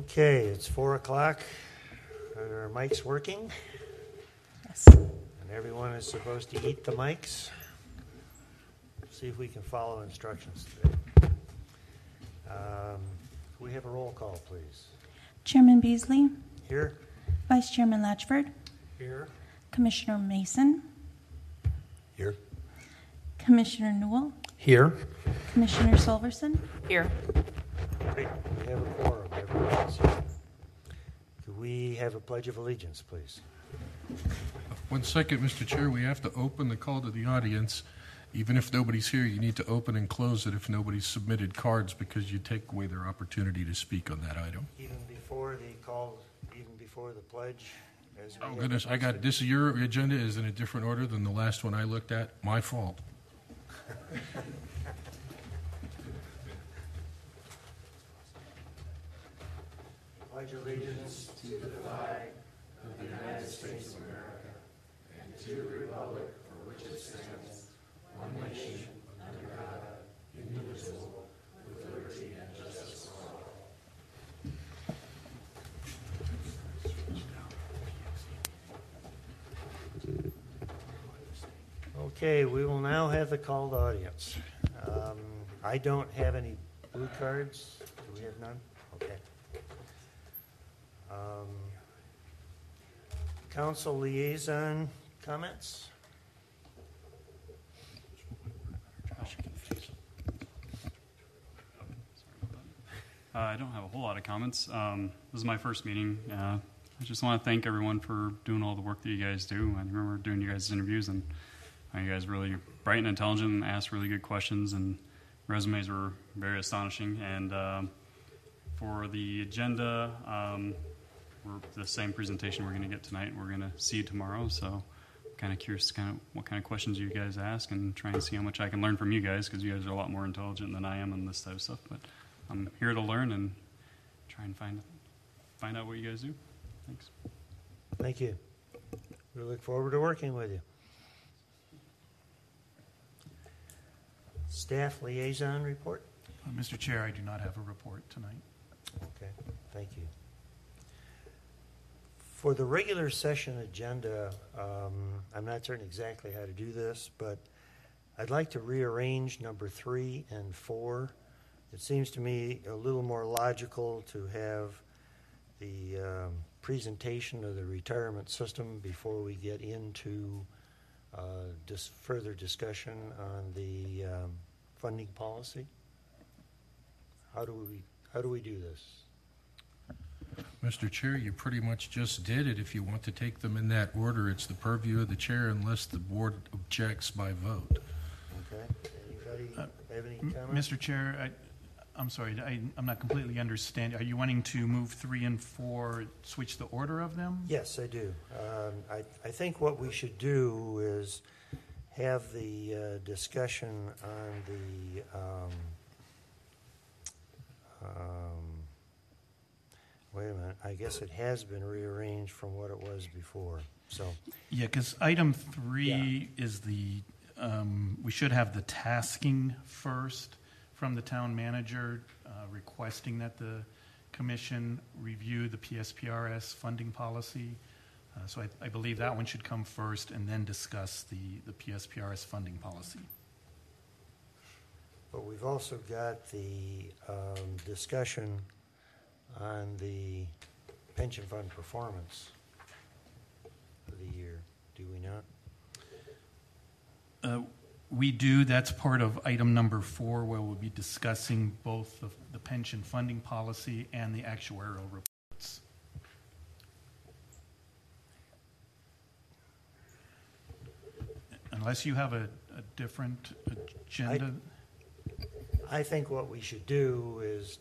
Okay, it's 4 o'clock. Are our mics working? Yes. And everyone is supposed to eat the mics. See if we can follow instructions today. Can we have a roll call, please? Chairman Beasley, Here. Vice Chairman Latchford, Here. Commissioner Mason, Here. Commissioner Newell, Here. Commissioner Silverson. Here. Great. We have a quorum. Everyone's here. Could we have a Pledge of Allegiance, please? 1 second, Mr. Chair. We have to open the call to the audience. Even if nobody's here, you need to open and close it if nobody's submitted cards, because you take away their opportunity to speak on that item. Even before the call, even before the pledge? Oh, goodness. This is your agenda is in a different order than the last one I looked at. My fault. Pledge allegiance to the flag of the United States of America and to the republic for which it stands, one nation, under God, indivisible, with liberty and justice for all. Okay, we will now have the called audience. I don't have any blue cards. Do we have none? Okay. Council liaison comments? I don't have a whole lot of comments. This is my first meeting. I just want to thank everyone for doing all the work that you guys do. I remember doing you guys' interviews, and you guys really bright and intelligent and asked really good questions, and resumes were very astonishing. And for the agenda, we're the same presentation we're going to get tonight. We're going to see you tomorrow, so I'm kind of curious what kind of questions you guys ask and try and see how much I can learn from you guys, because you guys are a lot more intelligent than I am on this type of stuff. But I'm here to learn and try and find out what you guys do. Thanks. Thank you. We look forward to working with you. Staff liaison report? Mr. Chair, I do not have a report tonight. Okay, thank you. For the regular session agenda, I'm not certain exactly how to do this, but I'd like to rearrange number 3 and 4. It seems to me a little more logical to have the presentation of the retirement system before we get into further discussion on the funding policy. How do we do this? Mr. Chair, you pretty much just did it. If you want to take them in that order, it's the purview of the chair unless the board objects by vote. Okay. Anybody have any comments? Mr. Chair, I'm sorry, I'm not completely understanding. Are you wanting to move 3 and 4, switch the order of them? Yes, I do. I think what we should do is have the discussion on the wait a minute. I guess it has been rearranged from what it was before. So Yeah, because item 3 is the, we should have the tasking first from the town manager requesting that the commission review the PSPRS funding policy. So I believe that one should come first and then discuss the PSPRS funding policy. but we've also got the discussion on the pension fund performance for the year. Do we not? We do. That's part of item number 4, where we'll be discussing both the pension funding policy and the actuarial reports. Unless you have a different agenda. I think what we should do is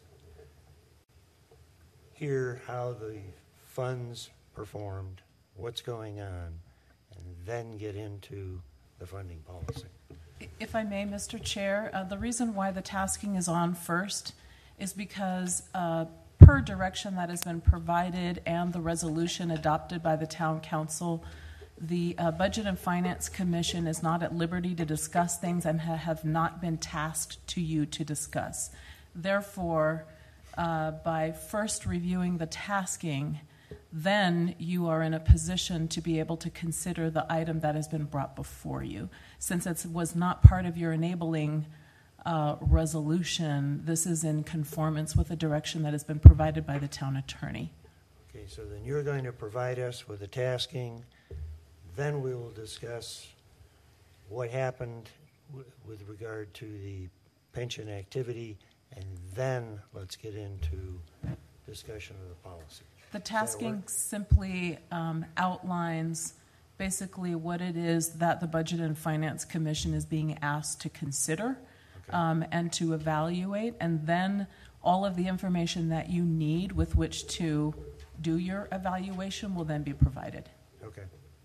hear how the funds performed, what's going on, and then get into the funding policy. If I may, Mr. Chair, the reason why the tasking is on first is because per direction that has been provided and the resolution adopted by the town council, the Budget and Finance Commission is not at liberty to discuss things and have not been tasked to you to discuss. Therefore, by first reviewing the tasking, then you are in a position to be able to consider the item that has been brought before you. Since it was not part of your enabling resolution, this is in conformance with the direction that has been provided by the town attorney. Okay, so then you're going to provide us with the tasking, then we will discuss what happened with regard to the pension activity, and then let's get into discussion of the policy. The that tasking work? simply outlines basically what it is that the Budget and Finance Commission is being asked to consider and to evaluate, and then all of the information that you need with which to do your evaluation will then be provided. Okay.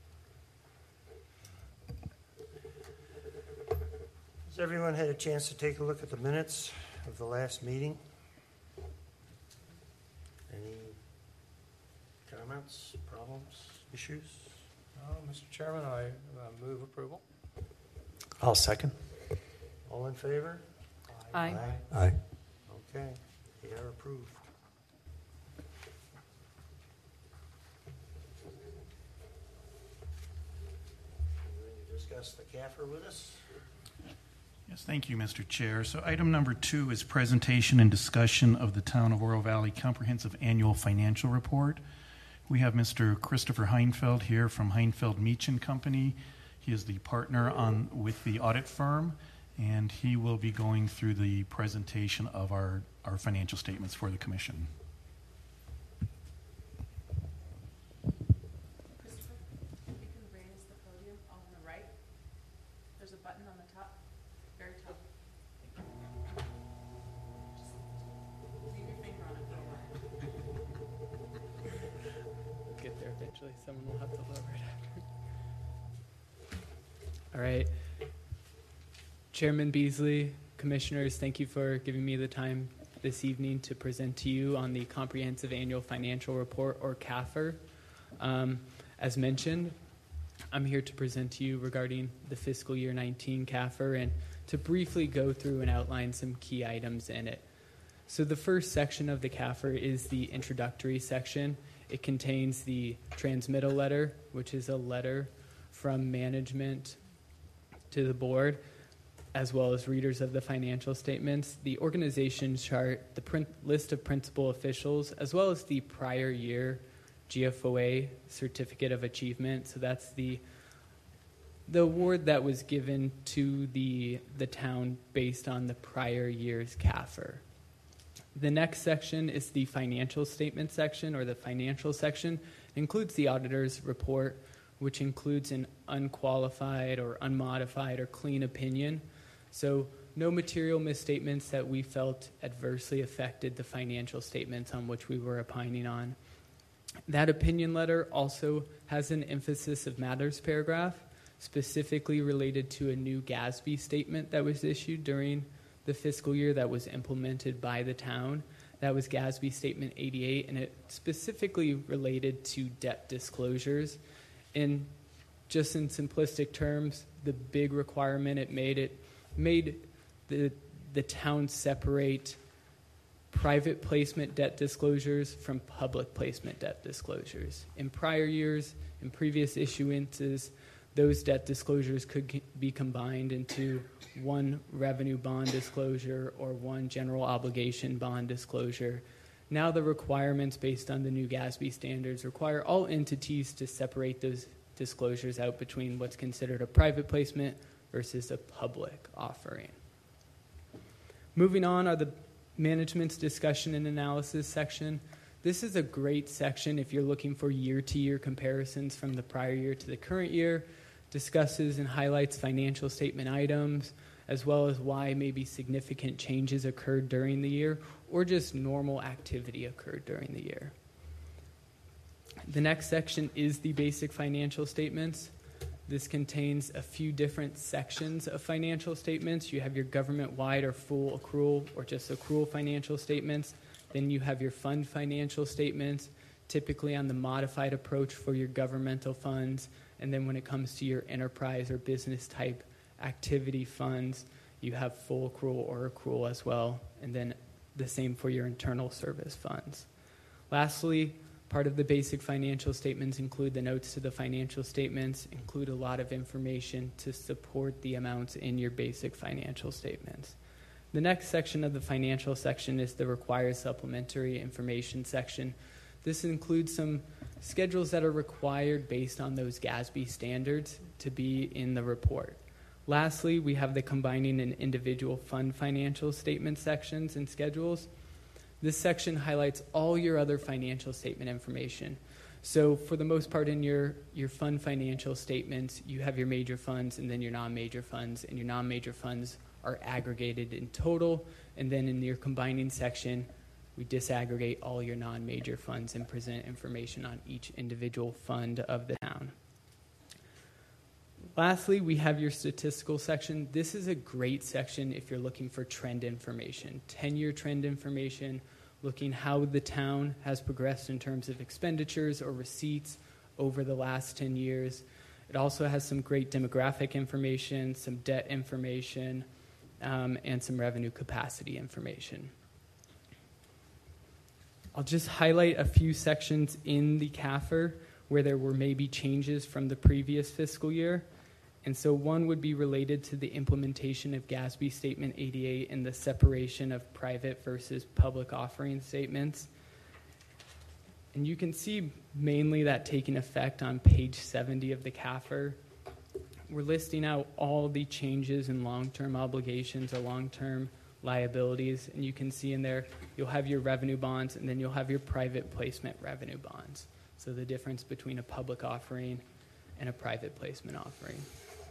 Has everyone had a chance to take a look at the minutes of the last meeting? Any comments, problems, issues? Mr. Chairman, I move approval. I'll second. All in favor? Aye. Aye. Okay, they are approved. You ready to discuss the CAFR with us? Yes, thank you, Mr. Chair. So item number 2 is presentation and discussion of the Town of Oro Valley Comprehensive Annual Financial Report. We have Mr. Christopher Heinfeld here from Heinfeld Meach & Company. He is the partner with the audit firm, and he will be going through the presentation of our financial statements for the commission. Christopher, if you can raise the podium on the right, there's a button on the top, very top. Just leave your finger on it for a while. We'll get there eventually. Someone will have to lower it after. All right. Chairman Beasley, Commissioners, thank you for giving me the time this evening to present to you on the Comprehensive Annual Financial Report, or CAFR. As mentioned, I'm here to present to you regarding the fiscal year 19 CAFR and to briefly go through and outline some key items in it. So the first section of the CAFR is the introductory section. It contains the transmittal letter, which is a letter from management to the board, as well as readers of the financial statements, the organization chart, the list of principal officials, as well as the prior year GFOA Certificate of Achievement. So that's the award that was given to the town based on the prior year's CAFR. The next section is the financial statement section, or the financial section. It includes the auditor's report, which includes an unqualified or unmodified or clean opinion. So no material misstatements that we felt adversely affected the financial statements on which we were opining on. That opinion letter also has an emphasis of matters paragraph, specifically related to a new GASB statement that was issued during the fiscal year that was implemented by the town. That was GASB Statement 88, and it specifically related to debt disclosures. And just in simplistic terms, the big requirement it made the town separate private placement debt disclosures from public placement debt disclosures. In prior years, in previous issuances, those debt disclosures could be combined into one revenue bond disclosure or one general obligation bond disclosure. Now the requirements based on the new GASB standards require all entities to separate those disclosures out between what's considered a private placement versus a public offering. Moving on are the management's discussion and analysis section. This is a great section if you're looking for year-to-year comparisons from the prior year to the current year. Discusses and highlights financial statement items, as well as why maybe significant changes occurred during the year or just normal activity occurred during the year. The next section is the basic financial statements. This contains a few different sections of financial statements. You have your government-wide or full accrual or just accrual financial statements. Then you have your fund financial statements, typically on the modified approach for your governmental funds. And then when it comes to your enterprise or business type activity funds, you have full accrual or accrual as well. And then the same for your internal service funds. Lastly, part of the basic financial statements include the notes to the financial statements, include a lot of information to support the amounts in your basic financial statements. The next section of the financial section is the required supplementary information section. This includes some schedules that are required based on those GASB standards to be in the report. Lastly, we have the combining and individual fund financial statement sections and schedules. This section highlights all your other financial statement information. So for the most part in your fund financial statements, you have your major funds and then your non-major funds, and your non-major funds are aggregated in total. And then in your combining section, we disaggregate all your non-major funds and present information on each individual fund of the town. Lastly, we have your statistical section. This is a great section if you're looking for trend information, 10-year trend information, looking how the town has progressed in terms of expenditures or receipts over the last 10 years. It also has some great demographic information, some debt information, and some revenue capacity information. I'll just highlight a few sections in the CAFR where there were maybe changes from the previous fiscal year. And so one would be related to the implementation of GASB Statement 88 and the separation of private versus public offering statements. And you can see mainly that taking effect on page 70 of the CAFR. We're listing out all the changes in long-term obligations or long-term liabilities. And you can see in there, you'll have your revenue bonds and then you'll have your private placement revenue bonds. So the difference between a public offering and a private placement offering.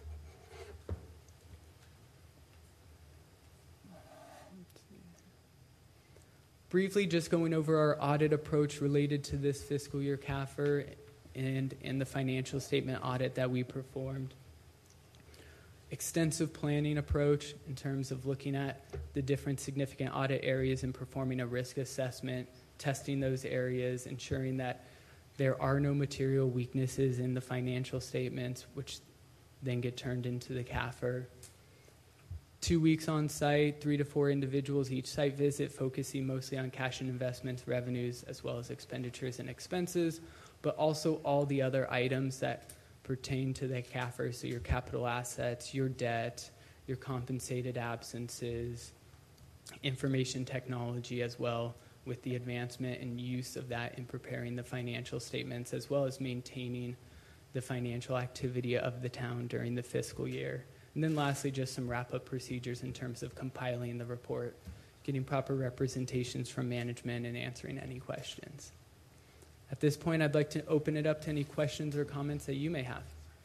Briefly, just going over our audit approach related to this fiscal year CAFR and the financial statement audit that we performed. Extensive planning approach in terms of looking at the different significant audit areas and performing a risk assessment, testing those areas, ensuring that there are no material weaknesses in the financial statements, which then get turned into the CAFR. 2 weeks on site, 3 to 4 individuals each site visit, focusing mostly on cash and investments, revenues, as well as expenditures and expenses, but also all the other items that pertain to the CAFR, so your capital assets, your debt, your compensated absences, information technology as well, with the advancement and use of that in preparing the financial statements, as well as maintaining the financial activity of the town during the fiscal year. And then lastly, just some wrap-up procedures in terms of compiling the report, getting proper representations from management, and answering any questions. At this point, I'd like to open it up to any questions or comments that you may have.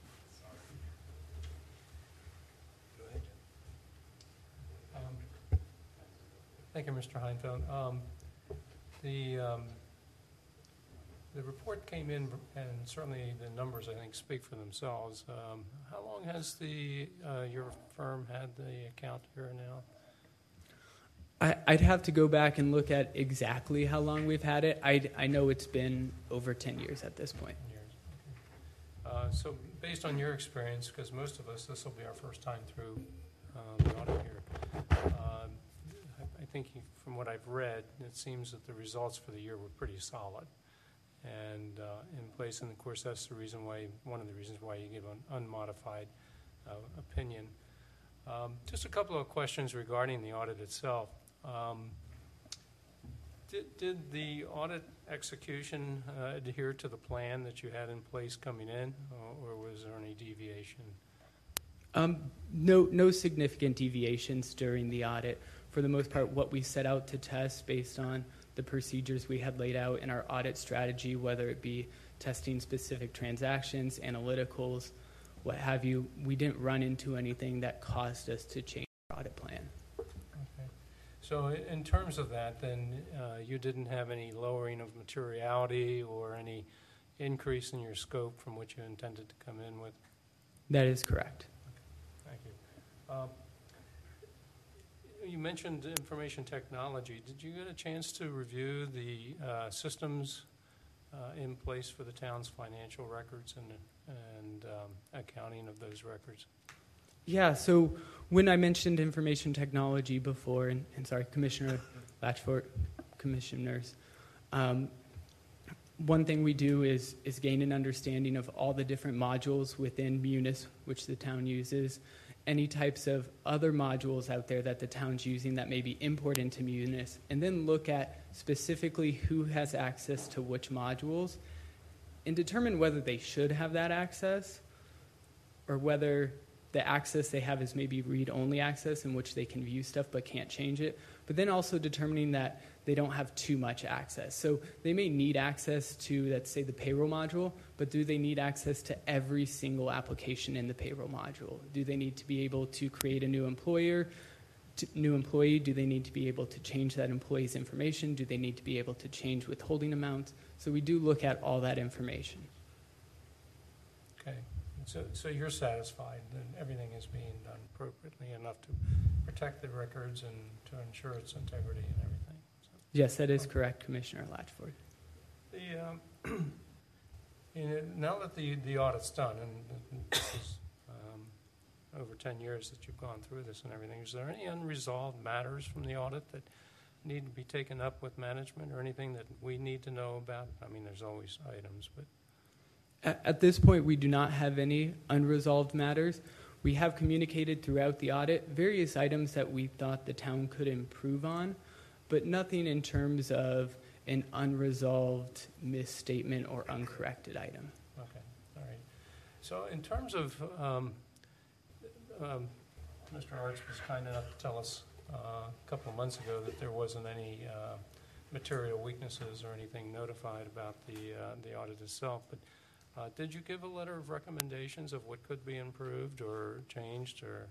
Thank you, Mr. Heinfeld. The report came in, and certainly the numbers, I think, speak for themselves. How long has your firm had the account here now? I'd have to go back and look at exactly how long we've had it. I know it's been over 10 years at this point. Okay. So based on your experience, because most of us, this will be our first time through the audit here, I think from what I've read, it seems that the results for the year were pretty solid and in place. And of course, that's one of the reasons why you give an unmodified opinion. Just a couple of questions regarding the audit itself. Did the audit execution adhere to the plan that you had in place coming in, or was there any deviation? No significant deviations during the audit. For the most part, what we set out to test based on the procedures we had laid out in our audit strategy, whether it be testing specific transactions, analyticals, what have you, we didn't run into anything that caused us to change our audit plan. Okay. So in terms of that, then you didn't have any lowering of materiality or any increase in your scope from what you intended to come in with? That is correct. Okay. Thank you. You mentioned information technology. Did you get a chance to review the systems in place for the town's financial records and accounting of those records? Yeah, so when I mentioned information technology before, and sorry, Commissioner Latchford, commissioners, one thing we do is gain an understanding of all the different modules within Munis, which the town uses, any types of other modules out there that the town's using that maybe import into Munis, and then look at specifically who has access to which modules and determine whether they should have that access or whether the access they have is maybe read-only access in which they can view stuff but can't change it, but then also determining that they don't have too much access. So they may need access to, let's say, the payroll module, but do they need access to every single application in the payroll module? Do they need to be able to create a new employee? Do they need to be able to change that employee's information? Do they need to be able to change withholding amounts? So we do look at all that information. Okay. So you're satisfied that everything is being done appropriately enough to protect the records and to ensure its integrity and everything? Yes, that is correct, Commissioner Latchford. Now that the audit's done, and this is over 10 years that you've gone through this and everything, is there any unresolved matters from the audit that need to be taken up with management or anything that we need to know about? I mean, there's always items, but... At this point, we do not have any unresolved matters. We have communicated throughout the audit various items that we thought the town could improve on, but nothing in terms of an unresolved misstatement or uncorrected item. Okay, all right. So in terms of, Mr. Arts was kind enough to tell us a couple of months ago that there wasn't any material weaknesses or anything notified about the audit itself, but did you give a letter of recommendations of what could be improved or changed, or?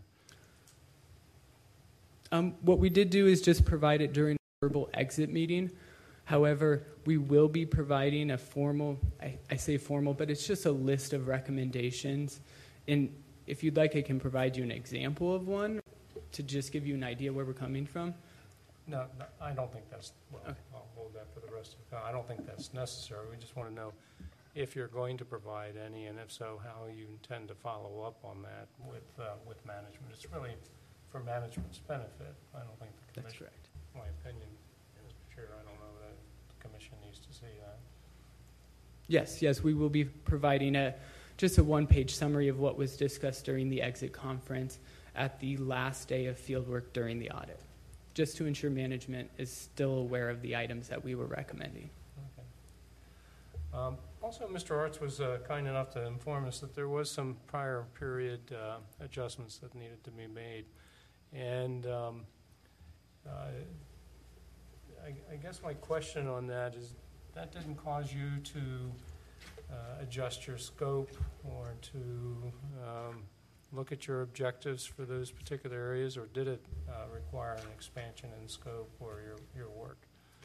What we did do is just provide it during a verbal exit meeting. However, we will be providing a formal, I say formal, but it's just a list of recommendations. And if you'd like, I can provide you an example of one to just give you an idea where we're coming from. No, I don't think that's, well, Okay. I'll hold that for the rest of the, I don't think that's necessary. We just want to know if you're going to provide any, and if so, how you intend to follow up on that with management. It's really for management's benefit. I don't think the That's commission, correct. my opinion, Mr. Chair, I don't know that the commission needs to see that. Yes, we will be providing just a one-page summary of what was discussed during the exit conference at the last day of fieldwork during the audit, just to ensure management is still aware of the items that we were recommending. Okay. Also, Mr. Arts was kind enough to inform us that there was some prior period adjustments that needed to be made. And I guess my question on that is, that didn't cause you to adjust your scope or to look at your objectives for those particular areas, or did it require an expansion in scope or your work?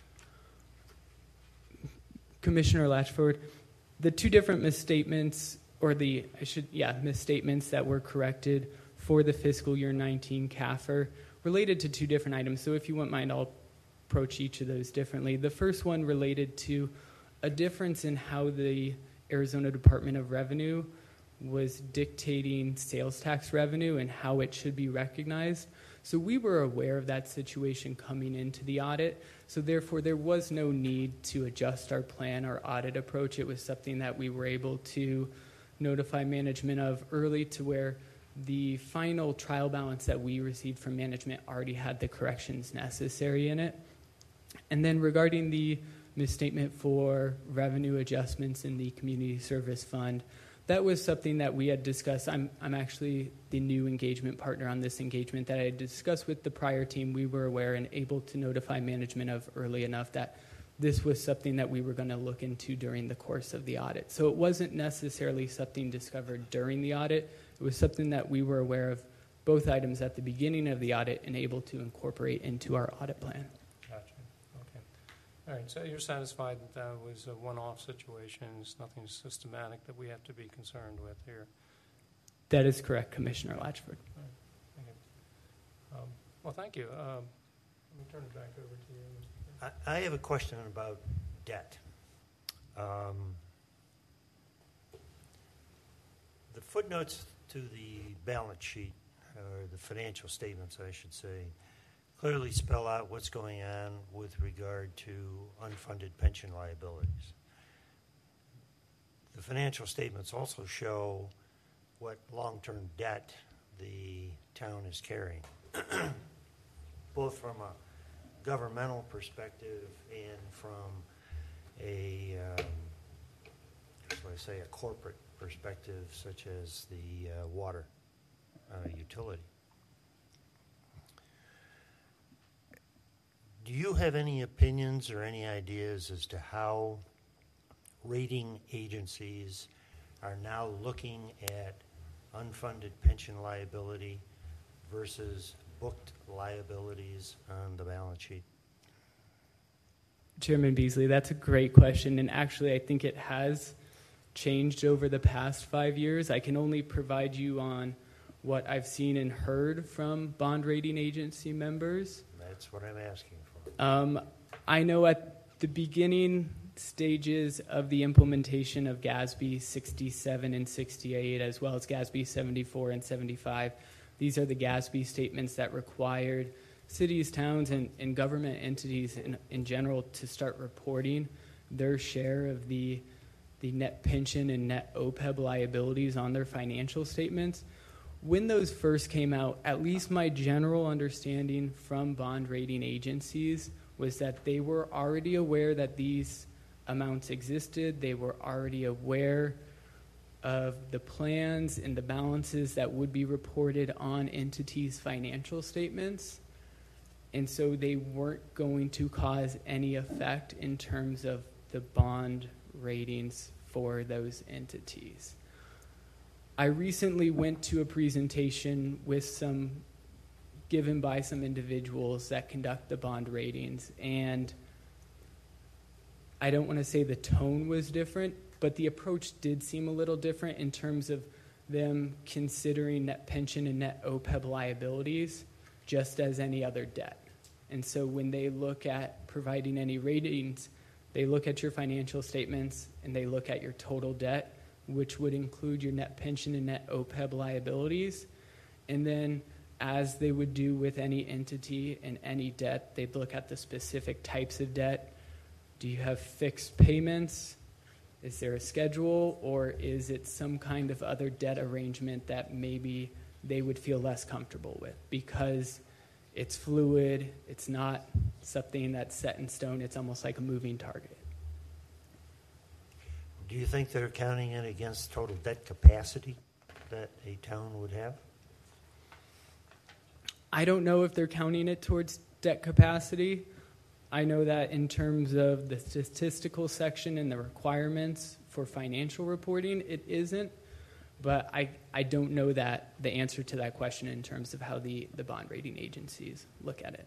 Commissioner Latchford, the two different misstatements, or misstatements that were corrected for the fiscal year 19 CAFR related to two different items. So if you wouldn't mind, I'll approach each of those differently. The first one related to a difference in how the Arizona Department of Revenue was dictating sales tax revenue and how it should be recognized. So we were aware of that situation coming into the audit. So therefore, there was no need to adjust our plan, our audit approach. It was something that we were able to notify management of early, to where the final trial balance that we received from management already had the corrections necessary in it. And then regarding the misstatement for revenue adjustments in the community service fund, that was something that we had discussed. I'm actually the new engagement partner on this engagement that I had discussed with the prior team. We were aware and able to notify management of early enough that this was something that we were going to look into during the course of the audit. So it wasn't necessarily something discovered during the audit. It was something that we were aware of, both items at the beginning of the audit, and able to incorporate into our audit plan. Gotcha. Okay. All right. So you're satisfied that that was a one-off situation. It's nothing systematic that we have to be concerned with here. That is correct, Commissioner Latchford. All right. Thank you. Well, thank you. Let me turn it back over to you, Mr. Chair. I have a question about debt. The footnotes to the balance sheet or the financial statements, I should say, clearly spell out what's going on with regard to unfunded pension liabilities. The financial statements also show what long-term debt the town is carrying, both from a governmental perspective and from a, a corporate perspective, such as the water utility. Do you have any opinions or any ideas as to how rating agencies are now looking at unfunded pension liability versus booked liabilities on the balance sheet? Chairman Beasley, that's a great question, and actually I think it has changed over the past 5 years. I can only provide you on what I've seen and heard from bond rating agency members. That's what I'm asking for. I know at the beginning stages of the implementation of GASB 67 and 68, as well as GASB 74 and 75, these are the GASB statements that required cities, towns, and government entities in general to start reporting their share of the net pension and net OPEB liabilities on their financial statements. When those first came out, at least my general understanding from bond rating agencies was that they were already aware that these amounts existed. They were already aware of the plans and the balances that would be reported on entities' financial statements. And so they weren't going to cause any effect in terms of the bond ratings for those entities. I recently went to a presentation given by some individuals that conduct the bond ratings, and I don't want to say the tone was different, but the approach did seem a little different in terms of them considering net pension and net OPEB liabilities just as any other debt. And so when they look at providing any ratings, they look at your financial statements and they look at your total debt, which would include your net pension and net OPEB liabilities. And then, as they would do with any entity and any debt, they'd look at the specific types of debt. Do you have fixed payments? Is there a schedule? Or is it some kind of other debt arrangement that maybe they would feel less comfortable with? Because it's fluid, it's not something that's set in stone, it's almost like a moving target. Do you think they're counting it against total debt capacity that a town would have? I don't know if they're counting it towards debt capacity. I know that in terms of the statistical section and the requirements for financial reporting, it isn't. But I don't know the answer to that question in terms of how the bond rating agencies look at it.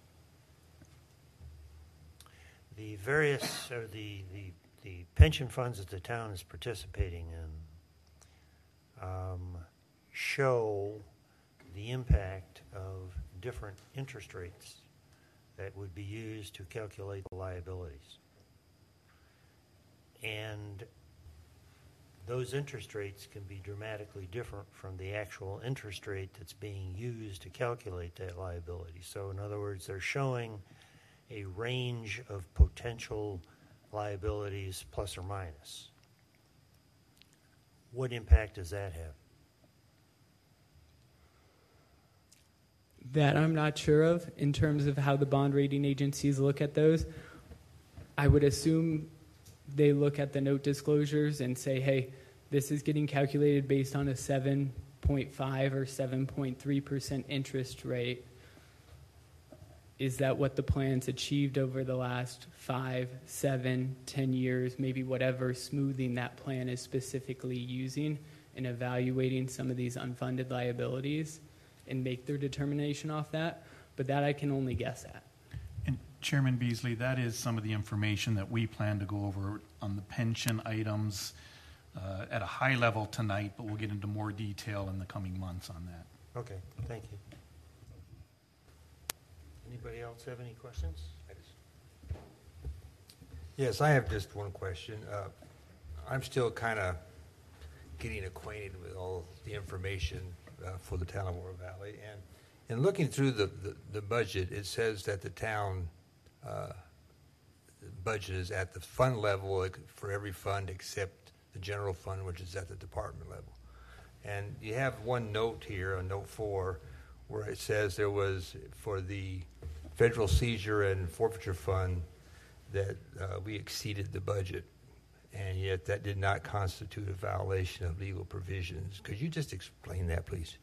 The various, or the pension funds that the town is participating in show the impact of different interest rates that would be used to calculate the liabilities. And those interest rates can be dramatically different from the actual interest rate that's being used to calculate that liability. So in other words, they're showing a range of potential liabilities plus or minus. What impact does that have? That I'm not sure of in terms of how the bond rating agencies look at those. I would assume they look at the note disclosures and say, hey, this is getting calculated based on a 7.5 or 7.3% interest rate. Is that what the plan's achieved over the last 5, 7, 10 years, maybe whatever smoothing that plan is specifically using in evaluating some of these unfunded liabilities and make their determination off that? But that I can only guess at. And Chairman Beasley, that is some of the information that we plan to go over on the pension items at a high level tonight, but we'll get into more detail in the coming months on that. Okay, thank you. Anybody else have any questions? Yes, I have just one question. I'm still kind of getting acquainted with all the information for the town of Oro Valley. And in looking through the budget, it says that the town budget is at the fund level for every fund except the general fund, which is at the department level. And you have one note here, on note 4, where it says there was, for the federal seizure and forfeiture fund, that we exceeded the budget, and yet that did not constitute a violation of legal provisions. Could you just explain that, please?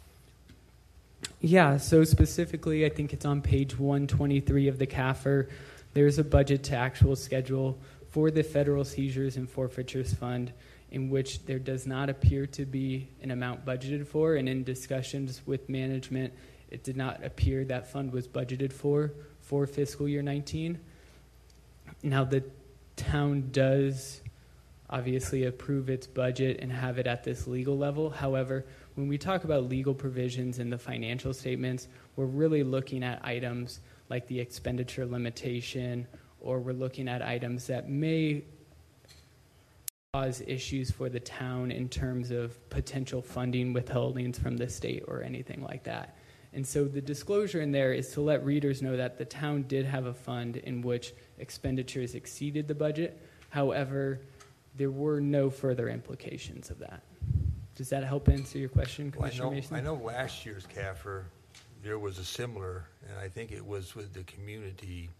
Yeah, so specifically, I think it's on page 123 of the CAFR. There's a budget to actual schedule for the Federal Seizures and Forfeitures Fund, in which there does not appear to be an amount budgeted for, and in discussions with management, it did not appear that fund was budgeted for fiscal year 19. Now, the town does obviously approve its budget and have it at this legal level. However, when we talk about legal provisions in the financial statements, we're really looking at items like the expenditure limitation, or we're looking at items that may cause issues for the town in terms of potential funding withholdings from the state or anything like that. And so the disclosure in there is to let readers know that the town did have a fund in which expenditures exceeded the budget. However, there were no further implications of that. Does that help answer your question, Commissioner Mason? I know last year's CAFR, there was a similar, and I think it was with the community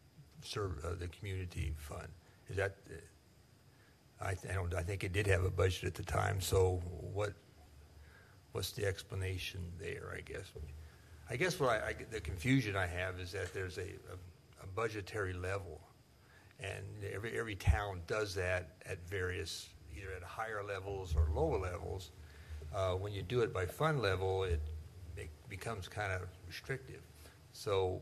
fund. Is that? I think it did have a budget at the time. So what's the explanation there? I guess the confusion I have is that there's a budgetary level, and every town does that at various, either at higher levels or lower levels. When you do it by fund level, it becomes kind of restrictive. So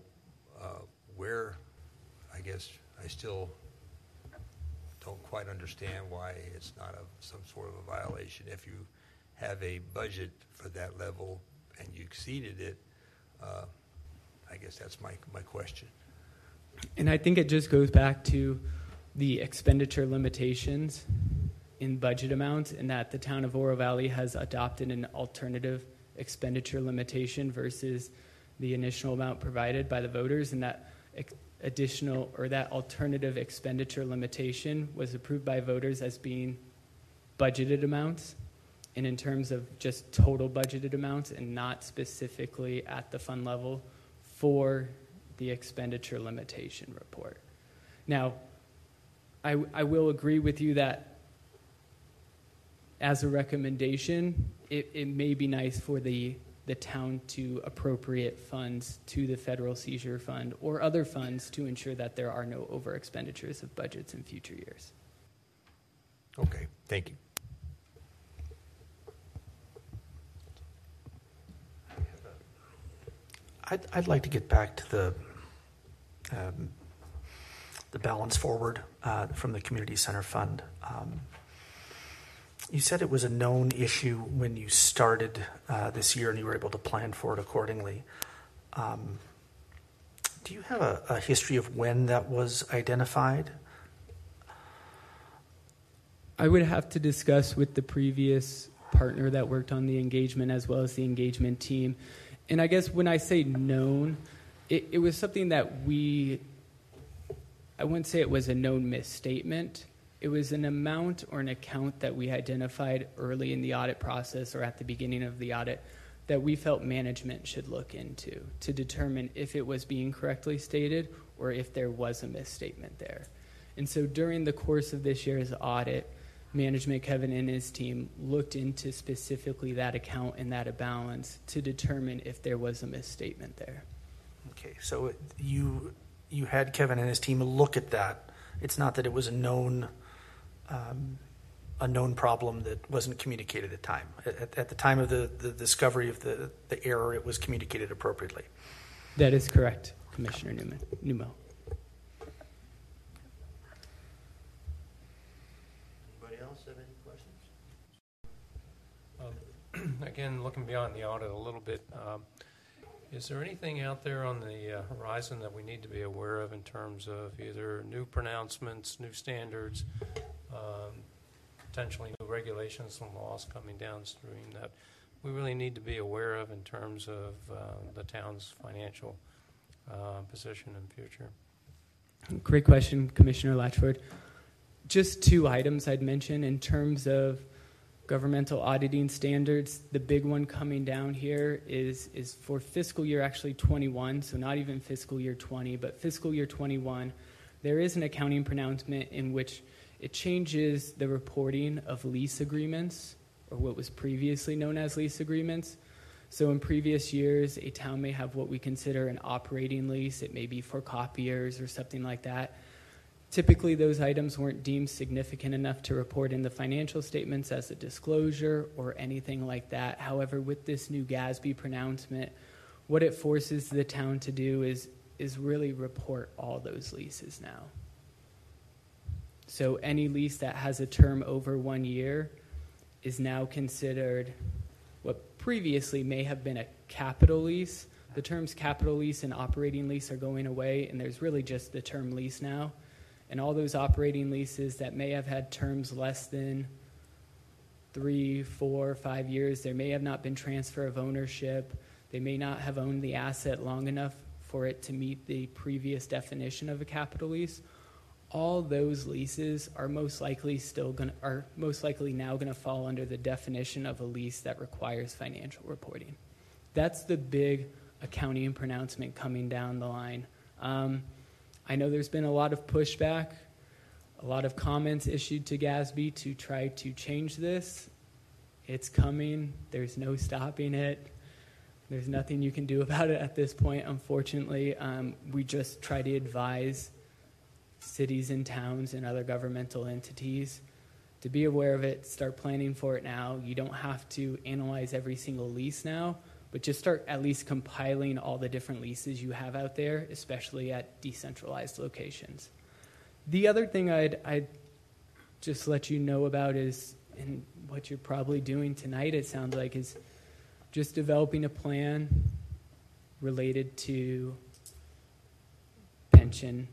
I guess I still don't quite understand why it's not some sort of a violation. If you have a budget for that level and you exceeded it, I guess that's my question. And I think it just goes back to the expenditure limitations in budget amounts, and that the town of Oro Valley has adopted an alternative expenditure limitation versus the initial amount provided by the voters, and that that alternative expenditure limitation was approved by voters as being budgeted amounts, and in terms of just total budgeted amounts, and not specifically at the fund level for the expenditure limitation report. Now, I will agree with you that as a recommendation, it may be nice for the town to appropriate funds to the Federal Seizure Fund or other funds to ensure that there are no over expenditures of budgets in future years. Okay, thank you. I'd like to get back to the balance forward from the Community Center Fund. You said it was a known issue when you started this year and you were able to plan for it accordingly. Do you have a history of when that was identified? I would have to discuss with the previous partner that worked on the engagement as well as the engagement team. And I guess when I say known, it was something that I wouldn't say it was a known misstatement. It was an amount or an account that we identified early in the audit process or at the beginning of the audit that we felt management should look into to determine if it was being correctly stated or if there was a misstatement there. And so during the course of this year's audit, management, Kevin and his team, looked into specifically that account and that balance to determine if there was a misstatement there. Okay, so you had Kevin and his team look at that. It's not that it was a known problem that wasn't communicated at time. At the time of the discovery of the error, it was communicated appropriately. That is correct, Commissioner Newmo. Anybody else have any questions? Again, looking beyond the audit a little bit, is there anything out there on the horizon that we need to be aware of in terms of either new pronouncements, new standards, potentially new regulations and laws coming downstream that we really need to be aware of in terms of the town's financial position and future? Great question, Commissioner Latchford. Just 2 items I'd mention in terms of governmental auditing standards. The big one coming down here is for fiscal year actually 21, so not even fiscal year 20, but fiscal year 21. There is an accounting pronouncement in which it changes the reporting of lease agreements, or what was previously known as lease agreements. So in previous years, a town may have what we consider an operating lease. It may be for copiers or something like that. Typically, those items weren't deemed significant enough to report in the financial statements as a disclosure or anything like that. However, with this new GASB pronouncement, what it forces the town to do is really report all those leases now. So any lease that has a term over 1 year is now considered what previously may have been a capital lease. The terms capital lease and operating lease are going away, and there's really just the term lease now. And all those operating leases that may have had terms less than 3, 4, 5 years, there may have not been transfer of ownership. They may not have owned the asset long enough for it to meet the previous definition of a capital lease. All those leases are most likely now going to fall under the definition of a lease that requires financial reporting. That's the big accounting pronouncement coming down the line. I know there's been a lot of pushback, a lot of comments issued to GASB to try to change this. It's coming. There's no stopping it. There's nothing you can do about it at this point, unfortunately. We just try to advise cities and towns and other governmental entities to be aware of it, start planning for it now. You don't have to analyze every single lease now, but just start at least compiling all the different leases you have out there, especially at decentralized locations. The other thing I'd just let you know about is, and what you're probably doing tonight, it sounds like, is just developing a plan related to pension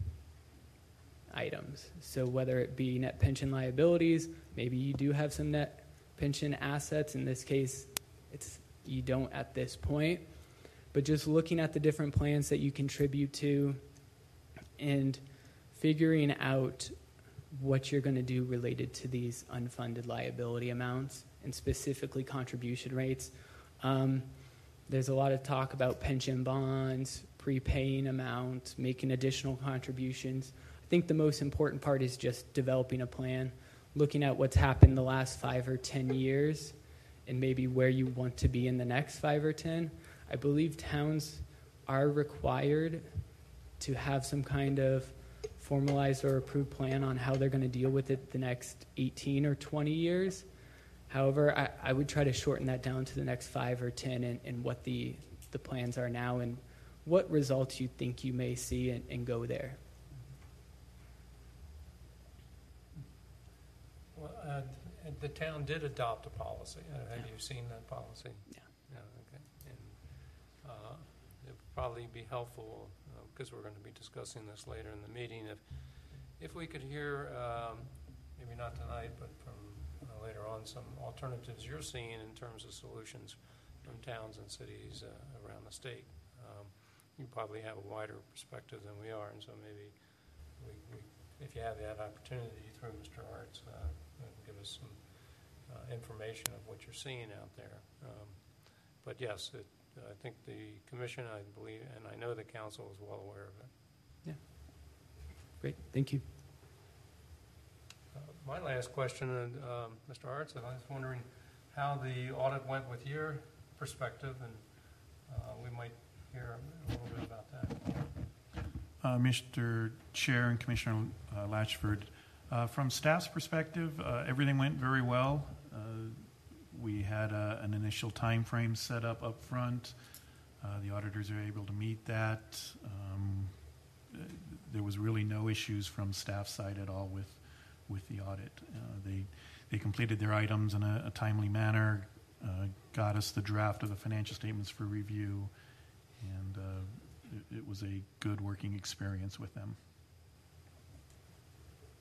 items. So whether it be net pension liabilities, maybe you do have some net pension assets. In this case, you don't at this point. But just looking at the different plans that you contribute to and figuring out what you're going to do related to these unfunded liability amounts and specifically contribution rates. There's a lot of talk about pension bonds, prepaying amounts, making additional contributions. I think the most important part is just developing a plan, looking at what's happened the last 5 or 10 years, and maybe where you want to be in the next 5 or 10. I believe towns are required to have some kind of formalized or approved plan on how they're going to deal with it the next 18 or 20 years. However, I would try to shorten that down to the next 5 or 10 and what the plans are now and what results you think you may see and go there. Well, the town did adopt a policy. Have you seen that policy? Yeah. Yeah, okay. And it would probably be helpful, because we're going to be discussing this later in the meeting, if we could hear, maybe not tonight, but from later on, some alternatives you're seeing in terms of solutions from towns and cities around the state. You probably have a wider perspective than we are, and so maybe if you have that opportunity through Mr. Arts, give us some information of what you're seeing out there. But yes, I think the commission, I believe, and I know the council is well aware of it. Yeah. Great. Thank you. My last question, Mr. Arts, I was wondering how the audit went with your perspective, and we might hear a little bit about that. Mr. Chair and Commissioner Latchford, from staff's perspective, everything went very well. We had an initial time frame set up front. The auditors are able to meet that. There was really no issues from staff side at all with the audit. They completed their items in a timely manner, got us the draft of the financial statements for review, and it was a good working experience with them.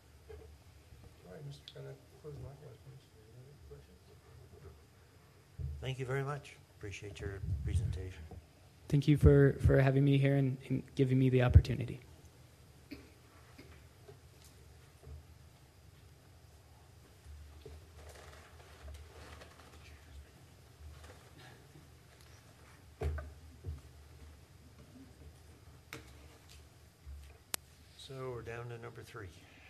All right, Mr. Kenneth, close my questions. Thank you very much. Appreciate your presentation. Thank you for having me here and giving me the opportunity. So we're down to number 3.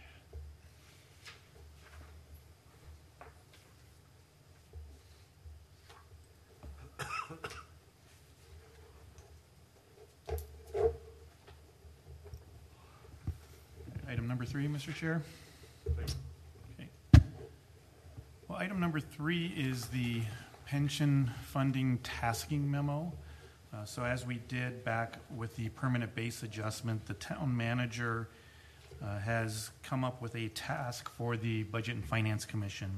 Item number 3, Mr. Chair. Okay. Well, item number 3 is the pension funding tasking memo. So as we did back with the permanent base adjustment, the town manager has come up with a task for the Budget and Finance Commission.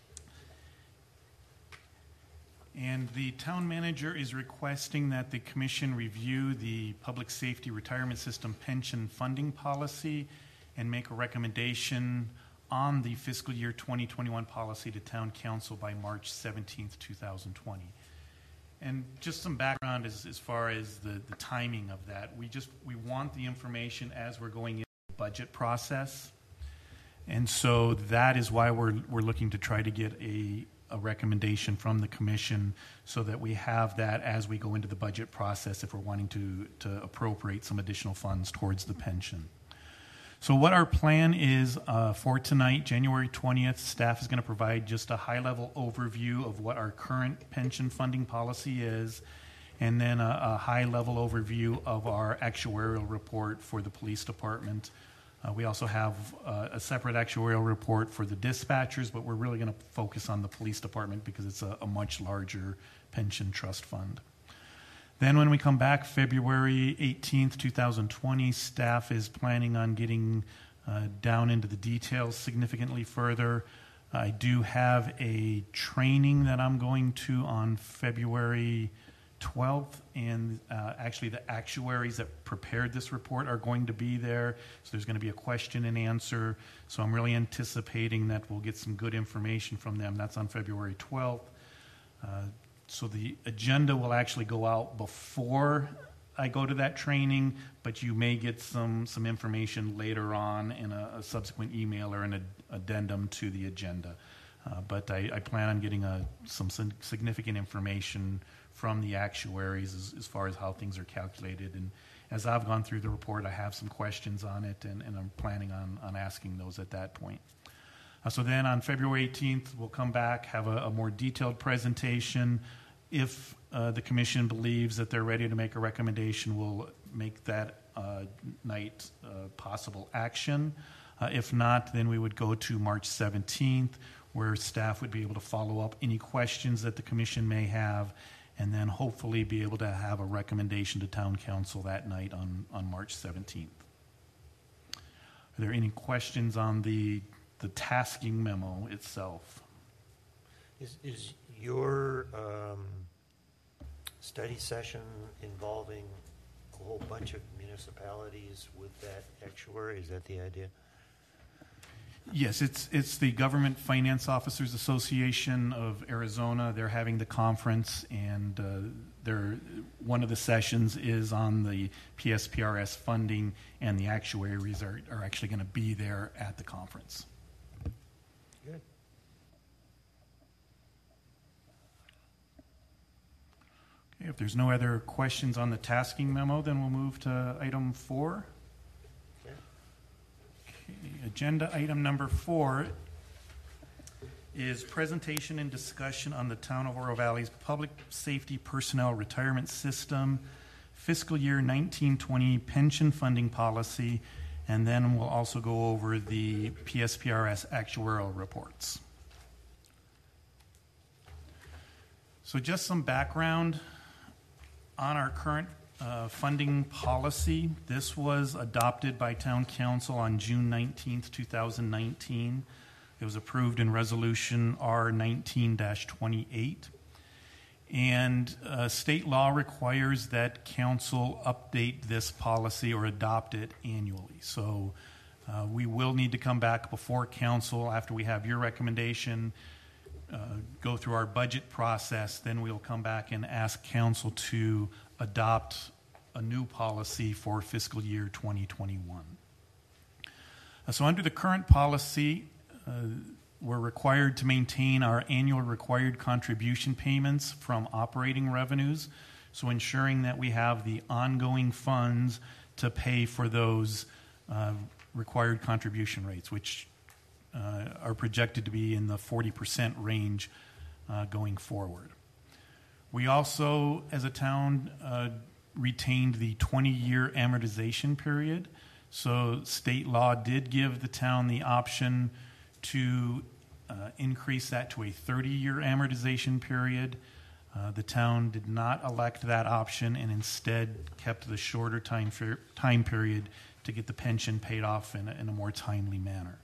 And the town manager is requesting that the commission review the public safety retirement system pension funding policy and make a recommendation on the fiscal year 2021 policy to town council by March 17th, 2020. And just some background as far as the timing of that. We want the information as we're going into the budget process. And so that is why we're looking to try to get a recommendation from the commission so that we have that as we go into the budget process if we're wanting to appropriate some additional funds towards the pension. So what our plan is for tonight, January 20th, staff is going to provide just a high-level overview of what our current pension funding policy is, and then a high-level overview of our actuarial report for the police department. We also have a separate actuarial report for the dispatchers, but we're really going to focus on the police department because it's a much larger pension trust fund. Then when we come back, February 18th, 2020, staff is planning on getting down into the details significantly further. I do have a training that I'm going to on February 12th, and actually the actuaries that prepared this report are going to be there, so there's going to be a question and answer. So I'm really anticipating that we'll get some good information from them. That's on February 12th. So the agenda will actually go out before I go to that training, but you may get some information later on in a subsequent email or an addendum to the agenda. But I plan on getting some significant information from the actuaries as far as how things are calculated. And as I've gone through the report, I have some questions on it, and I'm planning on asking those at that point. So then on February 18th, we'll come back, have a more detailed presentation. If the commission believes that they're ready to make a recommendation, we'll make that night possible action. If not, then we would go to March 17th, where staff would be able to follow up any questions that the commission may have, and then hopefully be able to have a recommendation to town council that night on March 17th. Are there any questions on the tasking memo itself? Is your study session involving a whole bunch of municipalities with that actuary? Is that the idea? Yes, it's the Government Finance Officers Association of Arizona. They're having the conference, and one of the sessions is on the PSPRS funding, and the actuaries are actually going to be there at the conference. Good. Okay, if there's no other questions on the tasking memo, then we'll move to item 4. Okay. Okay, agenda item number 4 is presentation and discussion on the Town of Oro Valley's Public Safety Personnel Retirement System, fiscal year 1920 pension funding policy, and then we'll also go over the PSPRS actuarial reports. So just some background on our current funding policy. This was adopted by Town Council on June 19th, 2019. It was approved in Resolution R19-28. And state law requires that council update this policy or adopt it annually. So we will need to come back before council after we have your recommendation go through our budget process, then we'll come back and ask council to adopt a new policy for fiscal year 2021. So under the current policy, we're required to maintain our annual required contribution payments from operating revenues, so ensuring that we have the ongoing funds to pay for those required contribution rates, which are projected to be in the 40% range going forward. We also, as a town, retained the 20-year amortization period. So state law did give the town the option to increase that to a 30-year amortization period. The town did not elect that option and instead kept the shorter time period to get the pension paid off in a more timely manner.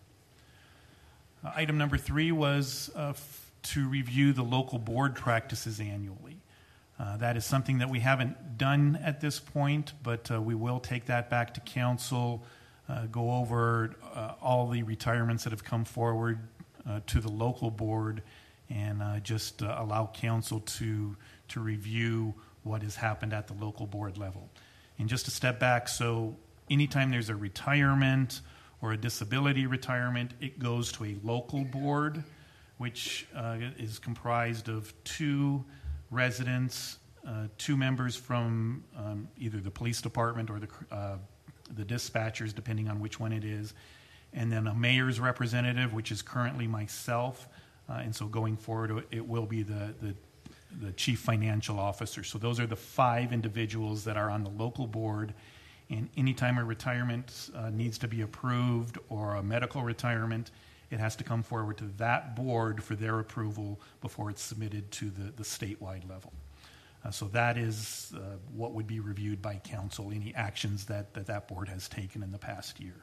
Item number 3 was to review the local board practices annually. That is something that we haven't done at this point, but we will take that back to council, go over all the retirements that have come forward to the local board, and just allow council to review what has happened at the local board level. And just to step back, so anytime there's a retirement or a disability retirement, it goes to a local board, which is comprised of 2 residents, 2 members from either the police department or the dispatchers, depending on which one it is, and then a mayor's representative, which is currently myself, and so going forward it will be the chief financial officer. So those are the 5 individuals that are on the local board, and anytime a retirement needs to be approved or a medical retirement, it has to come forward to that board for their approval before it's submitted to the statewide level. So that is what would be reviewed by council, any actions that board has taken in the past year.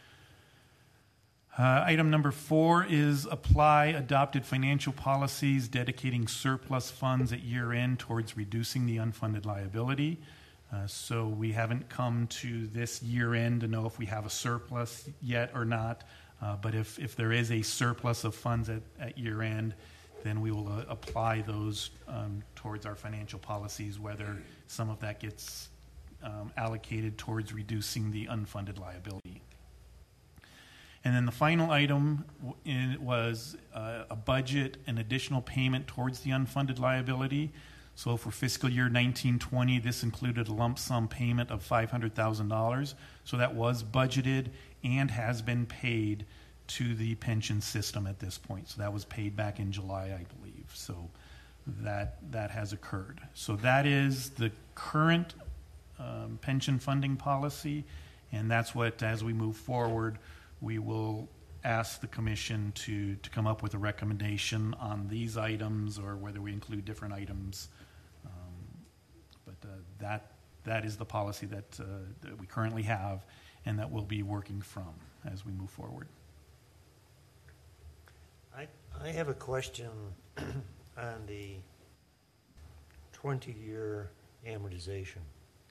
Item number 4 is apply adopted financial policies dedicating surplus funds at year end towards reducing the unfunded liability. So we haven't come to this year end to know if we have a surplus yet or not. But if there is a surplus of funds at year end, then we will apply those towards our financial policies, whether some of that gets allocated towards reducing the unfunded liability. And then the final item was a budget and additional payment towards the unfunded liability. So for fiscal year 1920, this included a lump sum payment of $500,000. So that was budgeted and has been paid to the pension system at this point. So that was paid back in July, I believe. So that has occurred. So that is the current pension funding policy, and that's what, as we move forward, we will ask the commission to come up with a recommendation on these items, or whether we include different items. But that is the policy that we currently have and that we'll be working from as we move forward. I have a question on the 20-year amortization.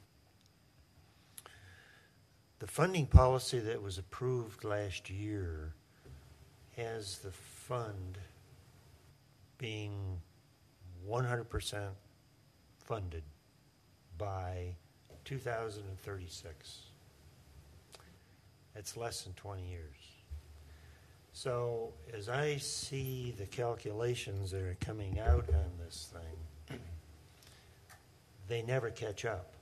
The funding policy that was approved last year has the fund being 100% funded by 2036. That's less than 20 years. So as I see the calculations that are coming out on this thing, they never catch up.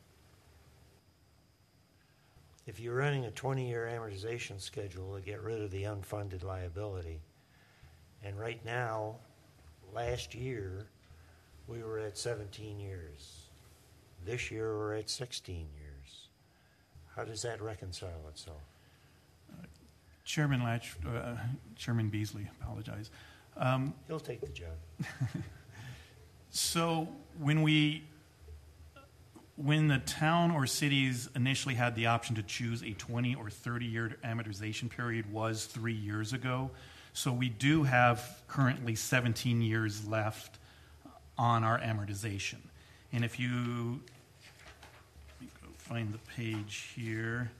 If you're running a 20-year amortization schedule to get rid of the unfunded liability, and right now, last year, we were at 17 years. This year, we're at 16 years. How does that reconcile itself? Chairman Beasley, apologize. He'll take the job. So when the town or cities initially had the option to choose a 20 or 30-year amortization period was 3 years ago. So we do have currently 17 years left on our amortization. And if you let me go find the page here.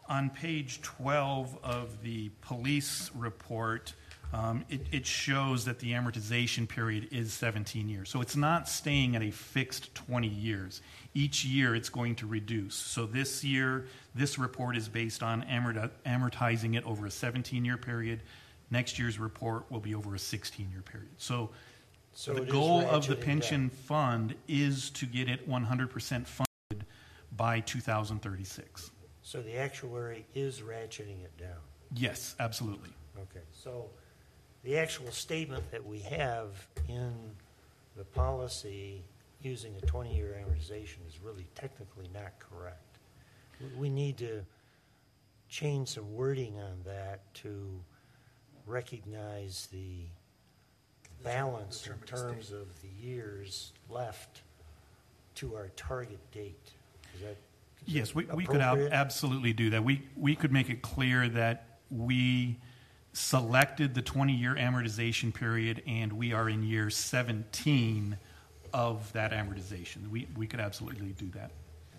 On page 12 of the police report, it shows that the amortization period is 17 years. So it's not staying at a fixed 20 years. Each year it's going to reduce. So this year, this report is based on amortizing it over a 17-year period. Next year's report will be over a 16-year period. So the it is goal of the ratcheting pension fund is to get it 100% funded by 2036. So the actuary is ratcheting it down. Yes, absolutely. Okay, so the actual statement that we have in the policy using a 20-year amortization is really technically not correct. We need to change some wording on that to recognize the balance in terms of the years left to our target date. Is that Yes, we could appropriate? absolutely do that. We could make it clear that we selected the 20-year amortization period and we are in year 17 of that amortization. We could absolutely do that.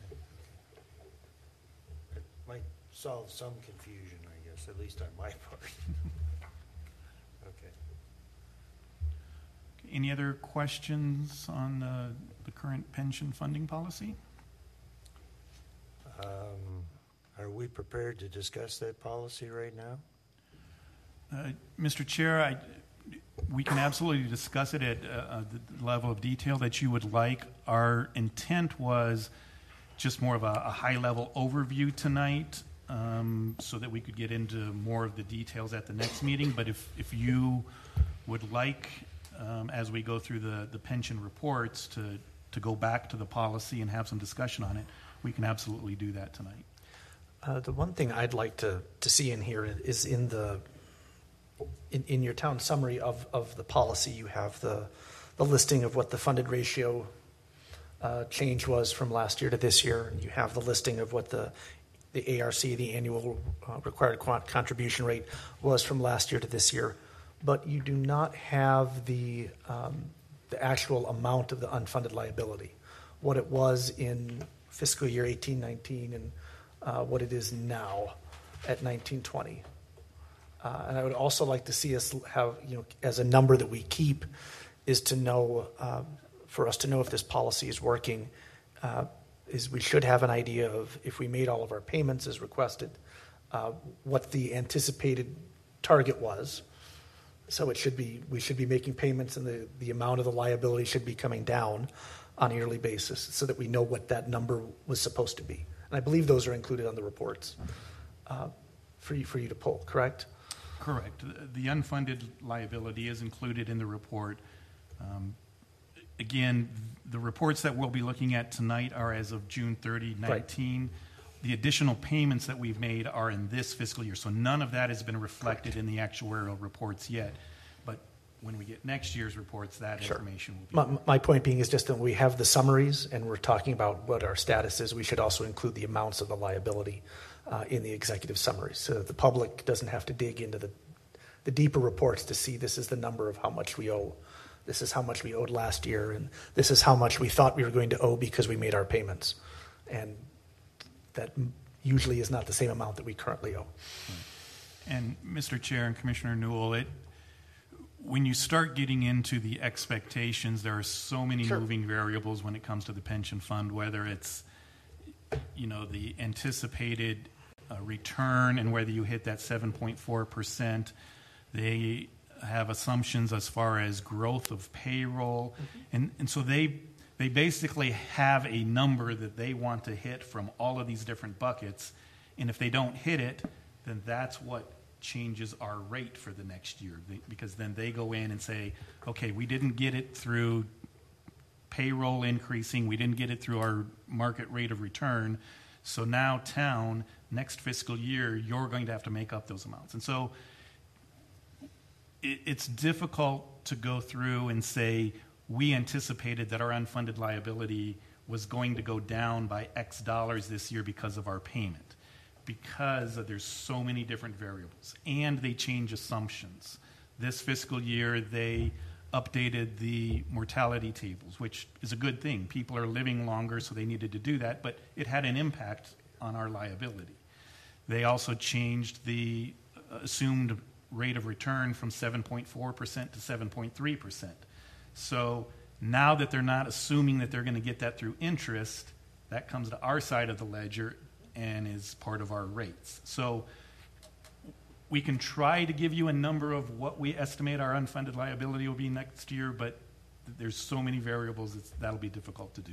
It might solve some confusion, I guess, at least on my part. Okay. Any other questions on the current pension funding policy? Are we prepared to discuss that policy right now? Mr. Chair, we can absolutely discuss it at the level of detail that you would like. Our intent was just more of a high-level overview tonight so that we could get into more of the details at the next meeting. But if you would like, as we go through the pension reports, to go back to the policy and have some discussion on it, we can absolutely do that tonight. The one thing I'd like to see in here is in your town summary of the policy, you have the listing of what the funded ratio change was from last year to this year. You have the listing of what the ARC, the annual required contribution rate, was from last year to this year. But you do not have the actual amount of the unfunded liability, what it was in fiscal year 18-19 and what it is now at 19-20. And I would also like to see us have, as a number that we keep, is to know, for us to know if this policy is working, is we should have an idea of, if we made all of our payments as requested, what the anticipated target was. So we should be making payments, and the amount of the liability should be coming down on a yearly basis so that we know what that number was supposed to be. And I believe those are included on the reports for you to pull, correct? Correct. The unfunded liability is included in the report. Again, the reports that we'll be looking at tonight are as of June 30, 19. Right. The additional payments that we've made are in this fiscal year, so none of that has been reflected in the actuarial reports yet. But when we get next year's reports, that information will be. My point being is just that we have the summaries and we're talking about what our status is. We should also include the amounts of the liability in the executive summary so that the public doesn't have to dig into the deeper reports to see this is the number of how much we owe. This is how much we owed last year, and this is how much we thought we were going to owe because we made our payments. And that usually is not the same amount that we currently owe. And Mr. Chair and Commissioner Newell, when you start getting into the expectations, there are so many moving variables when it comes to the pension fund, whether it's the anticipated return and whether you hit that 7.4%. They have assumptions as far as growth of payroll. Mm-hmm. And so they basically have a number that they want to hit from all of these different buckets. And if they don't hit it, then that's what changes our rate for the next year. Because then they go in and say, okay, we didn't get it through payroll increasing. We didn't get it through our market rate of return. So now, town, next fiscal year, you're going to have to make up those amounts. And so it's difficult to go through and say, we anticipated that our unfunded liability was going to go down by X dollars this year because of our payment, because there's so many different variables. And they change assumptions. This fiscal year, they updated the mortality tables, which is a good thing. People are living longer, so they needed to do that, but it had an impact on our liability. They also changed the assumed rate of return from 7.4% to 7.3%. So now that they're not assuming that they're going to get that through interest, that comes to our side of the ledger and is part of our rates. So we can try to give you a number of what we estimate our unfunded liability will be next year, but there's so many variables that'll be difficult to do.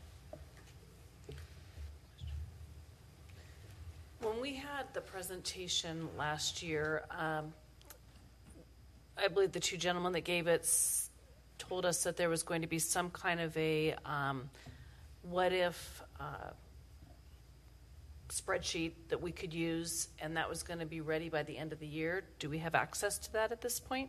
When we had the presentation last year, I believe the two gentlemen that gave it told us that there was going to be some kind of a what if spreadsheet that we could use, and that was going to be ready by the end of the year. Do we have access to that at this point?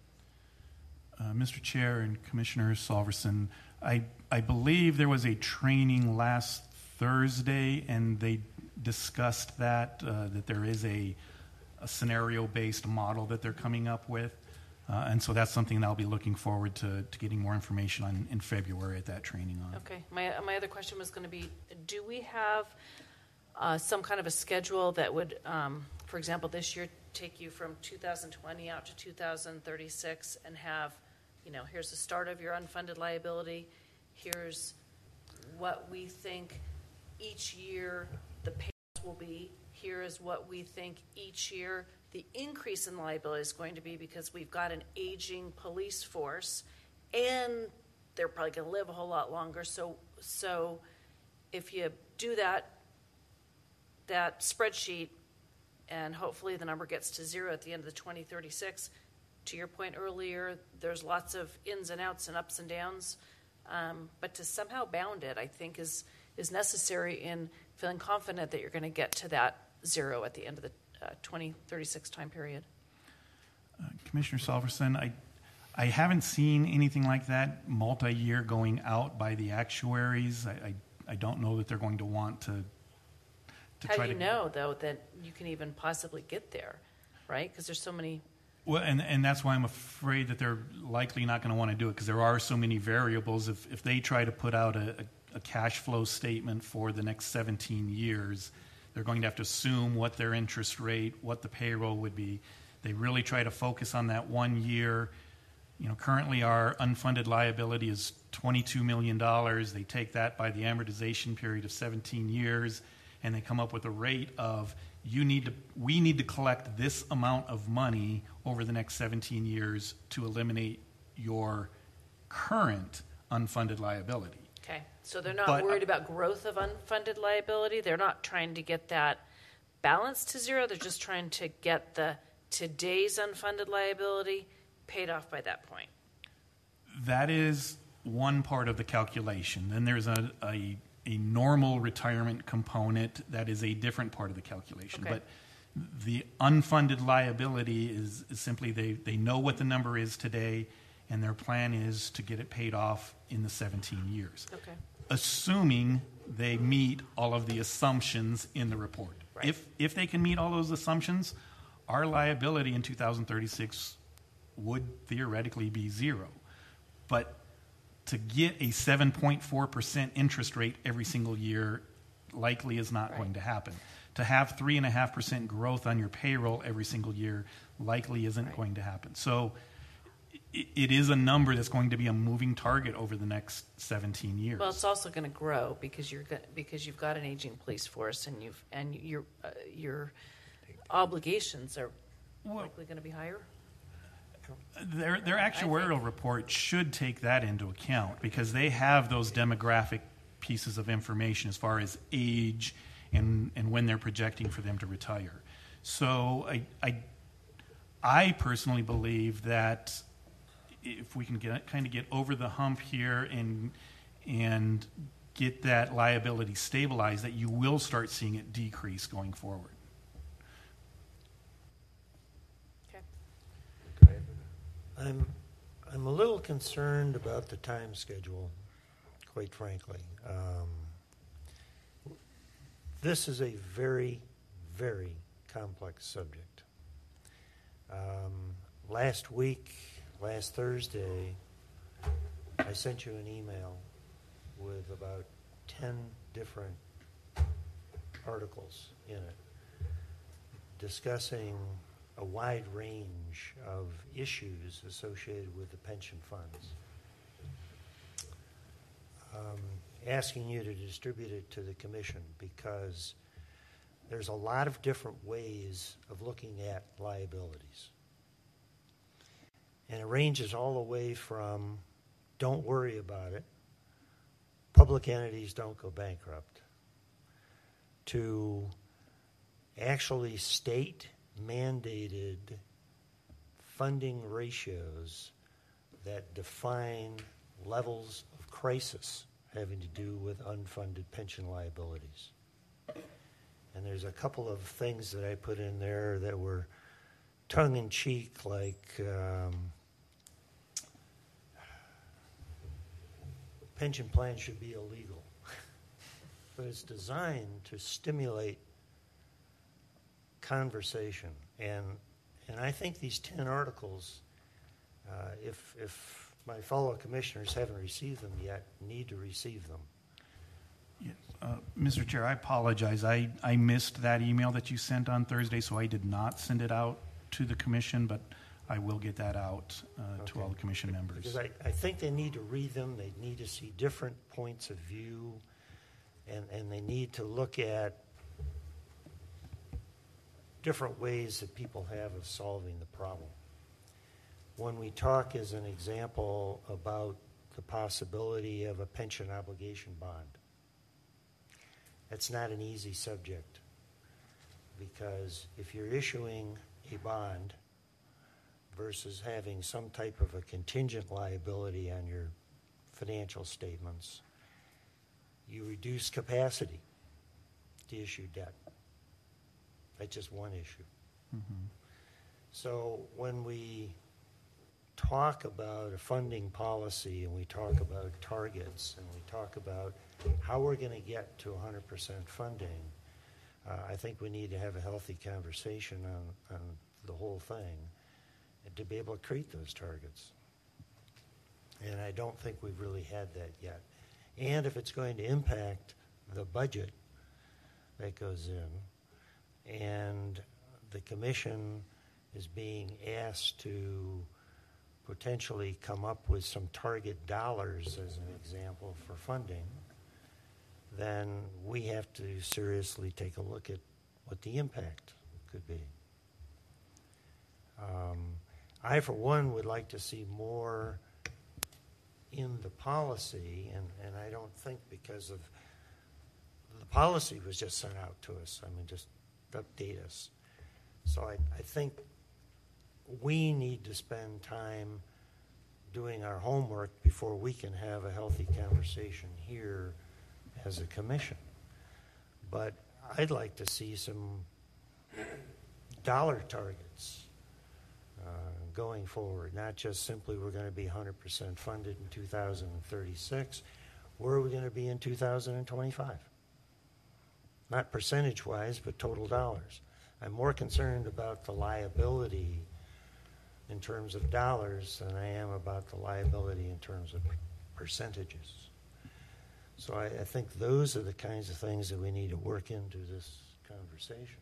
Mr. Chair and Commissioner Solverson, I believe there was a training last Thursday, and they discussed that there is a scenario-based model that they're coming up with. And so that's something that I'll be looking forward to getting more information on in February at that training on. Okay. My other question was going to be, do we have some kind of a schedule that would, for example, this year take you from 2020 out to 2036 and have, here's the start of your unfunded liability, here's what we think each year the payouts will be, here is what we think each year the increase in liability is going to be, because we've got an aging police force and they're probably going to live a whole lot longer. So if you do that spreadsheet, and hopefully the number gets to zero at the end of the 2036, to your point earlier, there's lots of ins and outs and ups and downs, but to somehow bound it, I think is necessary in feeling confident that you're going to get to that zero at the end of the 2036 time period. Commissioner Solverson, I haven't seen anything like that multi-year going out by the actuaries. I don't know that they're going to want to How try do to... you know, though, that you can even possibly get there, right? Because there's so many... Well, and that's why I'm afraid that they're likely not going to want to do it, because there are so many variables. If they try to put out a cash flow statement for the next 17 years, they're going to have to assume what their interest rate, what the payroll would be. They really try to focus on that 1 year. Currently our unfunded liability is $22 million. They take that by the amortization period of 17 years, and they come up with a rate of we need to collect this amount of money over the next 17 years to eliminate your current unfunded liability. Okay, so they're not worried about growth of unfunded liability. They're not trying to get that balance to zero. They're just trying to get today's unfunded liability paid off by that point. That is one part of the calculation. Then there's a normal retirement component that is a different part of the calculation. Okay. But the unfunded liability is simply they know what the number is today, and their plan is to get it paid off in the 17 years. Okay. Assuming they meet all of the assumptions in the report. Right. If they can meet all those assumptions, our liability in 2036 would theoretically be zero. But to get a 7.4% interest rate every single year likely is not going to happen. To have 3.5% growth on your payroll every single year likely isn't going to happen. So it is a number that's going to be a moving target over the next 17 years. Well, it's also going to grow because you've got an aging police force, and your obligations are likely going to be higher. Their actuarial report should take that into account, because they have those demographic pieces of information as far as age and when they're projecting for them to retire. So I personally believe that if we can get over the hump here and get that liability stabilized, that you will start seeing it decrease going forward. Okay. I'm a little concerned about the time schedule, quite frankly. This is a very, very complex subject. Last Thursday, I sent you an email with about 10 different articles in it. discussing a wide range of issues associated with the pension funds. Asking you to distribute it to the commission because there's a lot of different ways of looking at liabilities. And it ranges all the way from don't worry about it, public entities don't go bankrupt, to actually state-mandated funding ratios that define levels of crisis having to do with unfunded pension liabilities. And there's a couple of things that I put in there that were tongue-in-cheek, like pension plans should be illegal. But it's designed to stimulate conversation. And I think these 10 articles, if my fellow commissioners haven't received them yet, need to receive them. Yes. Mr. Chair, I apologize. I missed that email that you sent on Thursday, so I did not send it out to the commission, but I will get that out to all the commission members. Because I think they need to read them. They need to see different points of view, and they need to look at different ways that people have of solving the problem. When we talk, as an example, about the possibility of a pension obligation bond, that's not an easy subject, because if you're issuing a bond versus having some type of a contingent liability on your financial statements, you reduce capacity to issue debt. That's just one issue. Mm-hmm. So when we talk about a funding policy and we talk about targets and we talk about how we're going to get to 100% funding, I think we need to have a healthy conversation on the whole thing and to be able to create those targets. And I don't think we've really had that yet. And if it's going to impact the budget that goes in, and the commission is being asked to potentially come up with some target dollars, as an example, for funding, then we have to seriously take a look at what the impact could be. I, for one, would like to see more in the policy, and I don't think because of the policy was just sent out to us. I mean, just update us. So I think we need to spend time doing our homework before we can have a healthy conversation here as a commission. But I'd like to see some dollar targets going forward, not just simply we're going to be 100% funded in 2036. Where are we going to be in 2025? Not percentage-wise, but total dollars. I'm more concerned about the liability in terms of dollars than I am about the liability in terms of percentages. So I think those are the kinds of things that we need to work into this conversation.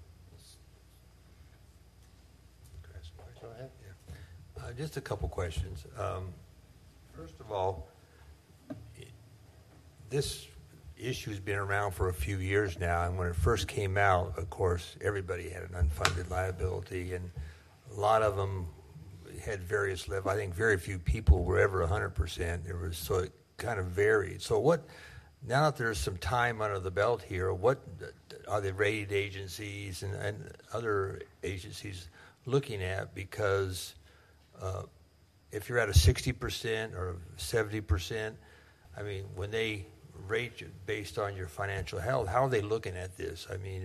Go ahead. Yeah. Just a couple questions. First of all, this issue's been around for a few years now, and when it first came out, of course, everybody had an unfunded liability, and a lot of them had various levels. I think very few people were ever 100%. So it kind of varied. So what? Now that there's some time under the belt here, what are the rated agencies and other agencies looking at? Because if you're at a 60% or 70%, I mean, when they rate you based on your financial health, how are they looking at this? I mean,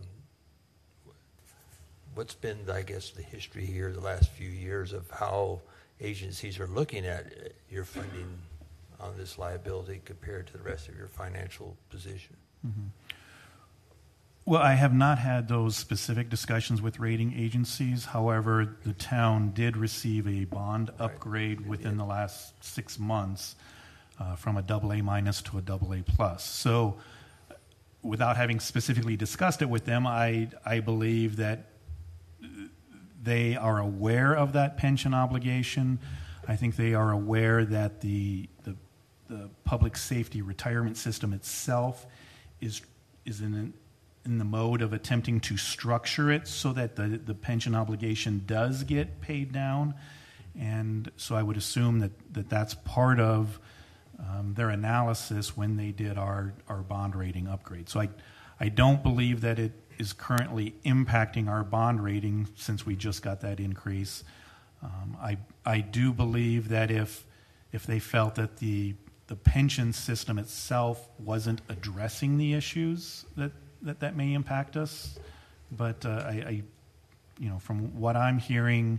what's been, I guess, the history here the last few years of how agencies are looking at your funding on this liability compared to the rest of your financial position? Mm-hmm. Well, I have not had those specific discussions with rating agencies. However, the town did receive a bond upgrade within the last 6 months from a AA- to a AA+. So without having specifically discussed it with them, I believe that they are aware of that pension obligation. I think they are aware that the public safety retirement system itself is in the mode of attempting to structure it so that the pension obligation does get paid down. And so I would assume that that's part of their analysis when they did our bond rating upgrade. So I don't believe that it is currently impacting our bond rating since we just got that increase. I do believe that if they felt that the pension system itself wasn't addressing the issues that may impact us, but I from what I'm hearing,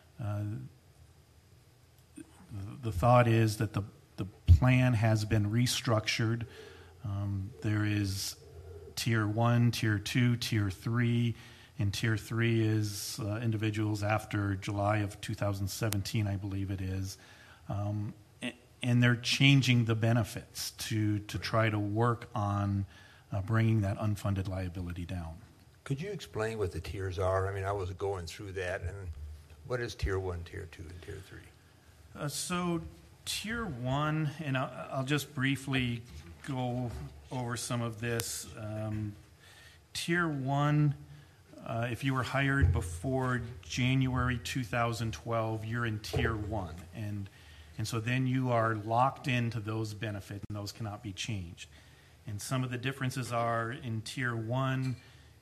the thought is that the plan has been restructured. There is Tier 1, Tier 2, Tier 3, and Tier 3 is individuals after July of 2017, I believe it is. And they're changing the benefits to try to work on bringing that unfunded liability down. Could you explain what the tiers are? I mean, I was going through that, and what is Tier 1, Tier 2, and Tier 3? So Tier 1, and I'll just briefly go over some of this. Tier 1, if you were hired before January 2012, you're in Tier 1. And so then you are locked into those benefits, and those cannot be changed. And some of the differences are in Tier 1,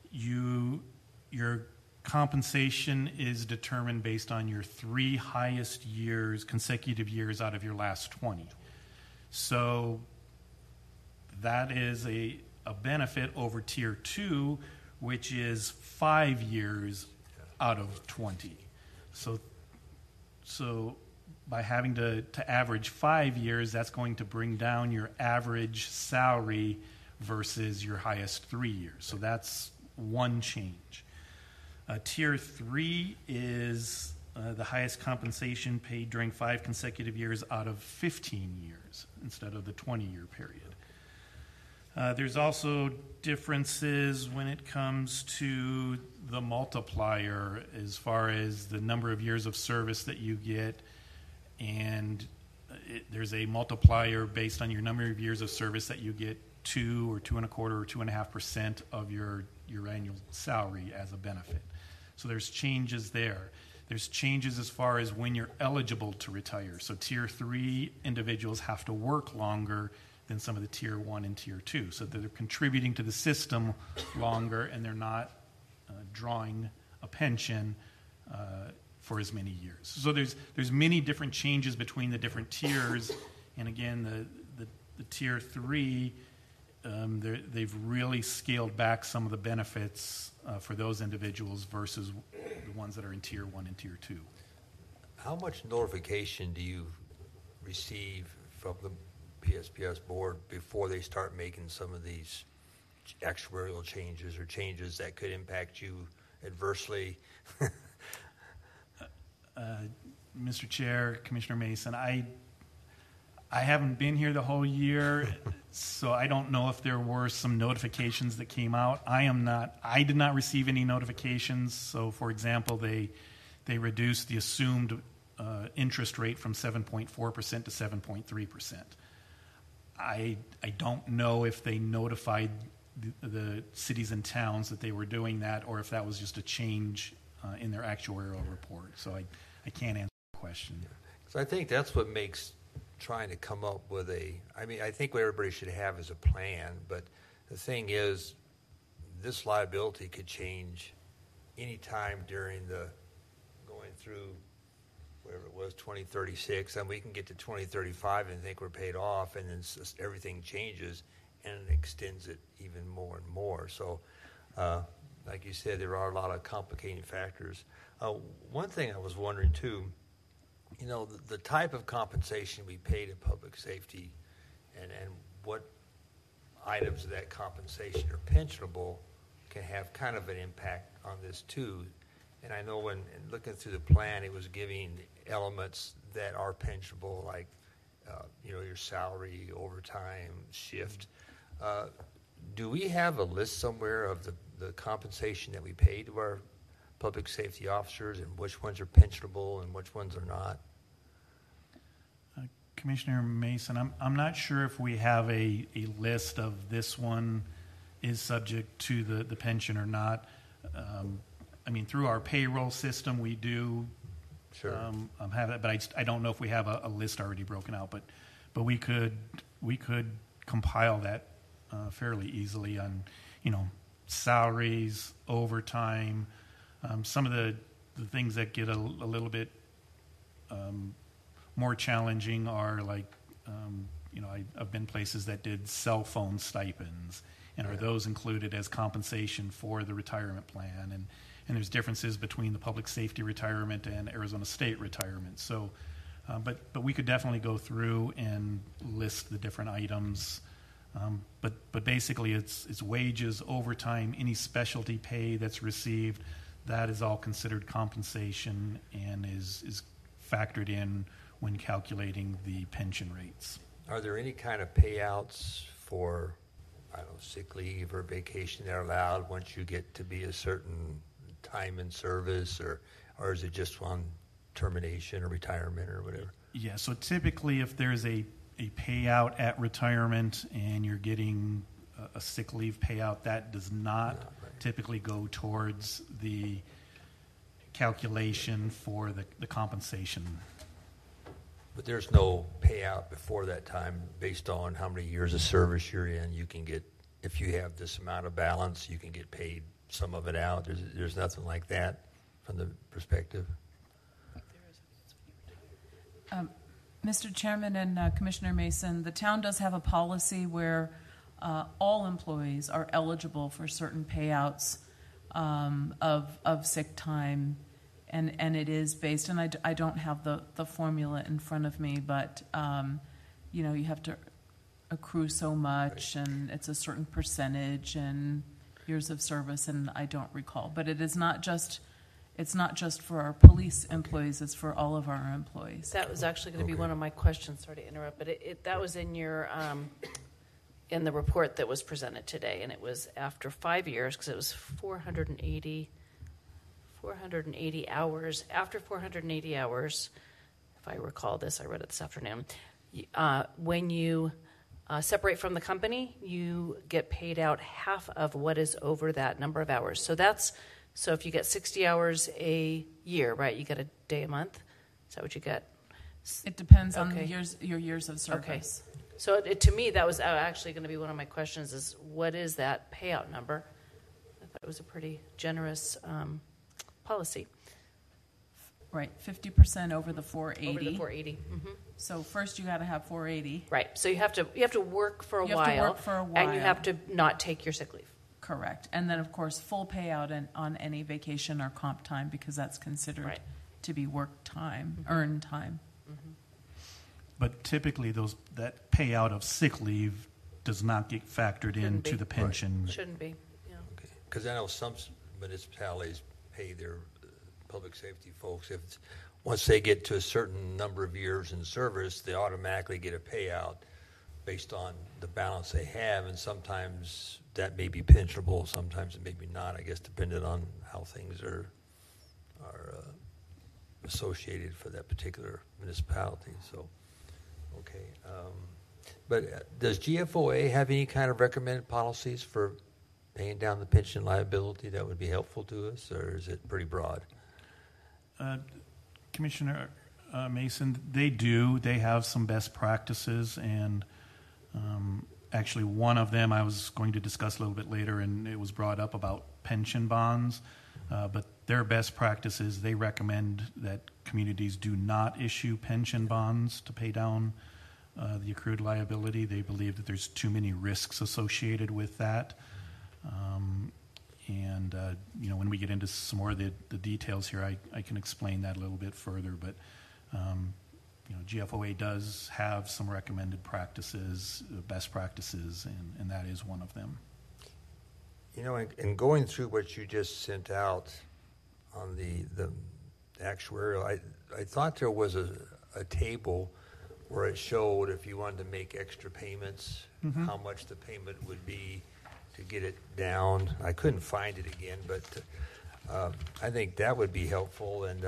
your compensation is determined based on your 3 highest consecutive years out of your last 20. So that is a benefit over Tier 2, which is 5 years out of 20. So by having to average 5 years, that's going to bring down your average salary versus your highest 3 years. So that's one change. Tier 3 is the highest compensation paid during 5 consecutive years out of 15 years instead of the 20-year period. There's also differences when it comes to the multiplier as far as the number of years of service that you get, and there's a multiplier based on your number of years of service that you get 2 or 2.25 or 2.5% of your annual salary as a benefit. So there's changes there. There's changes as far as when you're eligible to retire. So Tier 3 individuals have to work longer than some of the Tier 1 and Tier 2. So they're contributing to the system longer, and they're not drawing a pension for as many years. So there's many different changes between the different tiers. And again, the Tier 3, they've really scaled back some of the benefits for those individuals versus the ones that are in Tier 1 and Tier 2. How much notification do you receive from the PSPS board before they start making some of these actuarial changes or changes that could impact you adversely? Mr. Chair, Commissioner Mason, I haven't been here the whole year, so I don't know if there were some notifications that came out. I did not receive any notifications. So, for example, they reduced the assumed interest rate from 7.4% to 7.3%. I don't know if they notified the cities and towns that they were doing that, or if that was just a change in their actuarial report. So I can't answer the question. So I think that's what makes trying to come up with I think what everybody should have is a plan, but the thing is, this liability could change any time during going through whatever it was, 2036, and we can get to 2035 and think we're paid off, and then everything changes and it extends it even more and more. So, like you said, there are a lot of complicating factors. One thing I was wondering too, the type of compensation we pay to public safety and what items of that compensation are pensionable can have kind of an impact on this too. And I know when looking through the plan, it was giving elements that are pensionable, like your salary, overtime, shift. do we have a list somewhere of the compensation that we pay to our public safety officers and which ones are pensionable and which ones are not? Commissioner Mason, I'm not sure if we have a list of this one is subject to the pension or not. I mean, through our payroll system, we do Sure. have it, but I don't know if we have a list already broken out. But we could compile that fairly easily on, salaries, overtime, some of the things that get a little bit more challenging are like, I've been places that did cell phone stipends, and are those included as compensation for the retirement plan? And there's differences between the public safety retirement and Arizona State retirement. So, but we could definitely go through and list the different items. But basically, it's wages, overtime, any specialty pay that's received. That is all considered compensation and is factored in when calculating the pension rates. Are there any kind of payouts for, sick leave or vacation that are allowed once you get to be a certain time in service, or is it just on termination or retirement or whatever? Yeah, so typically if there's a payout at retirement and you're getting a sick leave payout, that does not typically go towards the calculation for the compensation. But there's no payout before that time based on how many years of service you're in. You can get, if you have this amount of balance, you can get paid some of it out. There's nothing like that from the perspective. Mr. Chairman and Commissioner Mason, the town does have a policy where all employees are eligible for certain payouts of sick time, and it is based, and I don't have the formula in front of me, but you have to accrue so much, and it's a certain percentage and years of service, and I don't recall. But it's not just for our police employees, it's for all of our employees. That was actually going to be one of my questions. Sorry to interrupt, but that was in your in the report that was presented today, and it was after 5 years, because it was 480 hours. After 480 hours, if I recall this, I read it this afternoon, when you separate from the company, you get paid out half of what is over that number of hours. So if you get 60 hours a year, right, you get a day a month? Is that what you get? It depends on your years of service. Okay. So to me, that was actually going to be one of my questions is, what is that payout number? I thought it was a pretty generous policy. Right, 50% over the 480. Over the 480. Mm-hmm. So first you got to have 480. Right. So you have to work for a while. You have to work for a while. And you have to not take your sick leave. Correct. And then, of course, full payout on any vacation or comp time, because that's considered to be work time, earned time. Mm-hmm. But typically that payout of sick leave does not get factored into the pension. Shouldn't be. Yeah. Okay. Because I know some municipalities pay their public safety folks, once they get to a certain number of years in service, they automatically get a payout based on the balance they have, and sometimes that may be pensionable, sometimes it may be not, I guess, depending on how things are associated for that particular municipality. So, okay. But does GFOA have any kind of recommended policies for paying down the pension liability that would be helpful to us, or is it pretty broad? Commissioner Mason, they do. They have some best practices, and actually one of them I was going to discuss a little bit later, and it was brought up about pension bonds. But their best practices, they recommend that communities do not issue pension bonds to pay down the accrued liability. They believe that there's too many risks associated with that. And when we get into some more of the details here, I can explain that a little bit further. But GFOA does have some recommended practices, best practices, and that is one of them. In going through what you just sent out on the actuarial, I thought there was a table where it showed if you wanted to make extra payments, how much the payment would be, to get it down. I couldn't find it again, but I think that would be helpful. And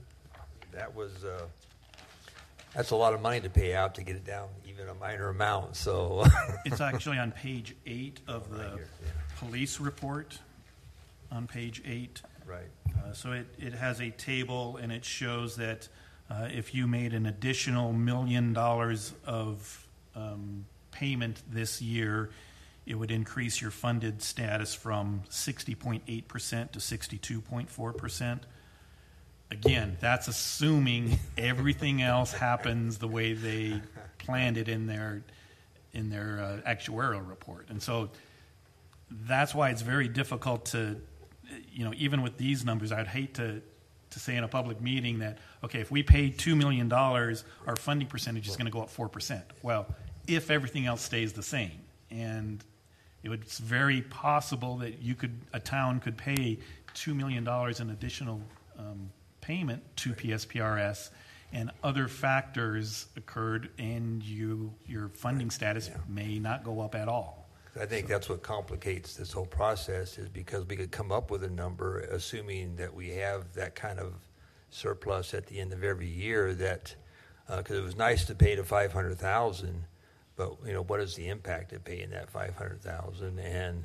that's a lot of money to pay out to get it down, even a minor amount. So It's actually on page 8 of the police report, on page 8. Right. So it has a table, and it shows that if you made an additional $1 million of payment this year, it would increase your funded status from 60.8% to 62.4%. Again, that's assuming everything else happens the way they planned it in their actuarial report. And so that's why it's very difficult to, even with these numbers, I'd hate to say in a public meeting that, okay, if we paid $2 million, our funding percentage is going to go up 4%. Well, if everything else stays the same. And it's very possible that a town could pay $2 million in additional payment to PSPRS, and other factors occurred, and your funding status may not go up at all. I think that's what complicates this whole process, is because we could come up with a number, assuming that we have that kind of surplus at the end of every year. That because it was nice to pay to $500,000, but what is the impact of paying that $500,000? And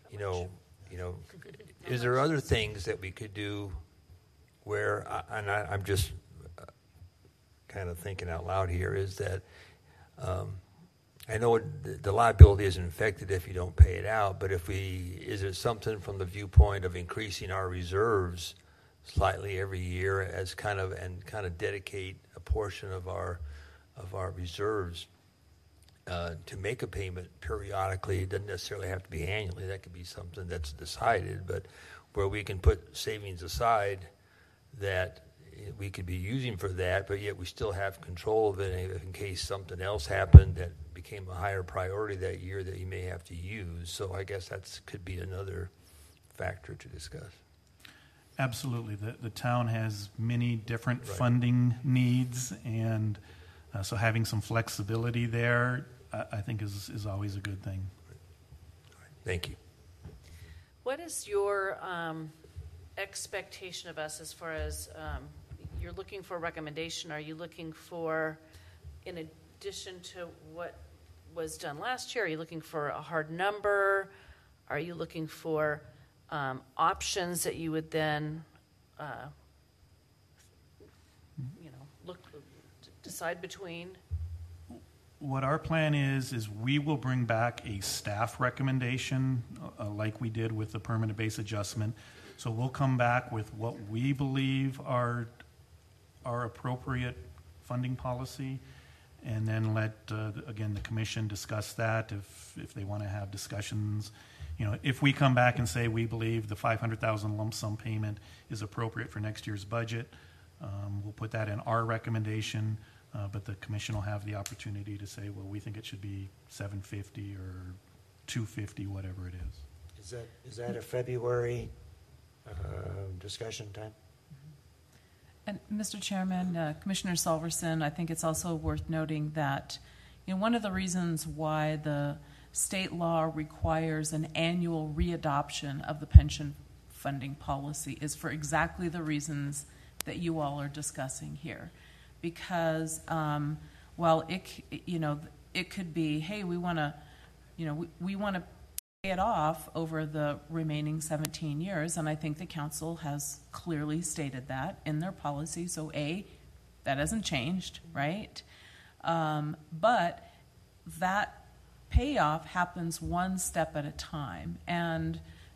is there other things that we could do? Where, I'm just kind of thinking out loud here, is that I know the liability isn't affected if you don't pay it out, but is it something from the viewpoint of increasing our reserves slightly every year as kind of dedicate a portion of our reserves to make a payment periodically? It doesn't necessarily have to be annually. That could be something that's decided, but where we can put savings aside that we could be using for that, but yet we still have control of it in case something else happened that became a higher priority that year that you may have to use. So I guess that could be another factor to discuss. Absolutely. The town has many different funding needs, and so having some flexibility there, I think, is always a good thing. Thank you. What is your expectation of us as far as you're looking for a recommendation? Are you looking for, in addition to what was done last year, are you looking for a hard number? Are you looking for options that you would then decide between? What our plan is we will bring back a staff recommendation like we did with the permanent base adjustment. So we'll come back with what we believe are our appropriate funding policy, and then let, again, the commission discuss that if they want to have discussions. If we come back and say we believe the $500,000 lump sum payment is appropriate for next year's budget, we'll put that in our recommendation, but the commission will have the opportunity to say, well, we think it should be $750 or $250, whatever it is. Is that a February discussion time? And Mr. Chairman, Commissioner Solverson, I think it's also worth noting that one of the reasons why the state law requires an annual readoption of the pension funding policy is for exactly the reasons that you all are discussing here. Because while it could be, hey, we want to pay it off over the remaining 17 years, and I think the council has clearly stated that in their policy. So that hasn't changed, right? But that payoff happens one step at a time, and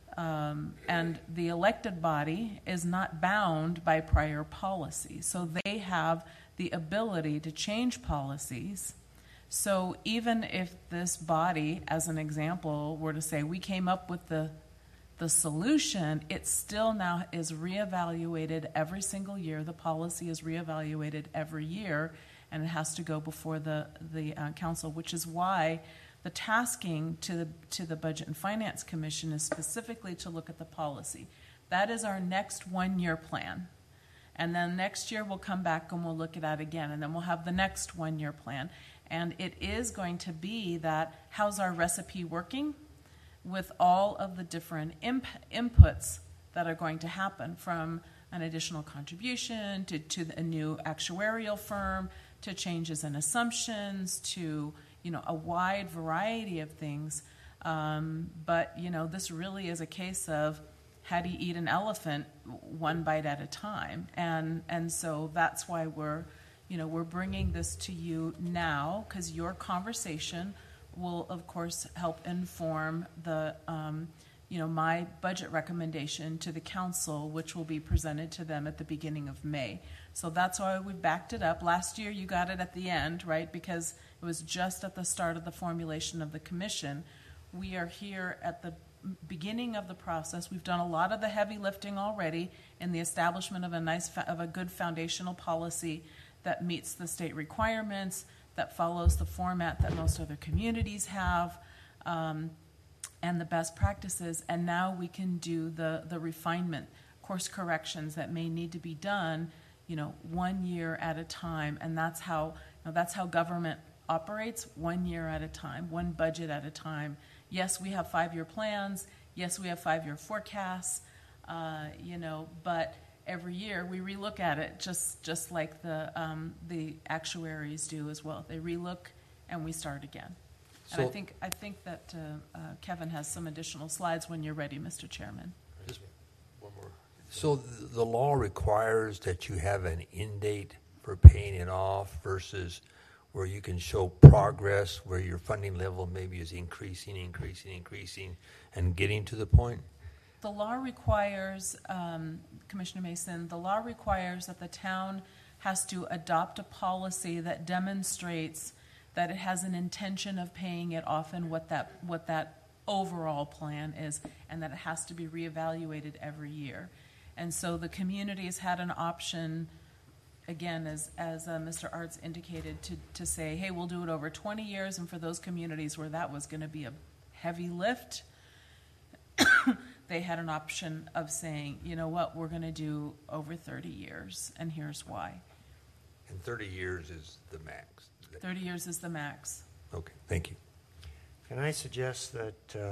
the elected body is not bound by prior policy, so they have the ability to change policies. So even if this body, as an example, were to say we came up with the solution, it still now is reevaluated every single year. The policy is reevaluated every year, and it has to go before the council, which is why the tasking to the Budget and Finance Commission is specifically to look at the policy. That is our next one-year plan. And then next year we'll come back and we'll look at that again, and then we'll have the next one-year plan. And it is going to be that, how's our recipe working? with all of the different inputs that are going to happen, from an additional contribution to a new actuarial firm, to changes in assumptions, to a wide variety of things. But this really is a case of how do you eat an elephant one bite at a time, and so that's why we're bringing this to you now, because your conversation will, of course, help inform the my budget recommendation to the council, which will be presented to them at the beginning of May. So that's why we backed it up. Last year you got it at the end, right? Because it was just at the start of the formulation of the commission. We are here at the beginning of the process. We've done a lot of the heavy lifting already in the establishment of a good foundational policy that meets the state requirements, that follows the format that most other communities have, and the best practices. And now we can do the refinement, course corrections that may need to be done, 1 year at a time. And that's how government operates, 1 year at a time, one budget at a time. Yes, we have 5-year plans. Yes, we have 5-year forecasts. But every year we relook at it, just like the actuaries do as well. They relook and we start again. And So- I think that Kevin has some additional slides when you're ready, Mr. Chairman. Just one more. So the law requires that you have an end date for paying it off versus where you can show progress, where your funding level maybe is increasing, and getting to the point? The law requires, Commissioner Mason, the law requires that the town has to adopt a policy that demonstrates that it has an intention of paying it off and what that overall plan is, and that it has to be reevaluated every year. And so the community has had an option, again, as Mr. Arts indicated, to say, hey, we'll do it over 20 years, and for those communities where that was going to be a heavy lift, they had an option of saying, you know what, we're going to do over 30 years, and here's why. And 30 years is the max. 30 years is the max. Okay, thank you. Can I suggest that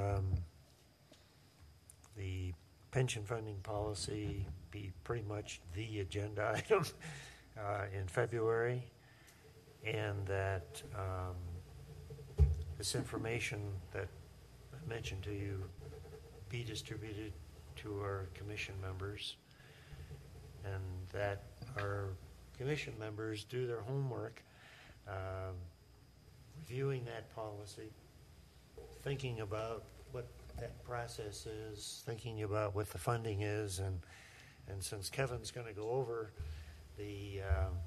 the pension funding policy be pretty much the agenda item in February, and that this information that I mentioned to you be distributed to our commission members, and that our commission members do their homework, reviewing that policy, thinking about what that process is, thinking about what the funding is, and since Kevin's going to go over the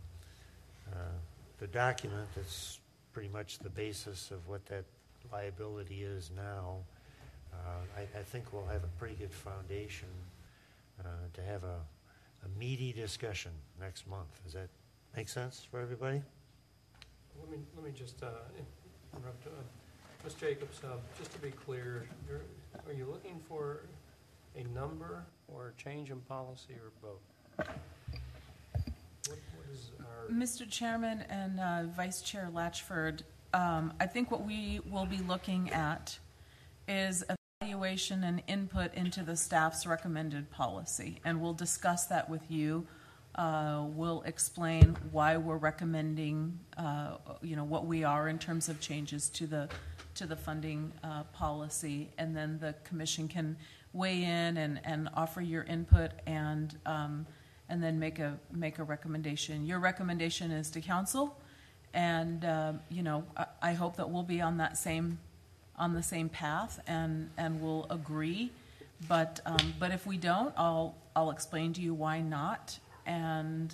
document that's pretty much the basis of what that liability is now, I think we'll have a pretty good foundation to have a meaty discussion next month. Does that make sense for everybody? Let me just interrupt. Ms. Jacobs, just to be clear, are you looking for a number or a change in policy or both? What is our... Mr. Chairman and Vice Chair Latchford, I think what we will be looking at is evaluation and input into the staff's recommended policy, and we'll discuss that with you. We'll explain why we're recommending, what we are in terms of changes to the funding policy, and then the commission can weigh in and offer your input and then make a recommendation. Your recommendation is to council, and I hope that we'll be on the same path and we'll agree. But if we don't, I'll explain to you why not. And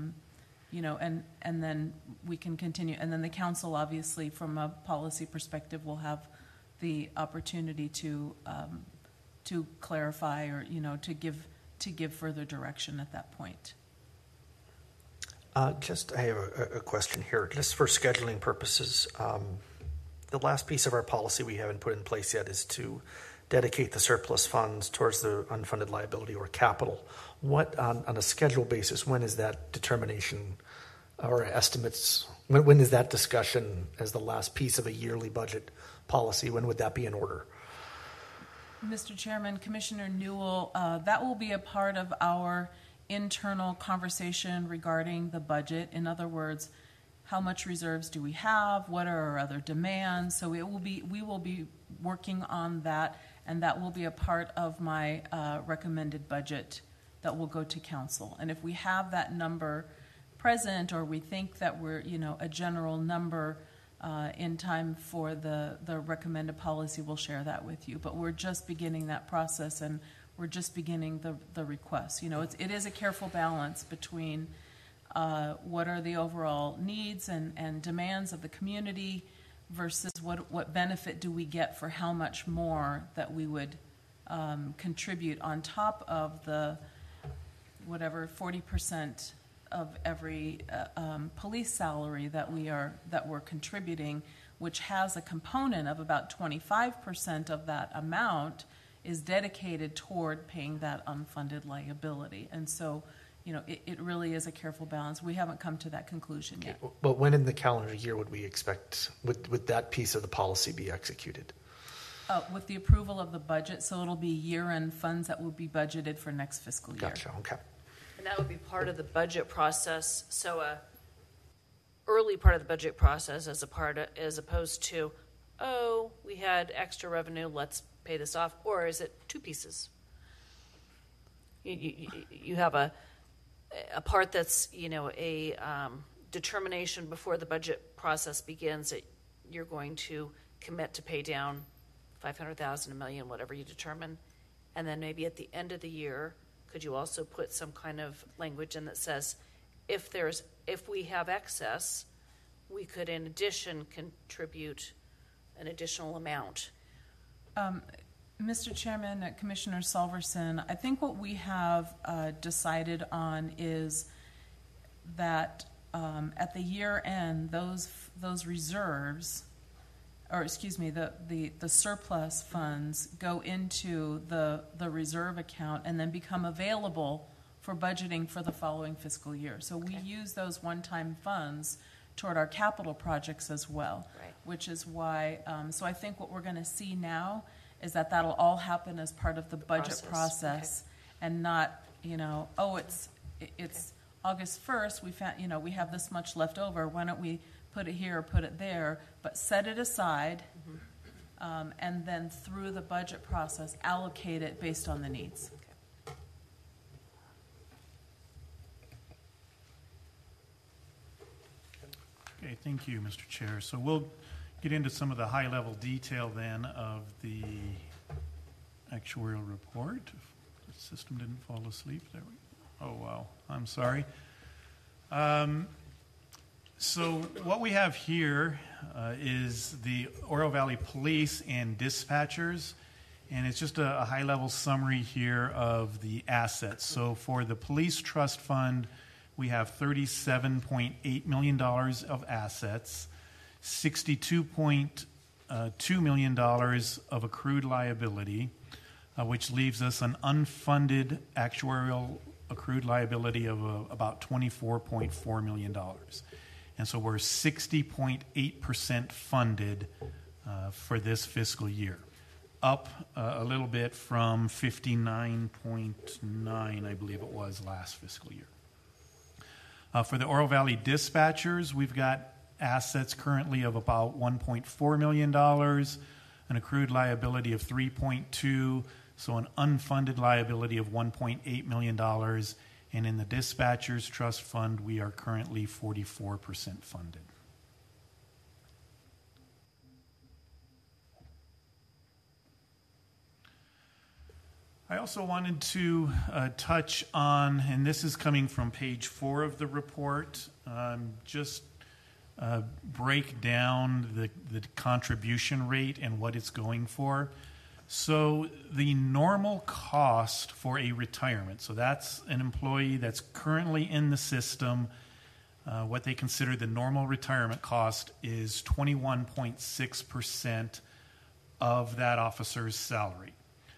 and then we can continue. And then the council, obviously, from a policy perspective, will have the opportunity to clarify or to give further direction at that point. I have a question here, just for scheduling purposes. The last piece of our policy we haven't put in place yet is to dedicate the surplus funds towards the unfunded liability or capital. What, on a schedule basis, when is that determination or estimates, when is that discussion as the last piece of a yearly budget policy? When would that be in order? Mr. Chairman, Commissioner Newell, that will be a part of our internal conversation regarding the budget. In other words, how much reserves do we have? What are our other demands? So we will be working on that, and that will be a part of my recommended budget that will go to council. And if we have that number present, or we think that we're, a general number in time for the recommended policy, we'll share that with you. But we're just beginning that process, and we're just beginning the request. It is a careful balance between what are the overall needs and demands of the community versus what benefit do we get for how much more that we would contribute on top of the whatever 40% of every police salary that we're contributing, which has a component of about 25% of that amount is dedicated toward paying that unfunded liability. And so, it really is a careful balance. We haven't come to that conclusion yet. But when in the calendar year would we expect, would that piece of the policy be executed? With the approval of the budget, so it'll be year-end funds that will be budgeted for next fiscal year. Gotcha, okay. And that would be part of the budget process. So early part of the budget process as opposed to, we had extra revenue, let's pay this off. Or is it two pieces? You have a part that's, a determination before the budget process begins that you're going to commit to pay down $500,000, $1 million, whatever you determine. And then maybe at the end of the year, could you also put some kind of language in that says, if we have excess, we could in addition contribute an additional amount? Mr. Chairman, Commissioner Solverson, I think what we have decided on is that at the year end, those reserves, or excuse me, the surplus funds go into the reserve account and then become available for budgeting for the following fiscal year. So we use those one-time funds toward our capital projects as well, right. Which is why, so I think what we're going to see now is that that'll all happen as part of the budget process and not, it's August 1st, we found, we have this much left over, why don't we put it here or put it there, but set it aside, and then through the budget process, allocate it based on the needs. Okay, thank you, Mr. Chair. So we'll get into some of the high-level detail then of the actuarial report. If the system didn't fall asleep, there we go. Oh, wow, I'm sorry. So what we have here is the Oro Valley Police and dispatchers, and it's just a high-level summary here of the assets. So for the Police Trust Fund, we have $37.8 million of assets, $62.2 million of accrued liability, which leaves us an unfunded actuarial accrued liability of about $24.4 million. And so we're 60.8% funded for this fiscal year, up a little bit from 59.9, I believe it was, last fiscal year. For the Oro Valley dispatchers, we've got assets currently of about $1.4 million, an accrued liability of $3.2, so an unfunded liability of $1.8 million. And in the dispatchers trust fund, we are currently 44% funded. I also wanted to touch on, and this is coming from page 4 of the report, just break down the contribution rate and what it's going for. So the normal cost for a retirement, so that's an employee that's currently in the system, what they consider the normal retirement cost is 21.6% of that officer's salary.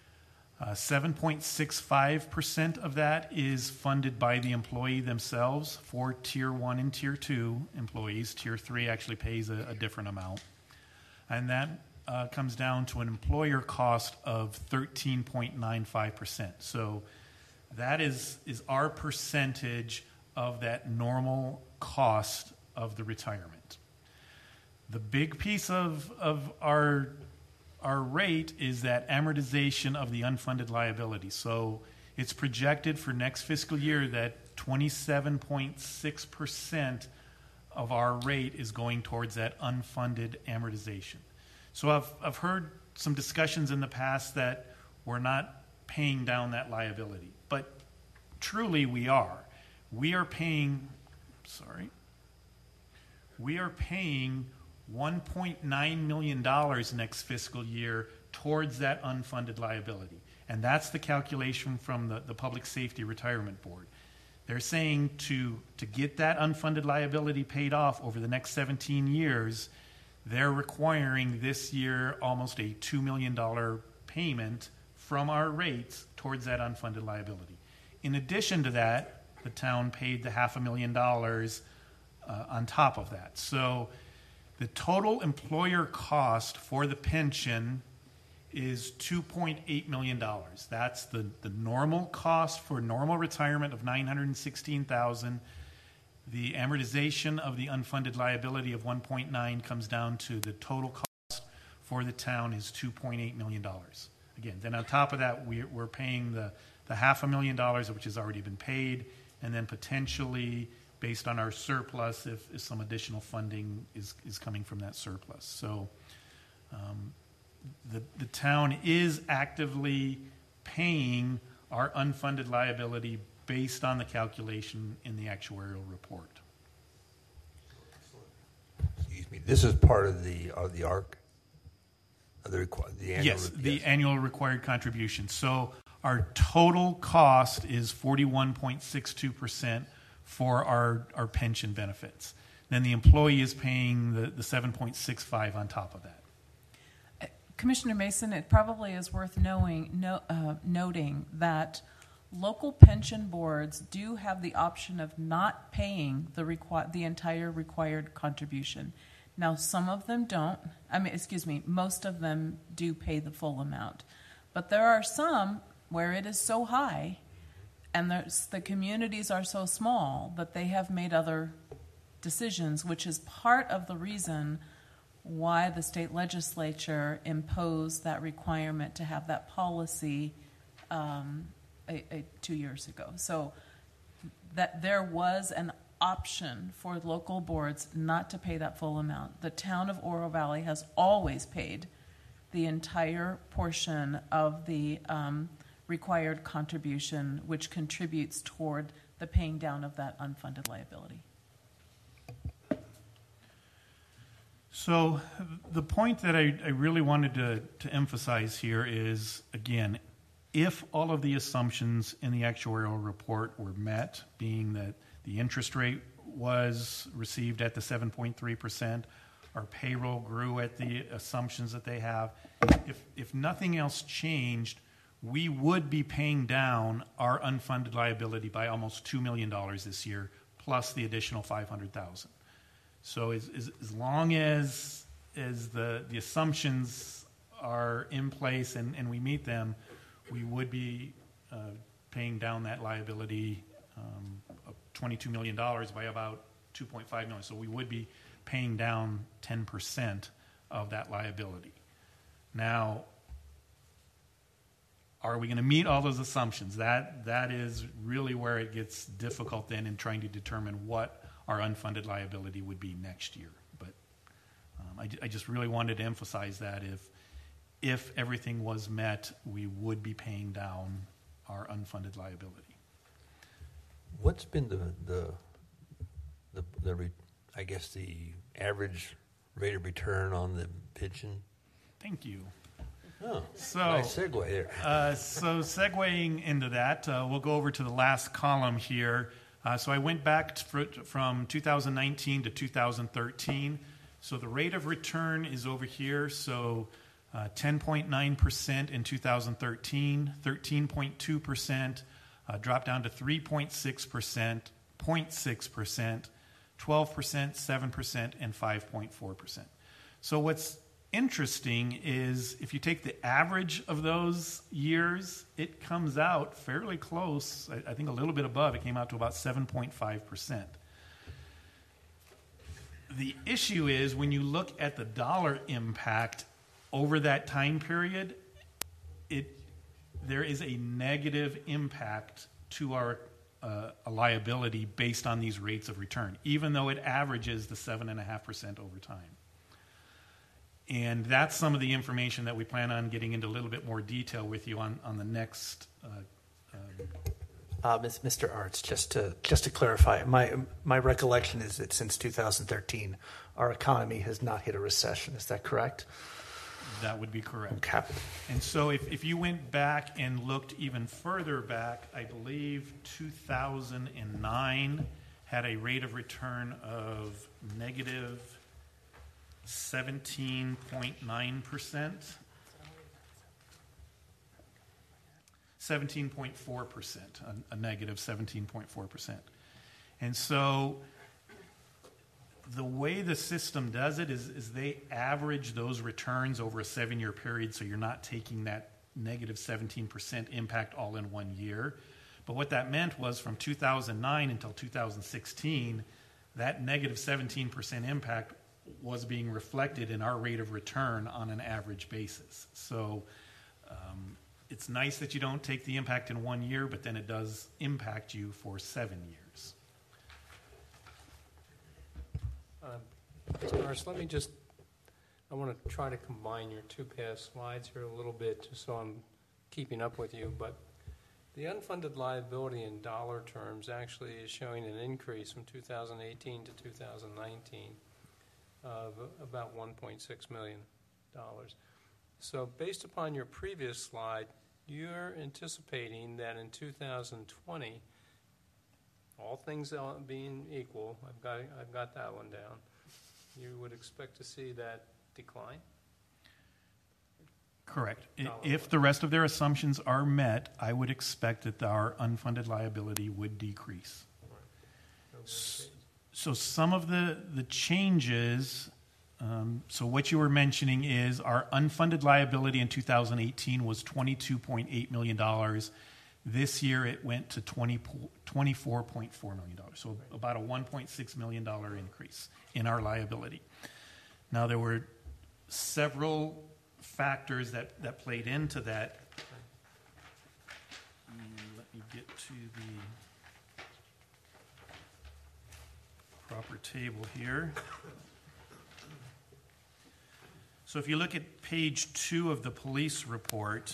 7.65% of that is funded by the employee themselves for Tier 1 and Tier 2 employees. Tier 3 actually pays a different amount. And that comes down to an employer cost of 13.95%. So that is our percentage of that normal cost of the retirement. The big piece of our rate is that amortization of the unfunded liability. So it's projected for next fiscal year that 27.6% of our rate is going towards that unfunded amortization. So I've heard some discussions in the past that we're not paying down that liability, but truly we are. We are paying $1.9 million next fiscal year towards that unfunded liability. And that's the calculation from the Public Safety Retirement Board. They're saying to get that unfunded liability paid off over the next 17 years, they're requiring this year almost a $2 million payment from our rates towards that unfunded liability. In addition to that, the town paid the $500,000 on top of that. So the total employer cost for the pension is $2.8 million. That's the normal cost for normal retirement of $916,000. The amortization of the unfunded liability of 1.9 comes down to the total cost for the town is $2.8 million. Again, then on top of that, we're paying the $500,000, which has already been paid, and then potentially, based on our surplus, if some additional funding is coming from that surplus. So the town is actively paying our unfunded liability based on the calculation in the actuarial report. Excuse me. This is part of the ARC? The annual, yes, the annual required contribution. So our total cost is 41.62% for our pension benefits. Then the employee is paying the 7.65 on top of that. Commissioner Mason, it probably is worth noting that local pension boards do have the option of not paying the entire required contribution. Now, some of them don't. Most of them do pay the full amount. But there are some where it is so high and the communities are so small that they have made other decisions, which is part of the reason why the state legislature imposed that requirement to have that policy 2 years ago. So that there was an option for local boards not to pay that full amount. The town of Oro Valley has always paid the entire portion of the required contribution, which contributes toward the paying down of that unfunded liability. So the point that I really wanted to emphasize here is, again, if all of the assumptions in the actuarial report were met, being that the interest rate was received at the 7.3%, our payroll grew at the assumptions that they have, if nothing else changed, we would be paying down our unfunded liability by almost $2 million this year, plus the additional $500,000. So as long as the assumptions are in place and we meet them, we would be paying down that liability of $22 million by about $2.5 million. So we would be paying down 10% of that liability. Now, are we going to meet all those assumptions? That is really where it gets difficult then in trying to determine what our unfunded liability would be next year. But I just really wanted to emphasize that if everything was met, we would be paying down our unfunded liability. What's been the average rate of return on the pension? Thank you. Oh, so nice segue there. So segueing into that, we'll go over to the last column here. So I went back from 2019 to 2013. So the rate of return is over here. So 10.9% in 2013, 13.2%, dropped down to 3.6%, 0.6%, 12%, 7%, and 5.4%. So what's interesting is if you take the average of those years, it comes out fairly close. I think a little bit above. It came out to about 7.5%. The issue is when you look at the dollar impact over that time period, there is a negative impact to our liability based on these rates of return, even though it averages the 7.5% over time. And that's some of the information that we plan on getting into a little bit more detail with you on the next. Mr. Arts, just to clarify, my recollection is that since 2013, our economy has not hit a recession. Is that correct? That would be correct. Okay. And so if you went back and looked even further back, I believe 2009 had a rate of return of negative 17.9%. 17.4%, a negative 17.4%. And so the way the system does it is they average those returns over a 7-year period, so you're not taking that negative 17% impact all in 1 year. But what that meant was from 2009 until 2016, that negative 17% impact was being reflected in our rate of return on an average basis. So it's nice that you don't take the impact in 1 year, but then it does impact you for 7 years. Mr. Arce, I want to try to combine your two past slides here a little bit, just so I'm keeping up with you. But the unfunded liability in dollar terms actually is showing an increase from 2018 to 2019 of about $1.6 million. So based upon your previous slide, you're anticipating that in 2020, all things being equal, I've got that one down, you would expect to see that decline? Correct. If the rest of their assumptions are met, I would expect that our unfunded liability would decrease. So some of the changes, so what you were mentioning is our unfunded liability in 2018 was $22.8 million. This year it went to $24.4 million, so about a $1.6 million increase in our liability. Now there were several factors that played into that. Let me get to the proper table here. So if you look at page 2 of the police report,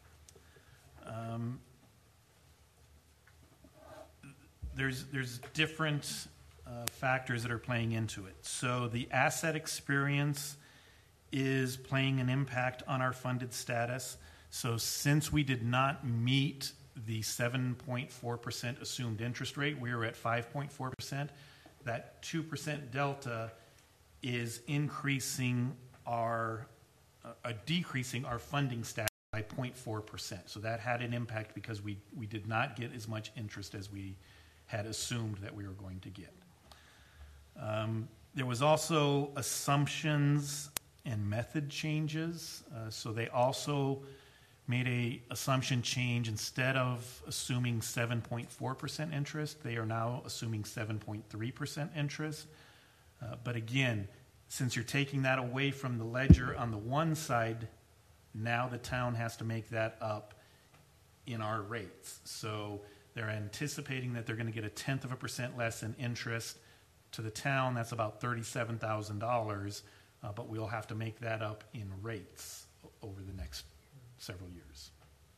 there's different factors that are playing into it. So the asset experience is playing an impact on our funded status. So since we did not meet the 7.4% assumed interest rate, we were at 5.4%. That 2% delta is decreasing our funding status by 0.4%. So that had an impact because we did not get as much interest as we had assumed that we were going to get. There was also assumptions and method changes. So they also made a assumption change. Instead of assuming 7.4% interest, they are now assuming 7.3% interest. But again, since you're taking that away from the ledger on the one side, now the town has to make that up in our rates. So they're anticipating that they're going to get 0.1% less in interest to the town. That's about $37,000, but we'll have to make that up in rates over the next several years.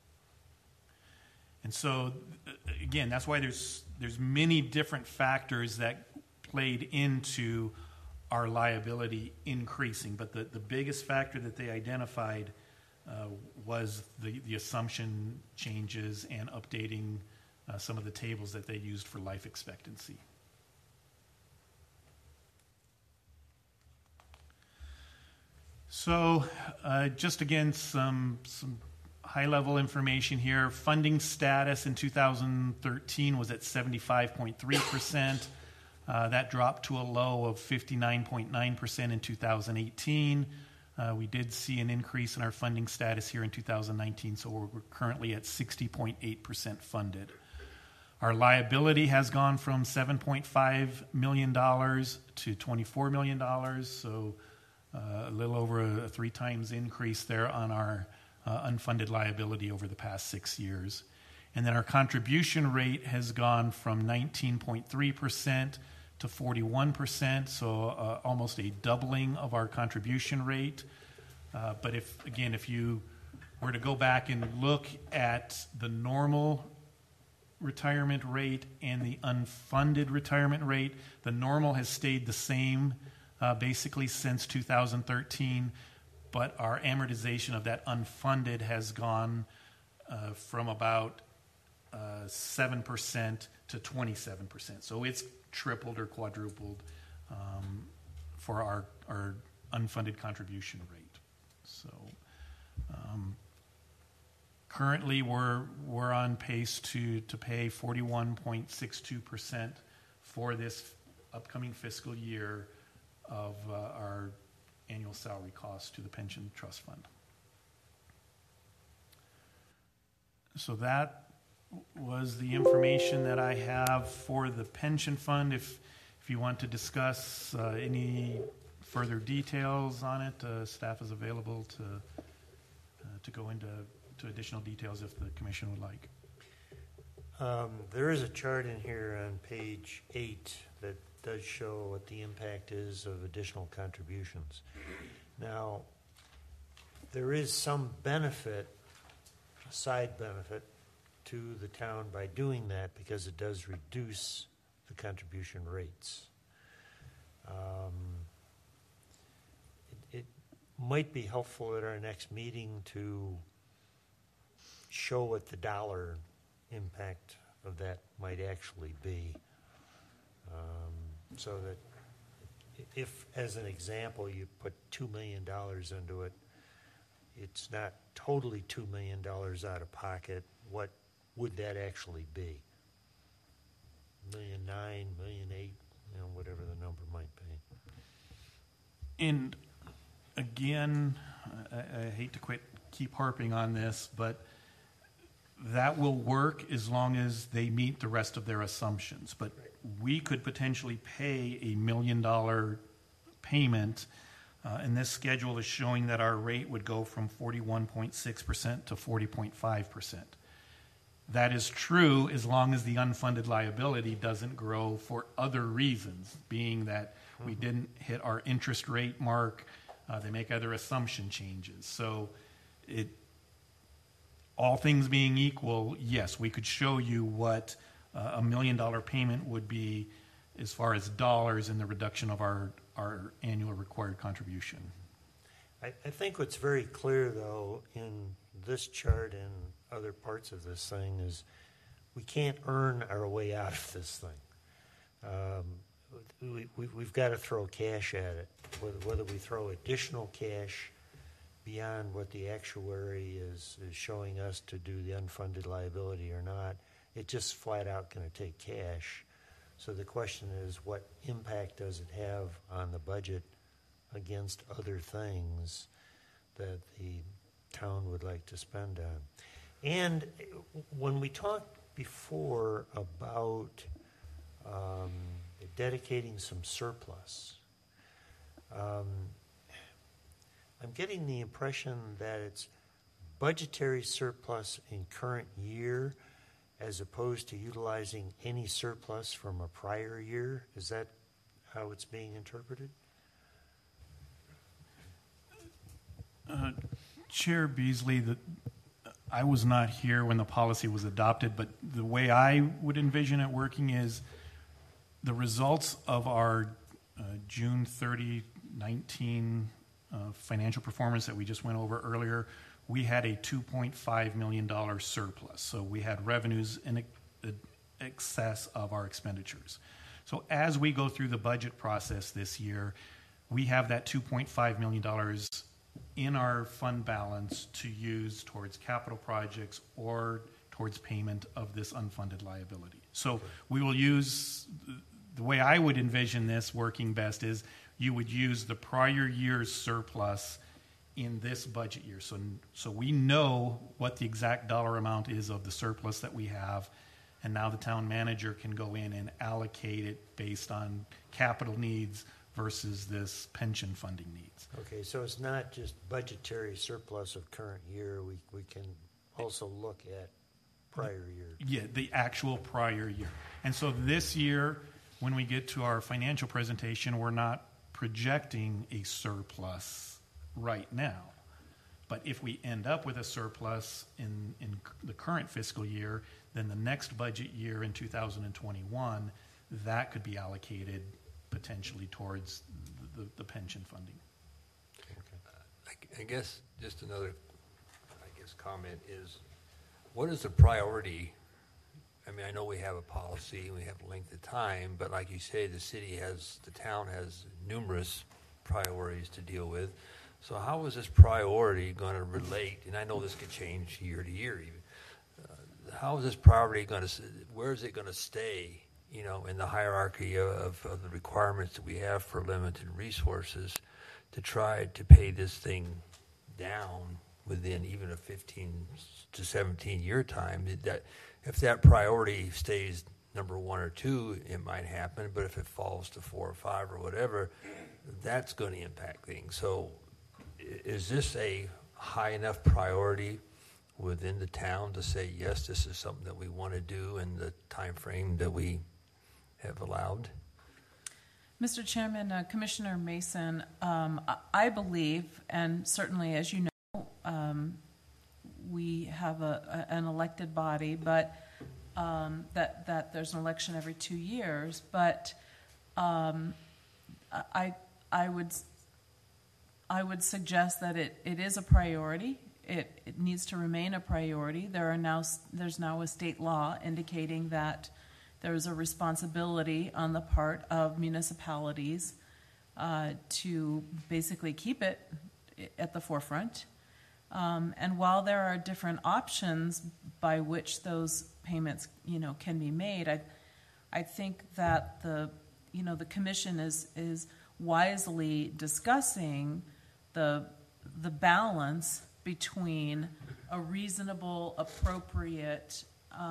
And so, again, that's why there's many different factors that played into our liability increasing. But the biggest factor that they identified was the assumption changes and updating some of the tables that they used for life expectancy. So just again, some high-level information here. Funding status in 2013 was at 75.3%. That dropped to a low of 59.9% in 2018. We did see an increase in our funding status here in 2019, so we're currently at 60.8% funded. Our liability has gone from $7.5 million to $24 million, so a little over a 3 times increase there on our unfunded liability over the past 6 years. And then our contribution rate has gone from 19.3% to 41%, so almost a doubling of our contribution rate. But if you were to go back and look at the normal retirement rate and the unfunded retirement rate, the normal has stayed the same basically since 2013, but our amortization of that unfunded has gone from about 7% to 27%. So it's tripled or quadrupled for our unfunded contribution rate. So currently we're on pace to pay 41.62% for this upcoming fiscal year of our annual salary costs to the pension trust fund. So that was the information that I have for the pension fund. If you want to discuss any further details on it, staff is available to go into additional details if the commission would like. There is a chart in here on page 8 that does show what the impact is of additional contributions. Now, there is some benefit, a side benefit, to the town by doing that because it does reduce the contribution rates. It might be helpful at our next meeting to show what the dollar impact of that might actually be. So that if, as an example, you put $2 million into it, it's not totally $2 million out of pocket. What would that actually be? $1.9 million, $1.8 million, whatever the number might be. And again, I hate to keep harping on this, but that will work as long as they meet the rest of their assumptions. But we could potentially pay $1 million payment, and this schedule is showing that our rate would go from 41.6% to 40.5%. That is true as long as the unfunded liability doesn't grow for other reasons, being that we didn't hit our interest rate mark, they make other assumption changes. So all things being equal, yes, we could show you what $1 million payment would be as far as dollars in the reduction of our annual required contribution. I think what's very clear, though, in this chart and other parts of this thing is we can't earn our way out of this thing. We've got to throw cash at it, whether we throw additional cash beyond what the actuary is showing us to do the unfunded liability or not. It's just flat out going to take cash. So the question is, what impact does it have on the budget against other things that the town would like to spend on? And when we talked before about dedicating some surplus, I'm getting the impression that it's budgetary surplus in current year as opposed to utilizing any surplus from a prior year. Is that how it's being interpreted? Chair Beasley, I was not here when the policy was adopted, but the way I would envision it working is the results of our June 30, 19 financial performance that we just went over earlier, we had a $2.5 million surplus. So we had revenues in excess of our expenditures. So as we go through the budget process this year, we have that $2.5 million in our fund balance to use towards capital projects or towards payment of this unfunded liability. So we will use, the way I would envision this working best is you would use the prior year's surplus in this budget year. So we know what the exact dollar amount is of the surplus that we have, and now the town manager can go in and allocate it based on capital needs versus this pension funding needs. Okay, so it's not just budgetary surplus of current year. We can also look at prior year. Yeah, the actual prior year. And so this year, when we get to our financial presentation, we're not projecting a surplus right now. But if we end up with a surplus in the current fiscal year, then the next budget year in 2021, that could be allocated potentially towards the pension funding. I guess just another, comment is, what is the priority? I mean, I know we have a policy and we have length of time, but like you say, the town has numerous priorities to deal with. So how is this priority going to relate? And I know this could change year to year even. How is this priority going to, where is it going to stay, in the hierarchy of the requirements that we have for limited resources to try to pay this thing down within even a 15 to 17 year time? That if that priority stays number 1 or 2, it might happen, but if it falls to 4 or 5 or whatever, that's going to impact things. So is this a high enough priority within the town to say, yes, this is something that we want to do in the time frame that we have allowed? Mr. Chairman, Commissioner Mason, I believe, and certainly as you know, we have an elected body, but that there's an election every 2 years. But I would suggest that it is a priority. It needs to remain a priority. There's now a state law indicating that there is a responsibility on the part of municipalities to basically keep it at the forefront. And while there are different options by which those payments, can be made, I think that the commission is wisely discussing the balance between a reasonable, appropriate,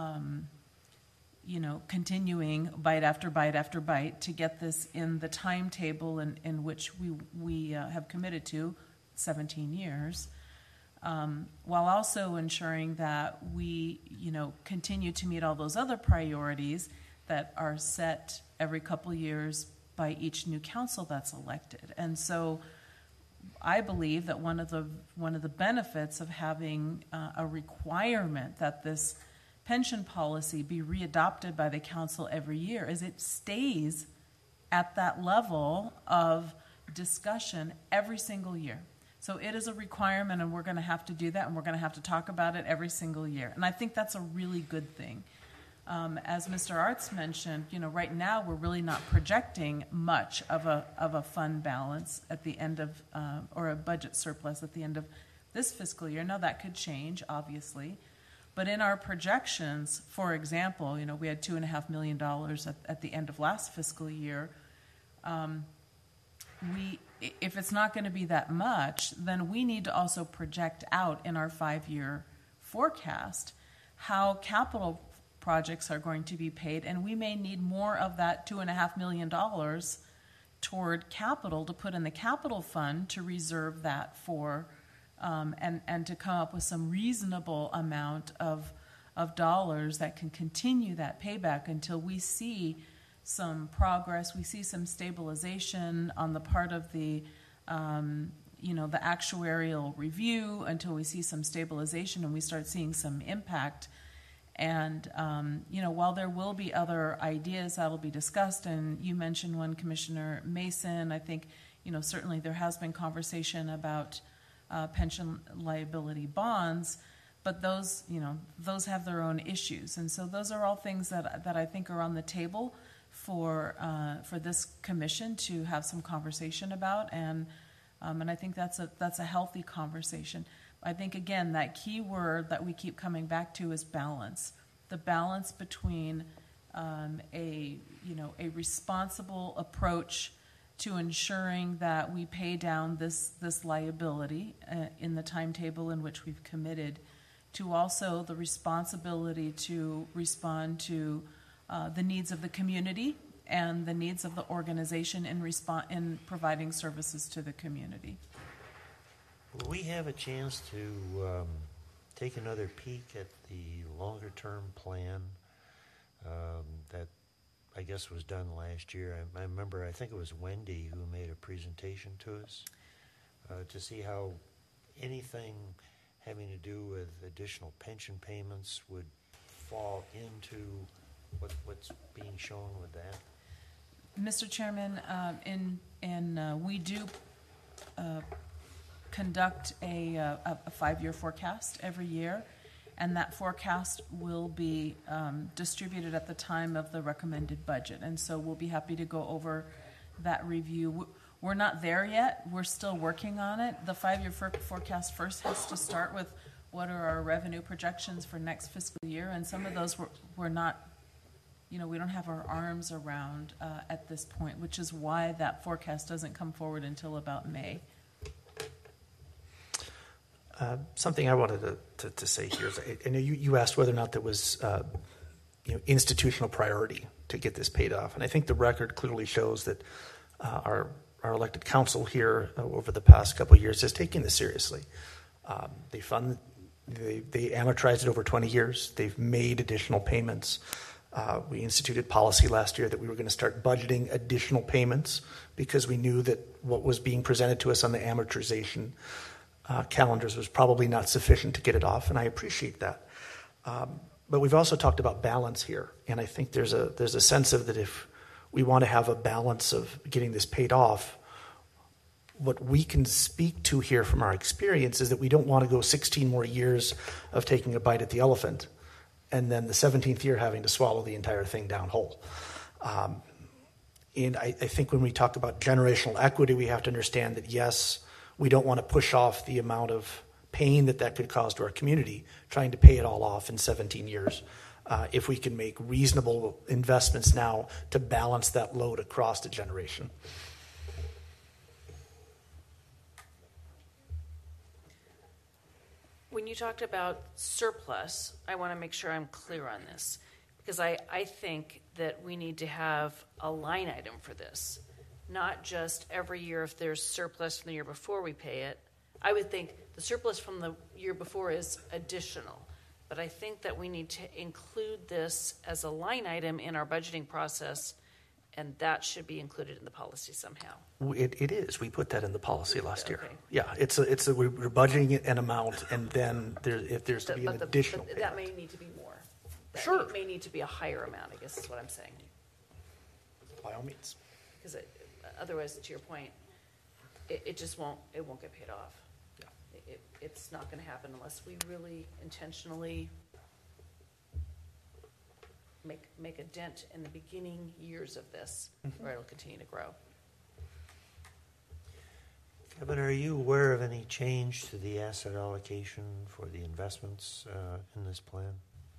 continuing bite after bite after bite to get this in the timetable in which we have committed to 17 years, while also ensuring that we, continue to meet all those other priorities that are set every couple years by each new council that's elected. And so I believe that one of the benefits of having a requirement that this pension policy be readopted by the council every year is it stays at that level of discussion every single year. So it is a requirement, and we're going to have to do that, and we're going to have to talk about it every single year. And I think that's a really good thing. As Mr. Arts mentioned, right now we're really not projecting much of a fund balance at the end of, or a budget surplus at the end of this fiscal year. Now that could change, obviously. But in our projections, for example, we had $2.5 million at the end of last fiscal year. If it's not going to be that much, then we need to also project out in our 5-year forecast how capital projects are going to be paid, and we may need more of that $2.5 million toward capital to put in the capital fund to reserve that for and to come up with some reasonable amount of dollars that can continue that payback until we see some progress, we see some stabilization on the part of the the actuarial review, until we see some stabilization and we start seeing some impact. And while there will be other ideas that will be discussed, and you mentioned one, Commissioner Mason, I think certainly there has been conversation about pension liability bonds, but those have their own issues, and so those are all things that I think are on the table for this commission to have some conversation about, and I think that's a healthy conversation. I think again that key word that we keep coming back to is balance. The balance between a responsible approach to ensuring that we pay down this liability in the timetable in which we've committed, to also the responsibility to respond to the needs of the community and the needs of the organization in providing services to the community. Will we have a chance to take another peek at the longer-term plan that I guess was done last year? I remember, I think it was Wendy who made a presentation to us to see how anything having to do with additional pension payments would fall into what's being shown with that. Mr. Chairman, we do conduct a 5-year forecast every year, and that forecast will be distributed at the time of the recommended budget. And so we'll be happy to go over that review. We're not there yet. We're still working on it. The 5-year forecast first has to start with what are our revenue projections for next fiscal year, and some of those we're not, we don't have our arms around at this point, which is why that forecast doesn't come forward until about May. Something I wanted to say here is, I know you asked whether or not there was institutional priority to get this paid off, and I think the record clearly shows that our elected council here over the past couple of years has taken this seriously. They amortized it over 20 years. They've made additional payments. We instituted policy last year that we were going to start budgeting additional payments because we knew that what was being presented to us on the amortization calendars was probably not sufficient to get it off, and I appreciate that. But we've also talked about balance here, and I think there's a sense of that if we want to have a balance of getting this paid off, what we can speak to here from our experience is that we don't want to go 16 more years of taking a bite at the elephant and then the 17th year having to swallow the entire thing down whole. And I think when we talk about generational equity, we have to understand that, yes, we don't want to push off the amount of pain that could cause to our community trying to pay it all off in 17 years. If we can make reasonable investments now to balance that load across the generation. When you talked about surplus, I want to make sure I'm clear on this, because I think that we need to have a line item for this, not just every year if there's surplus from the year before we pay it. I would think the surplus from the year before is additional, but I think that we need to include this as a line item in our budgeting process, and that should be included in the policy somehow. It is. We put that in the policy last year. Okay. Yeah, we're budgeting an amount, and then if there's to be an additional but payment. that may need to be more. That Sure. may need to be a higher amount, I guess is what I'm saying. By all means. Because otherwise, to your point, it just won't get paid off. Yeah. It's not going to happen unless we really intentionally make a dent in the beginning years of this, or it'll continue to grow. Kevin, are you aware of any change to the asset allocation for the investments in this plan?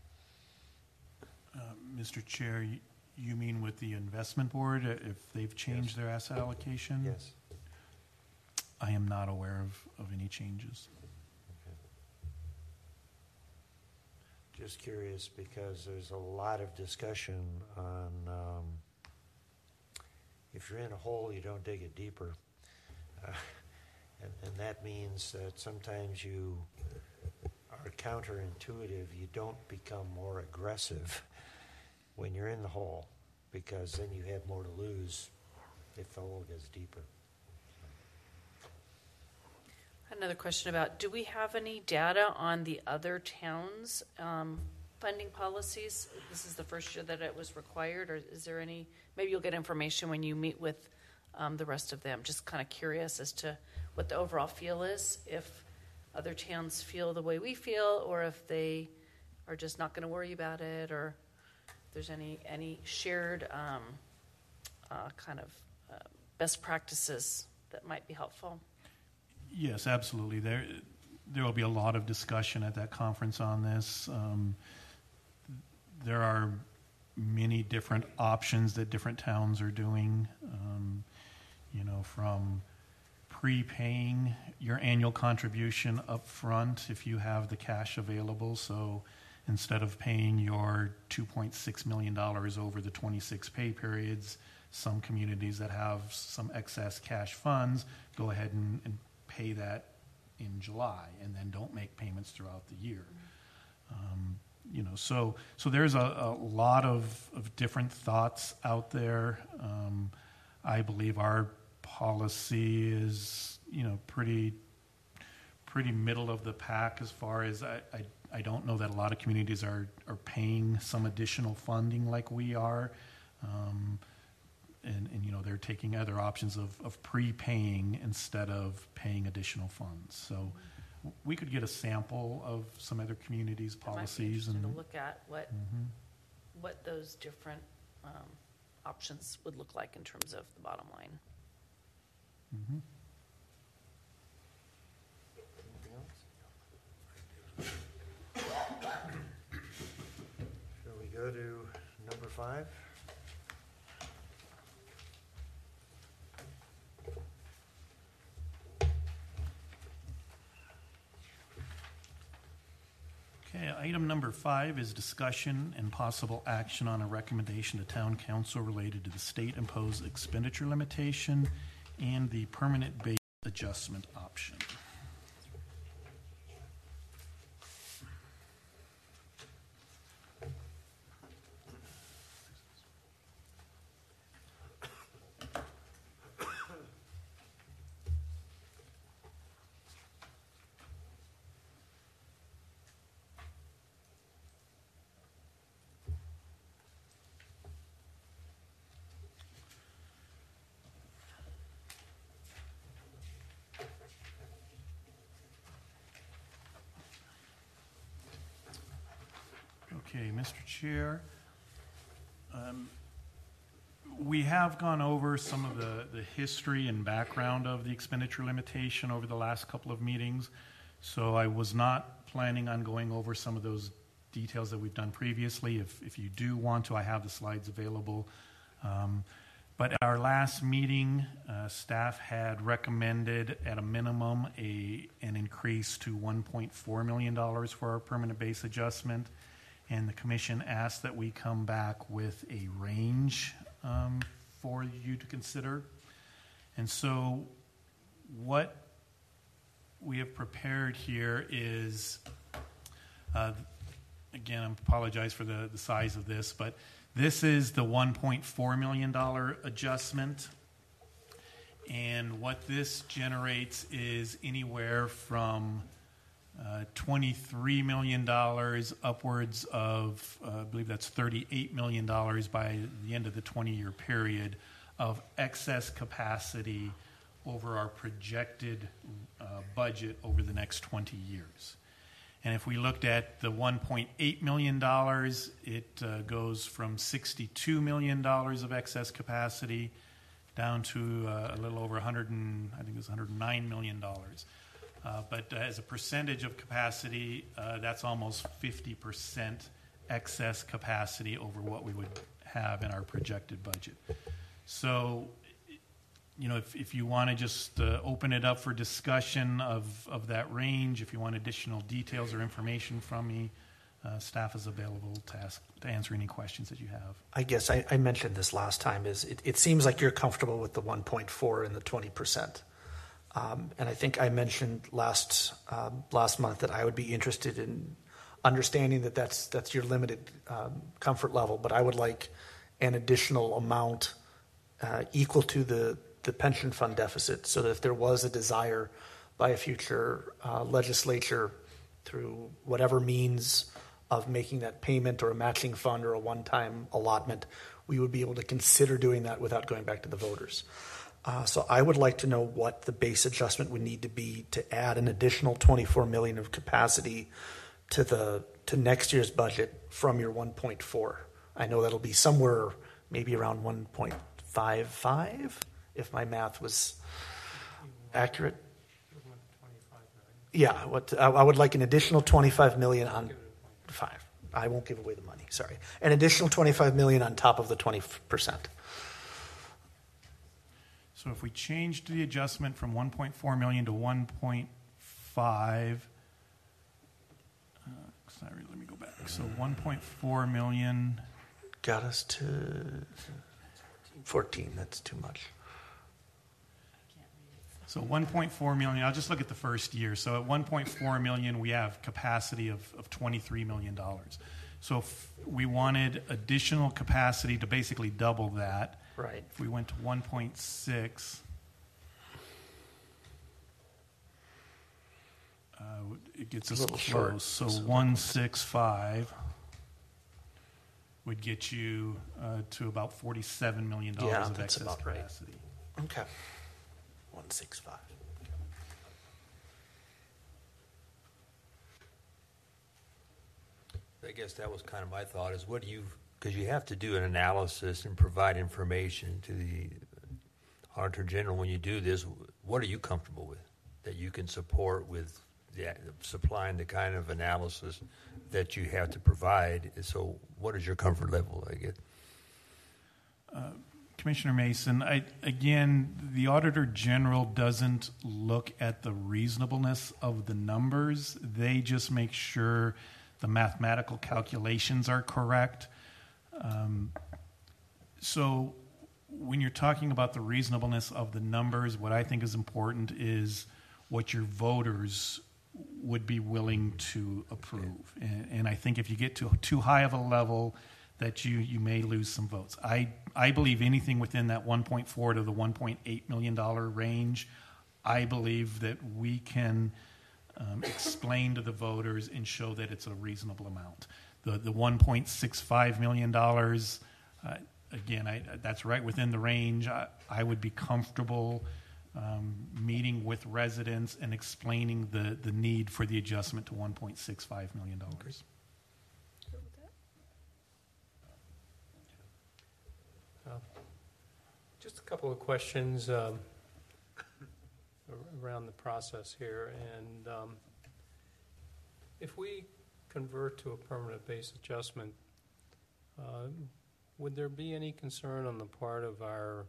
Mr. Chair, you mean with the investment board, if they've changed their asset allocation? Yes. I am not aware of any changes. Just curious because there's a lot of discussion on if you're in a hole, you don't dig it deeper. And that means that sometimes you are counterintuitive. You don't become more aggressive when you're in the hole because then you have more to lose if the hole gets deeper. Another question about, do we have any data on the other towns' funding policies? This is the first year that it was required, or is there any, maybe you'll get information when you meet with the rest of them. Just kind of curious as to what the overall feel is, if other towns feel the way we feel, or if they are just not going to worry about it, or if there's any shared kind of best practices that might be helpful. Yes, absolutely. There will be a lot of discussion at that conference on this. There are many different options that different towns are doing. from prepaying your annual contribution up front if you have the cash available. So instead of paying your $2.6 million over the 26 pay periods, some communities that have some excess cash funds go ahead and pay that in July and then don't make payments throughout the year. So there's a lot of different thoughts out there. I believe our policy is, pretty middle of the pack as far as I don't know that a lot of communities are paying some additional funding like we are. And they're taking other options of prepaying instead of paying additional funds. So we could get a sample of some other communities' policies and and to look at what those different options would look like in terms of the bottom line. Mm-hmm. Shall we go to number 5? Okay, item number 5 is discussion and possible action on a recommendation to Town Council related to the state-imposed expenditure limitation and the permanent base adjustment option. Okay, Mr. Chair, we have gone over some of the history and background of the expenditure limitation over the last couple of meetings, so I was not planning on going over some of those details that we've done previously. If you do want to, I have the slides available. But at our last meeting, staff had recommended at a minimum an increase to $1.4 million for our permanent base adjustment. And the commission asked that we come back with a range for you to consider. And so what we have prepared here is, again, I apologize for the size of this, but this is the $1.4 million adjustment. And what this generates is anywhere from $23 million upwards of, I believe that's $38 million by the end of the 20-year period of excess capacity over our projected budget over the next 20 years. And if we looked at the $1.8 million, it goes from $62 million of excess capacity down to a little over $109 million. But as a percentage of capacity, that's almost 50% excess capacity over what we would have in our projected budget. So, if you want to just open it up for discussion of that range, if you want additional details or information from me, staff is available to answer any questions that you have. I guess I mentioned this last time. It seems like you're comfortable with the 1.4 and the 20%. And I think I mentioned last month that I would be interested in understanding that that's your limited comfort level, but I would like an additional amount equal to the pension fund deficit, so that if there was a desire by a future legislature through whatever means of making that payment or a matching fund or a one-time allotment, we would be able to consider doing that without going back to the voters. So I would like to know what the base adjustment would need to be to add an additional $24 million of capacity to next year's budget from your 1.4. I know that'll be somewhere maybe around 1.55 if my math was accurate. Yeah, I would like an additional $25 million on 5. I won't give away the money. Sorry, an additional $25 million on top of the 20%. So if we changed the adjustment from 1.4 million to 1.5, sorry, let me go back. So 1.4 million. Got us to 14. That's too much. So 1.4 million, I'll just look at the first year. So at 1.4 million, we have capacity of $23 million. So if we wanted additional capacity to basically double that, Right. if we went to 1.6, it gets us A little close. short. So 165 would get you to about $47 million Yeah, of that's excess about right. capacity. Okay. 165. I guess that was kind of my thought is because you have to do an analysis and provide information to the Auditor General when you do this. What are you comfortable with that you can support with supplying the kind of analysis that you have to provide? So what is your comfort level, I guess? Commissioner Mason, again, the Auditor General doesn't look at the reasonableness of the numbers. They just make sure the mathematical calculations are correct. So when you're talking about the reasonableness of the numbers, what I think is important is what your voters would be willing to approve. And I think if you get to too high of a level, that you may lose some votes. I believe anything within that 1.4 to the $1.8 million range, I believe that we can explain to the voters and show that it's a reasonable amount. The $1.65 million, again, that's right within the range. I would be comfortable meeting with residents and explaining the need for the adjustment to $1.65 million. Just a couple of questions around the process here. And if we convert to a permanent base adjustment, would there be any concern on the part of our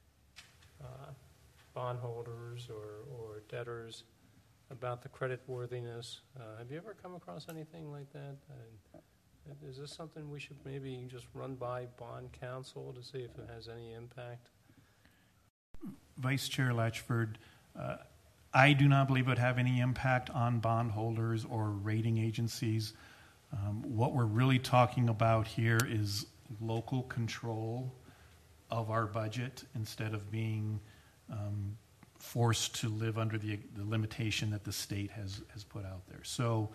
bondholders or debtors about the credit worthiness? Have you ever come across anything like that? Is this something we should maybe just run by bond counsel to see if it has any impact? Vice Chair Latchford, I do not believe it would have any impact on bondholders or rating agencies. What we're really talking about here is local control of our budget instead of being forced to live under the limitation that the state has put out there. So,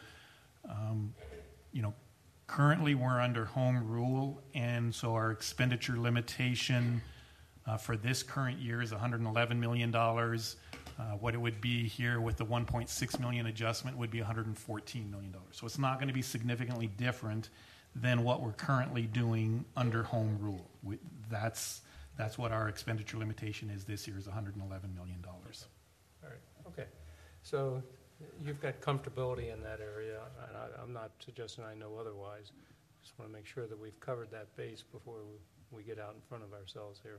currently we're under home rule, and so our expenditure limitation for this current year is $111 million. What it would be here with the 1.6 million adjustment would be $114 million. So it's not going to be significantly different than what we're currently doing under home rule. That's what our expenditure limitation is this year, is $111 million. All right. Okay. So you've got comfortability in that area, and I'm not suggesting I know otherwise. Just want to make sure that we've covered that base before we get out in front of ourselves here.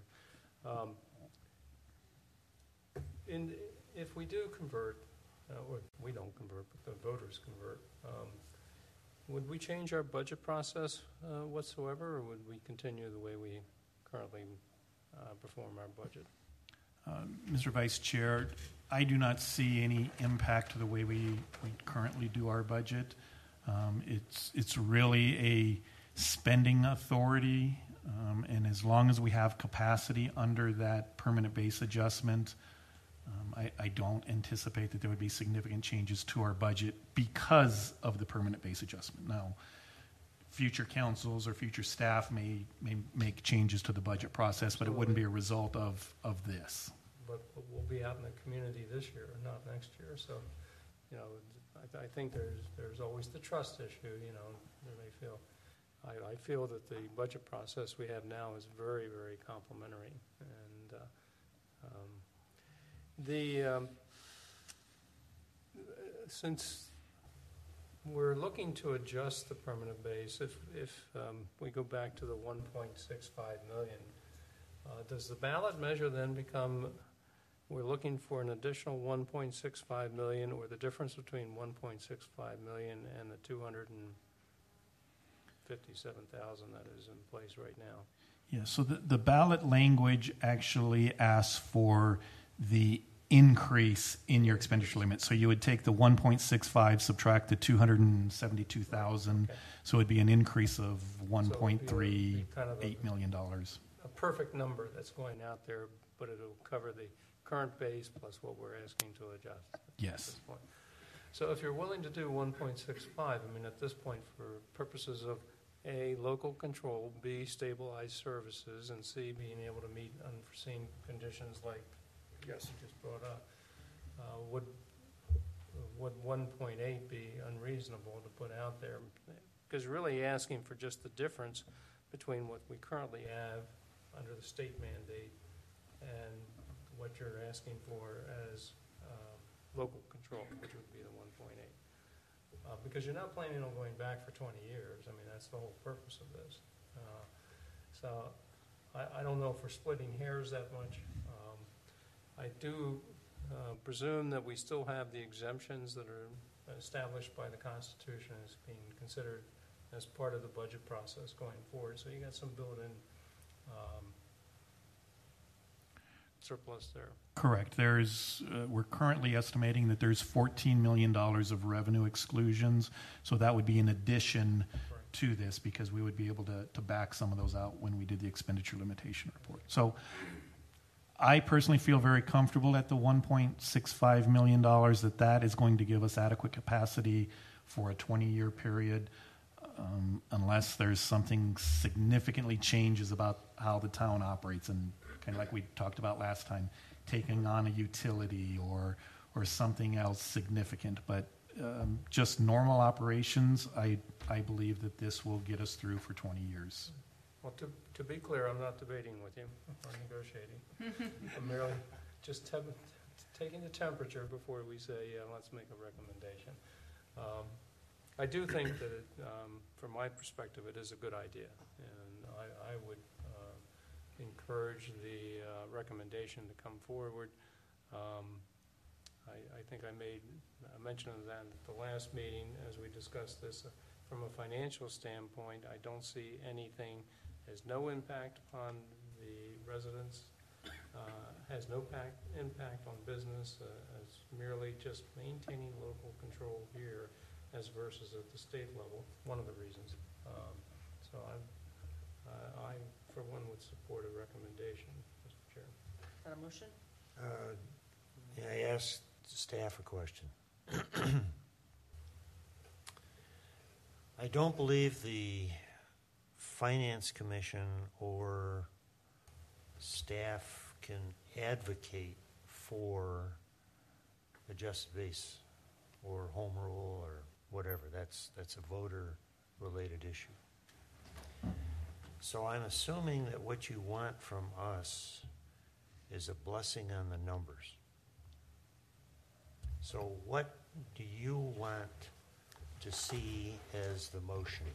If we do convert, or we don't convert, but the voters convert, would we change our budget process whatsoever, or would we continue the way we currently perform our budget? Mr. Vice Chair, I do not see any impact to the way we currently do our budget. It's really a spending authority, and as long as we have capacity under that permanent base adjustment, I don't anticipate that there would be significant changes to our budget because of the permanent base adjustment. Now, future councils or future staff may make changes to the budget process, but it wouldn't be a result of this. But we'll be out in the community this year, not next year. So, I think there's always the trust issue. They may feel. I feel that the budget process we have now is very, very complimentary, and since we're looking to adjust the permanent base, if we go back to the 1.65 million, Does the ballot measure then become, we're looking for an additional 1.65 million, or the difference between 1.65 million and the 257,000 that is in place right now? Yeah, so the ballot language actually asks for the increase in your expenditure limit. So you would take the 1.65, subtract the 272,000, Okay. so it'd be an increase of kind of $1.38 million. A perfect number that's going out there, but it'll cover the current base plus what we're asking to adjust. At Yes. this point. So if you're willing to do 1.65, I mean, at this point, for purposes of A, local control, B, stabilized services, and C, being able to meet unforeseen conditions like you just brought up, would 1.8 be unreasonable to put out there? Because really asking for just the difference between what we currently have under the state mandate and what you're asking for as local control, which would be the 1.8. Because you're not planning on going back for 20 years. I mean, that's the whole purpose of this. So I don't know if we're splitting hairs that much. I do presume that we still have the exemptions that are established by the Constitution as being considered as part of the budget process going forward. So you got some built-in surplus there. Correct. We're currently estimating that there's $14 million of revenue exclusions, so that would be in addition to this, because we would be able to back some of those out when we did the expenditure limitation report. So I personally feel very comfortable at the $1.65 million that is going to give us adequate capacity for a 20-year period, unless there's something significantly changes about how the town operates, and kind of like we talked about last time, taking on a utility or something else significant. But just normal operations, I believe that this will get us through for 20 years. Well, to be clear, I'm not debating with you or negotiating. I'm merely just taking the temperature before we say, yeah, let's make a recommendation. I do think that, from my perspective, it is a good idea, and I would encourage the recommendation to come forward. I think I made a mention of that at the last meeting as we discussed this. From a financial standpoint, I don't see anything, has no impact upon the residents, has no impact on business, as merely just maintaining local control here as versus at the state level, one of the reasons. So I, for one, would support a recommendation, Mr. Chair. Is that a motion? I asked staff a question. I don't believe the Finance Commission or staff can advocate for adjusted base or home rule or whatever. That's a voter-related issue. So I'm assuming that what you want from us is a blessing on the numbers. So what do you want to see as the motion?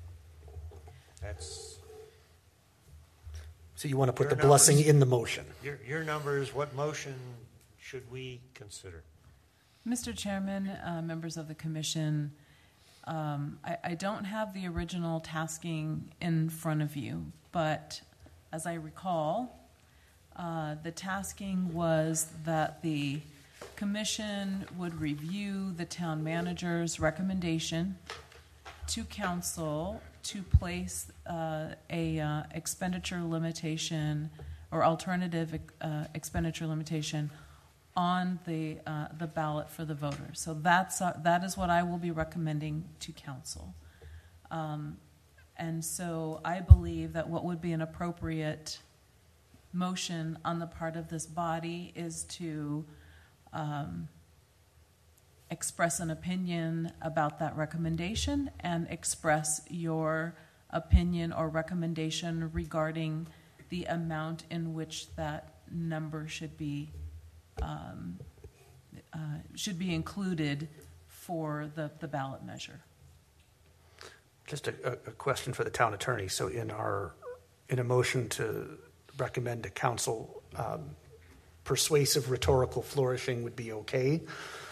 So you want to put Your the blessing numbers. in the motion. Your numbers, what motion should we consider? Mr. Chairman, members of the commission, I don't have the original tasking in front of you, but as I recall, the tasking was that the commission would review the town manager's recommendation to council to place a expenditure limitation or alternative expenditure limitation on the ballot for the voters. So that is what I will be recommending to council. And so I believe that what would be an appropriate motion on the part of this body is to express an opinion about that recommendation and express your opinion or recommendation regarding the amount in which that number should be included for the ballot measure. Just a question for the town attorney. So in a motion to recommend to council, persuasive rhetorical flourishing would be okay.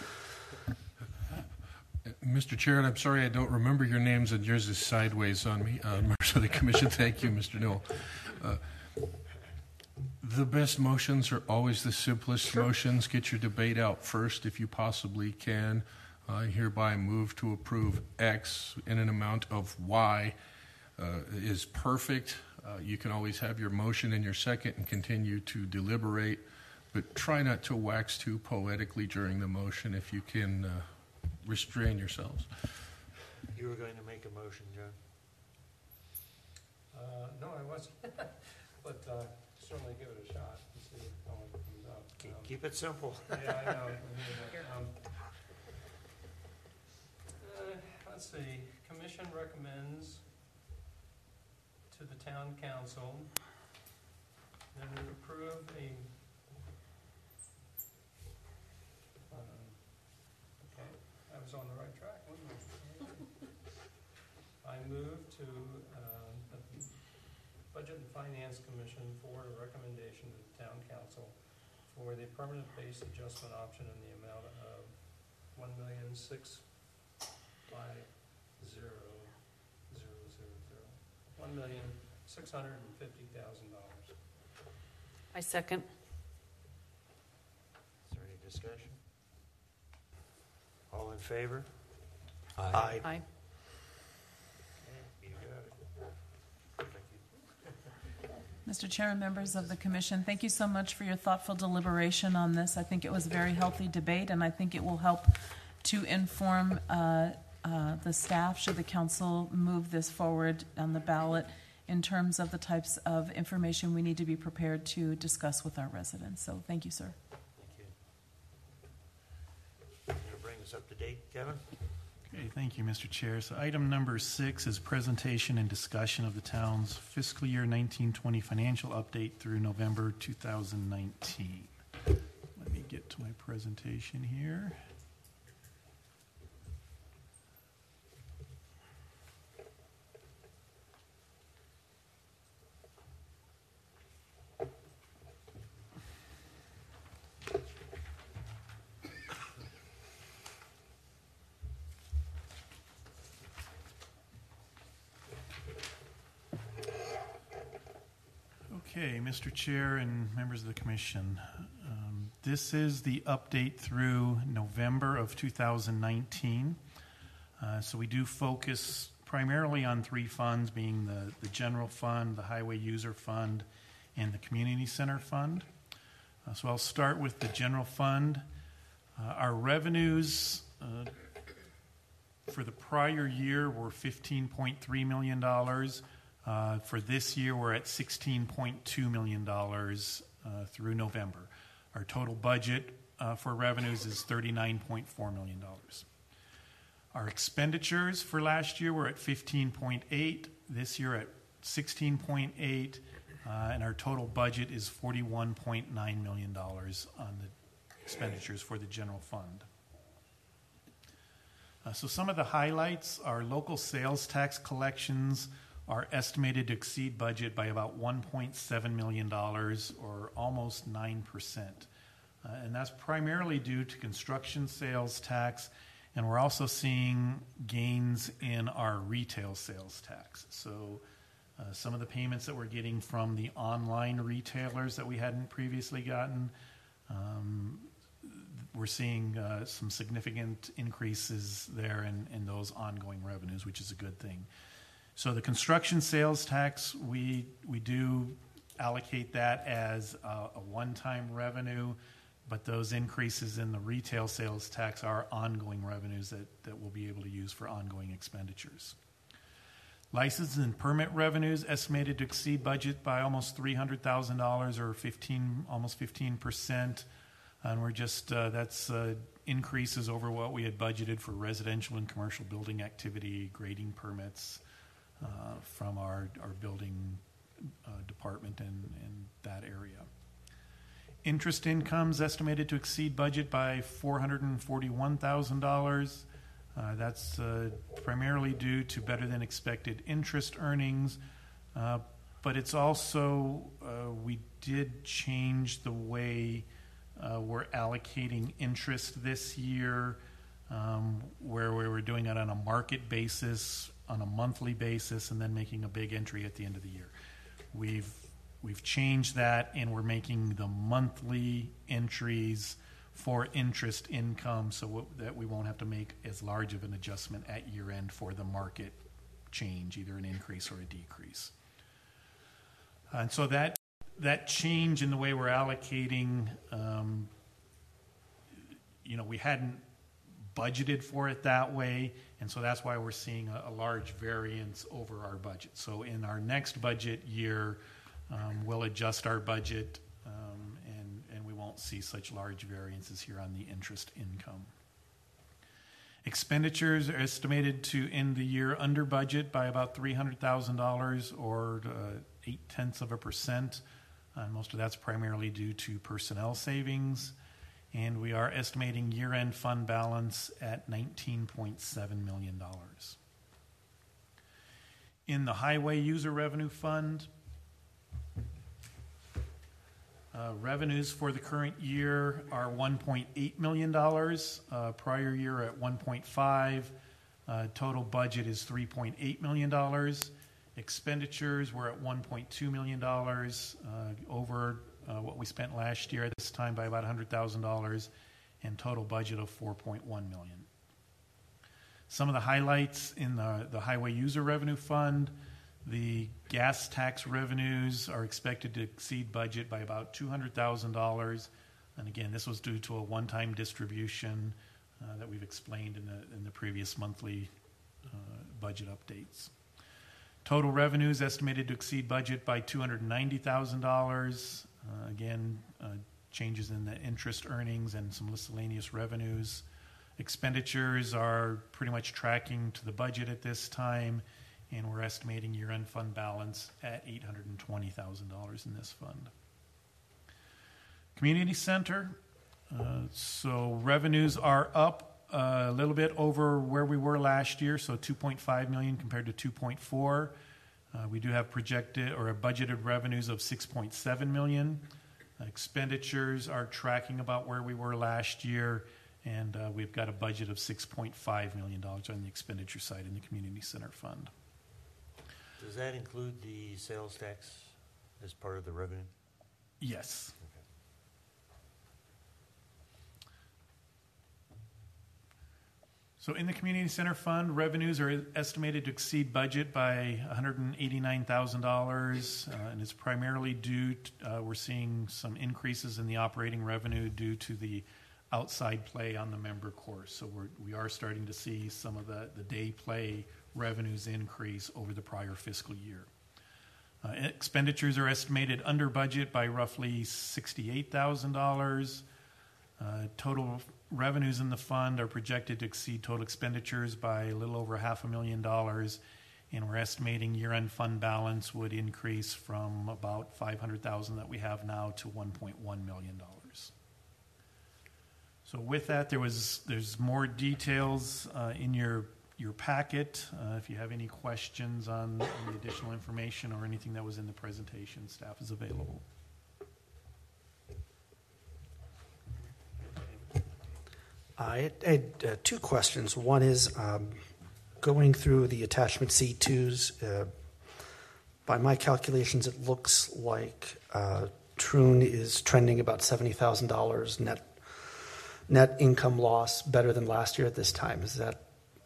Mr. Chair, and I'm sorry I don't remember your names, and yours is sideways on me. Members of the commission, thank you, Mr. Newell. The best motions are always the simplest motions. Get your debate out first if you possibly can. I hereby move to approve X in an amount of Y is perfect. You can always have your motion and your second and continue to deliberate, but try not to wax too poetically during the motion if you can restrain yourselves. You were going to make a motion, John? No, I wasn't, but certainly give it a shot and see how it comes out. Keep it simple. Yeah, I know. Let's see, commission recommends to the town council that it approve a, okay, I was on the right track, wasn't I? I move to the Budget and Finance Commission for a recommendation to the town council for the permanent base adjustment option in the amount of $1,650,000. $1,650,000. I second. Is there any discussion? All in favor? Aye. Aye. You got it. Thank you. Mr. Chair and members of the commission, thank you so much for your thoughtful deliberation on this. I think it was a very healthy debate, and I think it will help to inform the staff, should the council move this forward on the ballot, in terms of the types of information we need to be prepared to discuss with our residents. So thank you, sir. Thank you. Going to bring us up to date, Kevin? Okay, thank you, Mr. Chair. So item number 6 is presentation and discussion of the town's fiscal year 1920 financial update through November 2019. Let me get to my presentation here. Okay, Mr. Chair and members of the commission, this is the update through November of 2019. So we do focus primarily on 3 funds, being the general fund, the highway user fund, and the community center fund. So I'll start with the general fund. Our revenues for the prior year were $15.3 million. For this year, we're at $16.2 million through November. Our total budget for revenues is $39.4 million. Our expenditures for last year were at $15.8, this year at $16.8, and our total budget is $41.9 million on the expenditures for the general fund. So some of the highlights are local sales tax collections are estimated to exceed budget by about $1.7 million, or almost 9%. And that's primarily due to construction sales tax, and we're also seeing gains in our retail sales tax. So some of the payments that we're getting from the online retailers that we hadn't previously gotten, we're seeing some significant increases there in those ongoing revenues, which is a good thing. So the construction sales tax, we do allocate that as a one-time revenue, but those increases in the retail sales tax are ongoing revenues that we'll be able to use for ongoing expenditures. License and permit revenues estimated to exceed budget by almost $300,000, or almost 15%, and we're just that's increases over what we had budgeted for residential and commercial building activity, grading permits. From our building department in that area. Interest income is estimated to exceed budget by $441,000. That's primarily due to better than expected interest earnings, but it's also, we did change the way we're allocating interest this year, where we were doing it on a market basis, on a monthly basis, and then making a big entry at the end of the year. We've changed that, and we're making the monthly entries for interest income so that we won't have to make as large of an adjustment at year end for the market change, either an increase or a decrease. And so that change in the way we're allocating, we hadn't budgeted for it that way, and so that's why we're seeing a large variance over our budget. So in our next budget year, we'll adjust our budget, and we won't see such large variances here on the interest income. Expenditures are estimated to end the year under budget by about $300,000 or 0.8%. Most of that's primarily due to personnel savings. And we are estimating year-end fund balance at $19.7 million. In the Highway User Revenue Fund, revenues for the current year are $1.8 million, prior year at $1.5 million. Total budget is $3.8 million. Expenditures were at $1.2 million, over what we spent last year at this time by about $100,000, and total budget of $4.1 million. Some of the highlights in the Highway User Revenue Fund: the gas tax revenues are expected to exceed budget by about $200,000, and again, this was due to a one-time distribution that we've explained in the previous monthly budget updates. Total revenues estimated to exceed budget by $290,000. Again, changes in the interest earnings and some miscellaneous revenues. Expenditures are pretty much tracking to the budget at this time, and we're estimating year-end fund balance at $820,000 in this fund. Community Center. So revenues are up a little bit over where we were last year, so $2.5 million compared to $2.4. We do have projected or budgeted revenues of $6.7 million. Expenditures are tracking about where we were last year, and we've got a budget of $6.5 million on the expenditure side in the Community Center Fund. Does that include the sales tax as part of the revenue? Yes. So in the Community Center Fund, revenues are estimated to exceed budget by $189,000, and it's primarily due to, we're seeing some increases in the operating revenue due to the outside play on the member course. So we are starting to see some of the day play revenues increase over the prior fiscal year. Expenditures are estimated under budget by roughly $68,000. Total revenues in the fund are projected to exceed total expenditures by a little over $500,000, and we're estimating year-end fund balance would increase from about $500,000 that we have now to $1.1 million. So with that, there's more details in your packet. If you have any questions on the additional information or anything that was in the presentation, staff is available. I had two questions. One is going through the attachment C2s. By my calculations, it looks like Troon is trending about $70,000 net income loss, better than last year at this time. Is that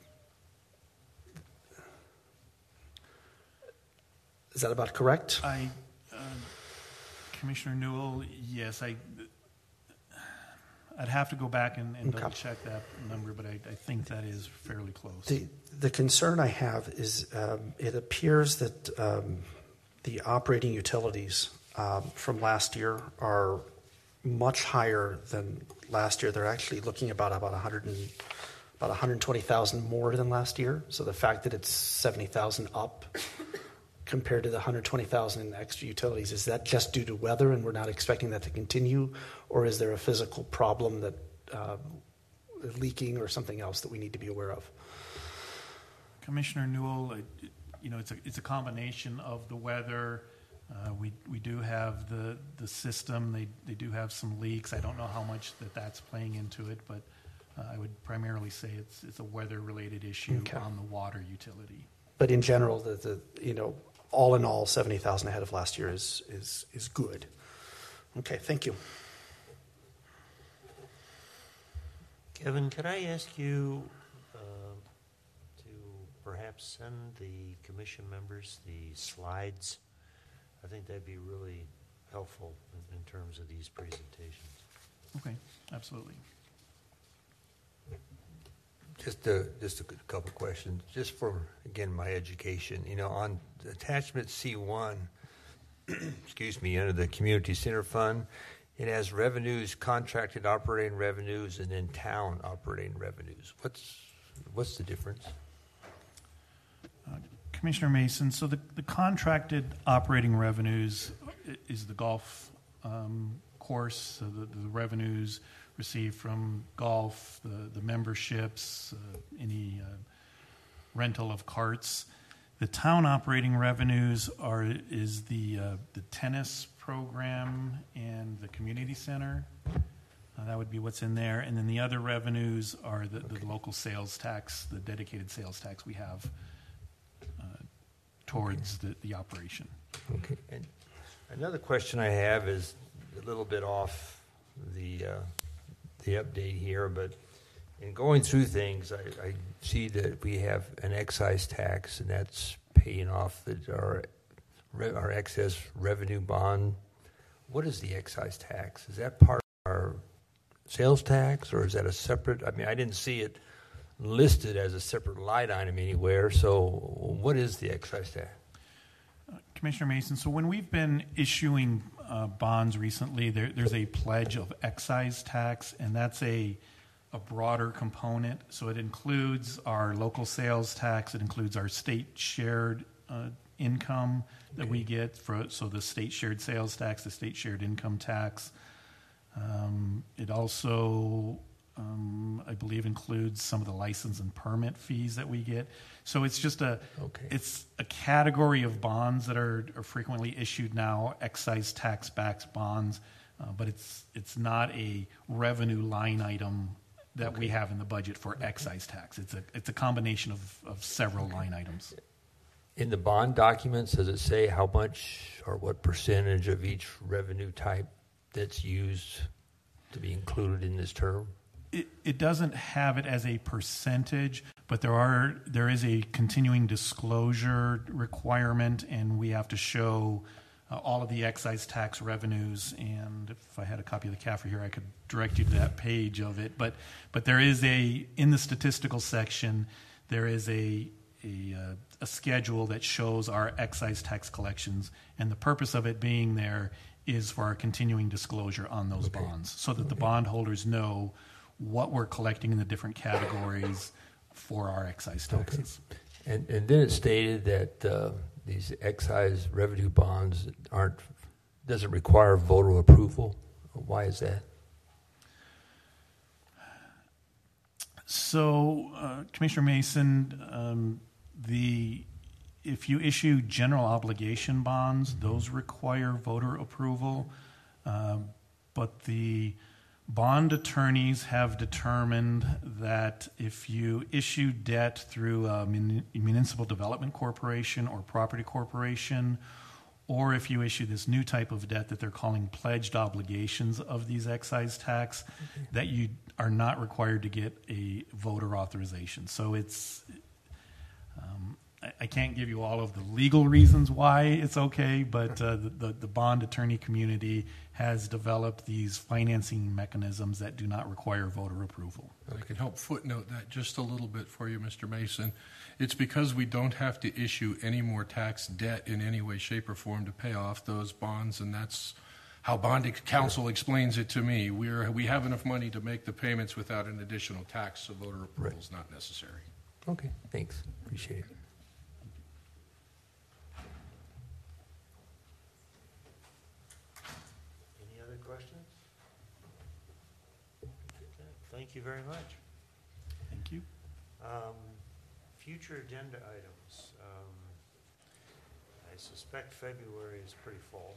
about correct? Commissioner Newell, yes, I'd have to go back and double check that number, but I think that is fairly close. The concern I have is it appears that the operating utilities from last year are much higher than last year. They're actually looking about $120,000 more than last year. So the fact that it's $70,000 up compared to the $120,000 in extra utilities, is that just due to weather and we're not expecting that to continue, or is there a physical problem that leaking or something else that we need to be aware of? Commissioner Newell, it's a combination of the weather. We do have the system. They do have some leaks. I don't know how much that's playing into it, but I would primarily say it's a weather-related issue Okay. on the water utility. But in general, the all in all, 70,000 ahead of last year is good. Okay, thank you. Kevin, could I ask you to perhaps send the commission members the slides? I think that'd be really helpful in terms of these presentations. Okay, absolutely. Just a couple questions, just for, again, my education. On attachment C1, excuse me, under the Community Center Fund, it has revenues, contracted operating revenues, and then town operating revenues. What's the difference? Commissioner Mason, so the contracted operating revenues is the golf course, so the revenues received from golf, the memberships, any rental of carts. The town operating revenues is the tennis program and the community center. That would be what's in there. And then the other revenues are the local sales tax, the dedicated sales tax we have towards the operation. Okay. And another question I have is a little bit off the update here, but in going through things, I see that we have an excise tax, and that's paying off our excess revenue bond. What is the excise tax? Is that part of our sales tax, or is that a separate? I mean, I didn't see it listed as a separate line item anywhere. So what is the excise tax? Commissioner Mason, so when we've been issuing bonds recently, there's a pledge of excise tax, and that's a broader component. So it includes our local sales tax, it includes our state shared income that we get, so the state shared sales tax, the state shared income tax. It also, I believe, includes some of the license and permit fees that we get. So it's just it's a category of bonds that are frequently issued now, excise tax backed bonds, but it's not a revenue line item that we have in the budget for excise tax. It's a combination of several line items. In the bond documents, does it say how much or what percentage of each revenue type that's used to be included in this term? It doesn't have it as a percentage, but there is a continuing disclosure requirement, and we have to show all of the excise tax revenues. And if I had a copy of the CAFR here, I could direct you to that page of it. But there is in the statistical section, there is a schedule that shows our excise tax collections, and the purpose of it being there is for our continuing disclosure on those bonds, so that the bondholders know what we're collecting in the different categories for our excise taxes. And then it stated that these excise revenue bonds doesn't require voter approval. Why is that? So, Commissioner Mason, if you issue general obligation bonds, those require voter approval, but the bond attorneys have determined that if you issue debt through a municipal development corporation or property corporation, or if you issue this new type of debt that they're calling pledged obligations of these excise tax, that you are not required to get a voter authorization. So I can't give you all of the legal reasons why it's okay, but the bond attorney community has developed these financing mechanisms that do not require voter approval. I can help footnote that just a little bit for you, Mr. Mason. It's because we don't have to issue any more tax debt in any way, shape, or form to pay off those bonds, and that's how bond counsel explains it to me. We have enough money to make the payments without an additional tax, so voter approval is not necessary. Okay, thanks. Appreciate it. Any other questions? Thank you very much. Thank you. Future agenda items. I suspect February is pretty full.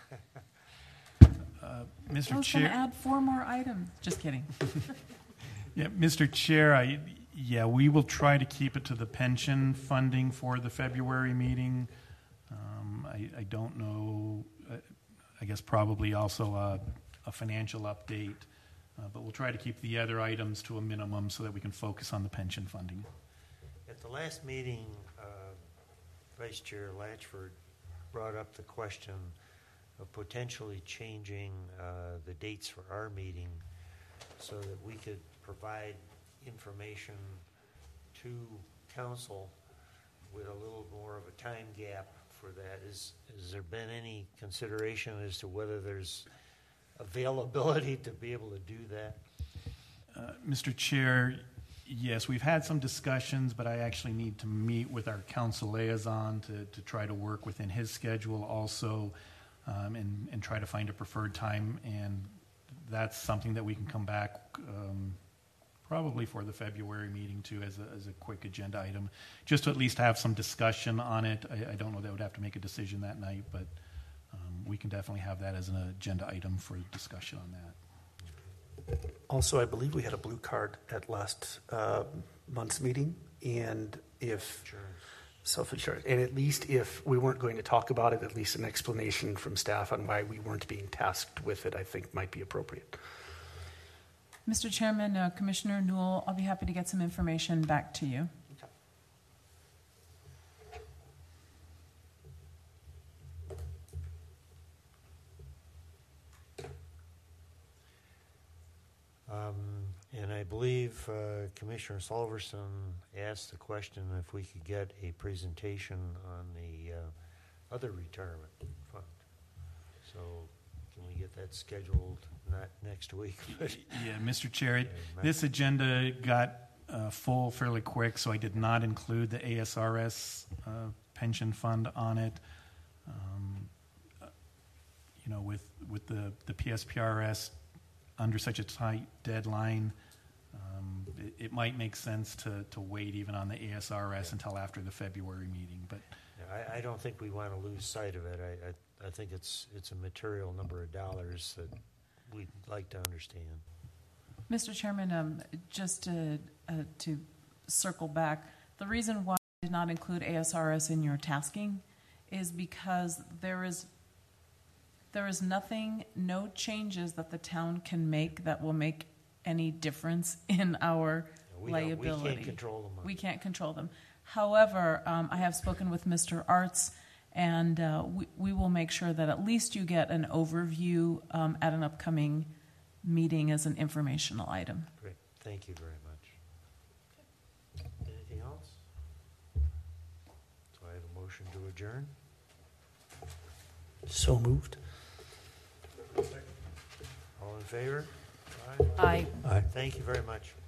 I Mr. was going to Chair, add 4 more items. Just kidding. yeah, Mr. Chair, we will try to keep it to the pension funding for the February meeting. I don't know, I guess probably also a financial update, but we'll try to keep the other items to a minimum so that we can focus on the pension funding. At the last meeting, Vice Chair Latchford brought up the question of potentially changing the dates for our meeting so that we could provide information to council with a little more of a time gap for that. Has there been any consideration as to whether there's availability to be able to do that? Mr. Chair, yes, we've had some discussions, but I actually need to meet with our council liaison to try to work within his schedule also, and try to find a preferred time. And that's something that we can come back probably for the February meeting too, as a quick agenda item, just to at least have some discussion on it. I don't know that I would have to make a decision that night, but we can definitely have that as an agenda item for discussion on that. Also, I believe we had a blue card at last month's meeting, and if self-insurance, and at least if we weren't going to talk about it, at least an explanation from staff on why we weren't being tasked with it, I think might be appropriate. Mr. Chairman, Commissioner Newell, I'll be happy to get some information back to you. And I believe Commissioner Solverson asked the question if we could get a presentation on the other retirement fund. So can we get that scheduled, not next week? But Yeah, Mr. Chair, this agenda got full fairly quick, so I did not include the ASRS pension fund on it. With the PSPRS under such a tight deadline, it might make sense to wait even on the ASRS until after the February meeting. But I don't think we want to lose sight of it. I think it's a material number of dollars that we'd like to understand. Mr. Chairman, just to circle back, the reason why I did not include ASRS in your tasking is because there is nothing, no changes that the town can make that will make any difference in our liability. We can't control them. We can't control them. However, I have spoken with Mr. Arts, and we will make sure that at least you get an overview at an upcoming meeting as an informational item. Great. Thank you very much. Anything else? So I have a motion to adjourn. So moved. All in favor? Aye. Thank you very much.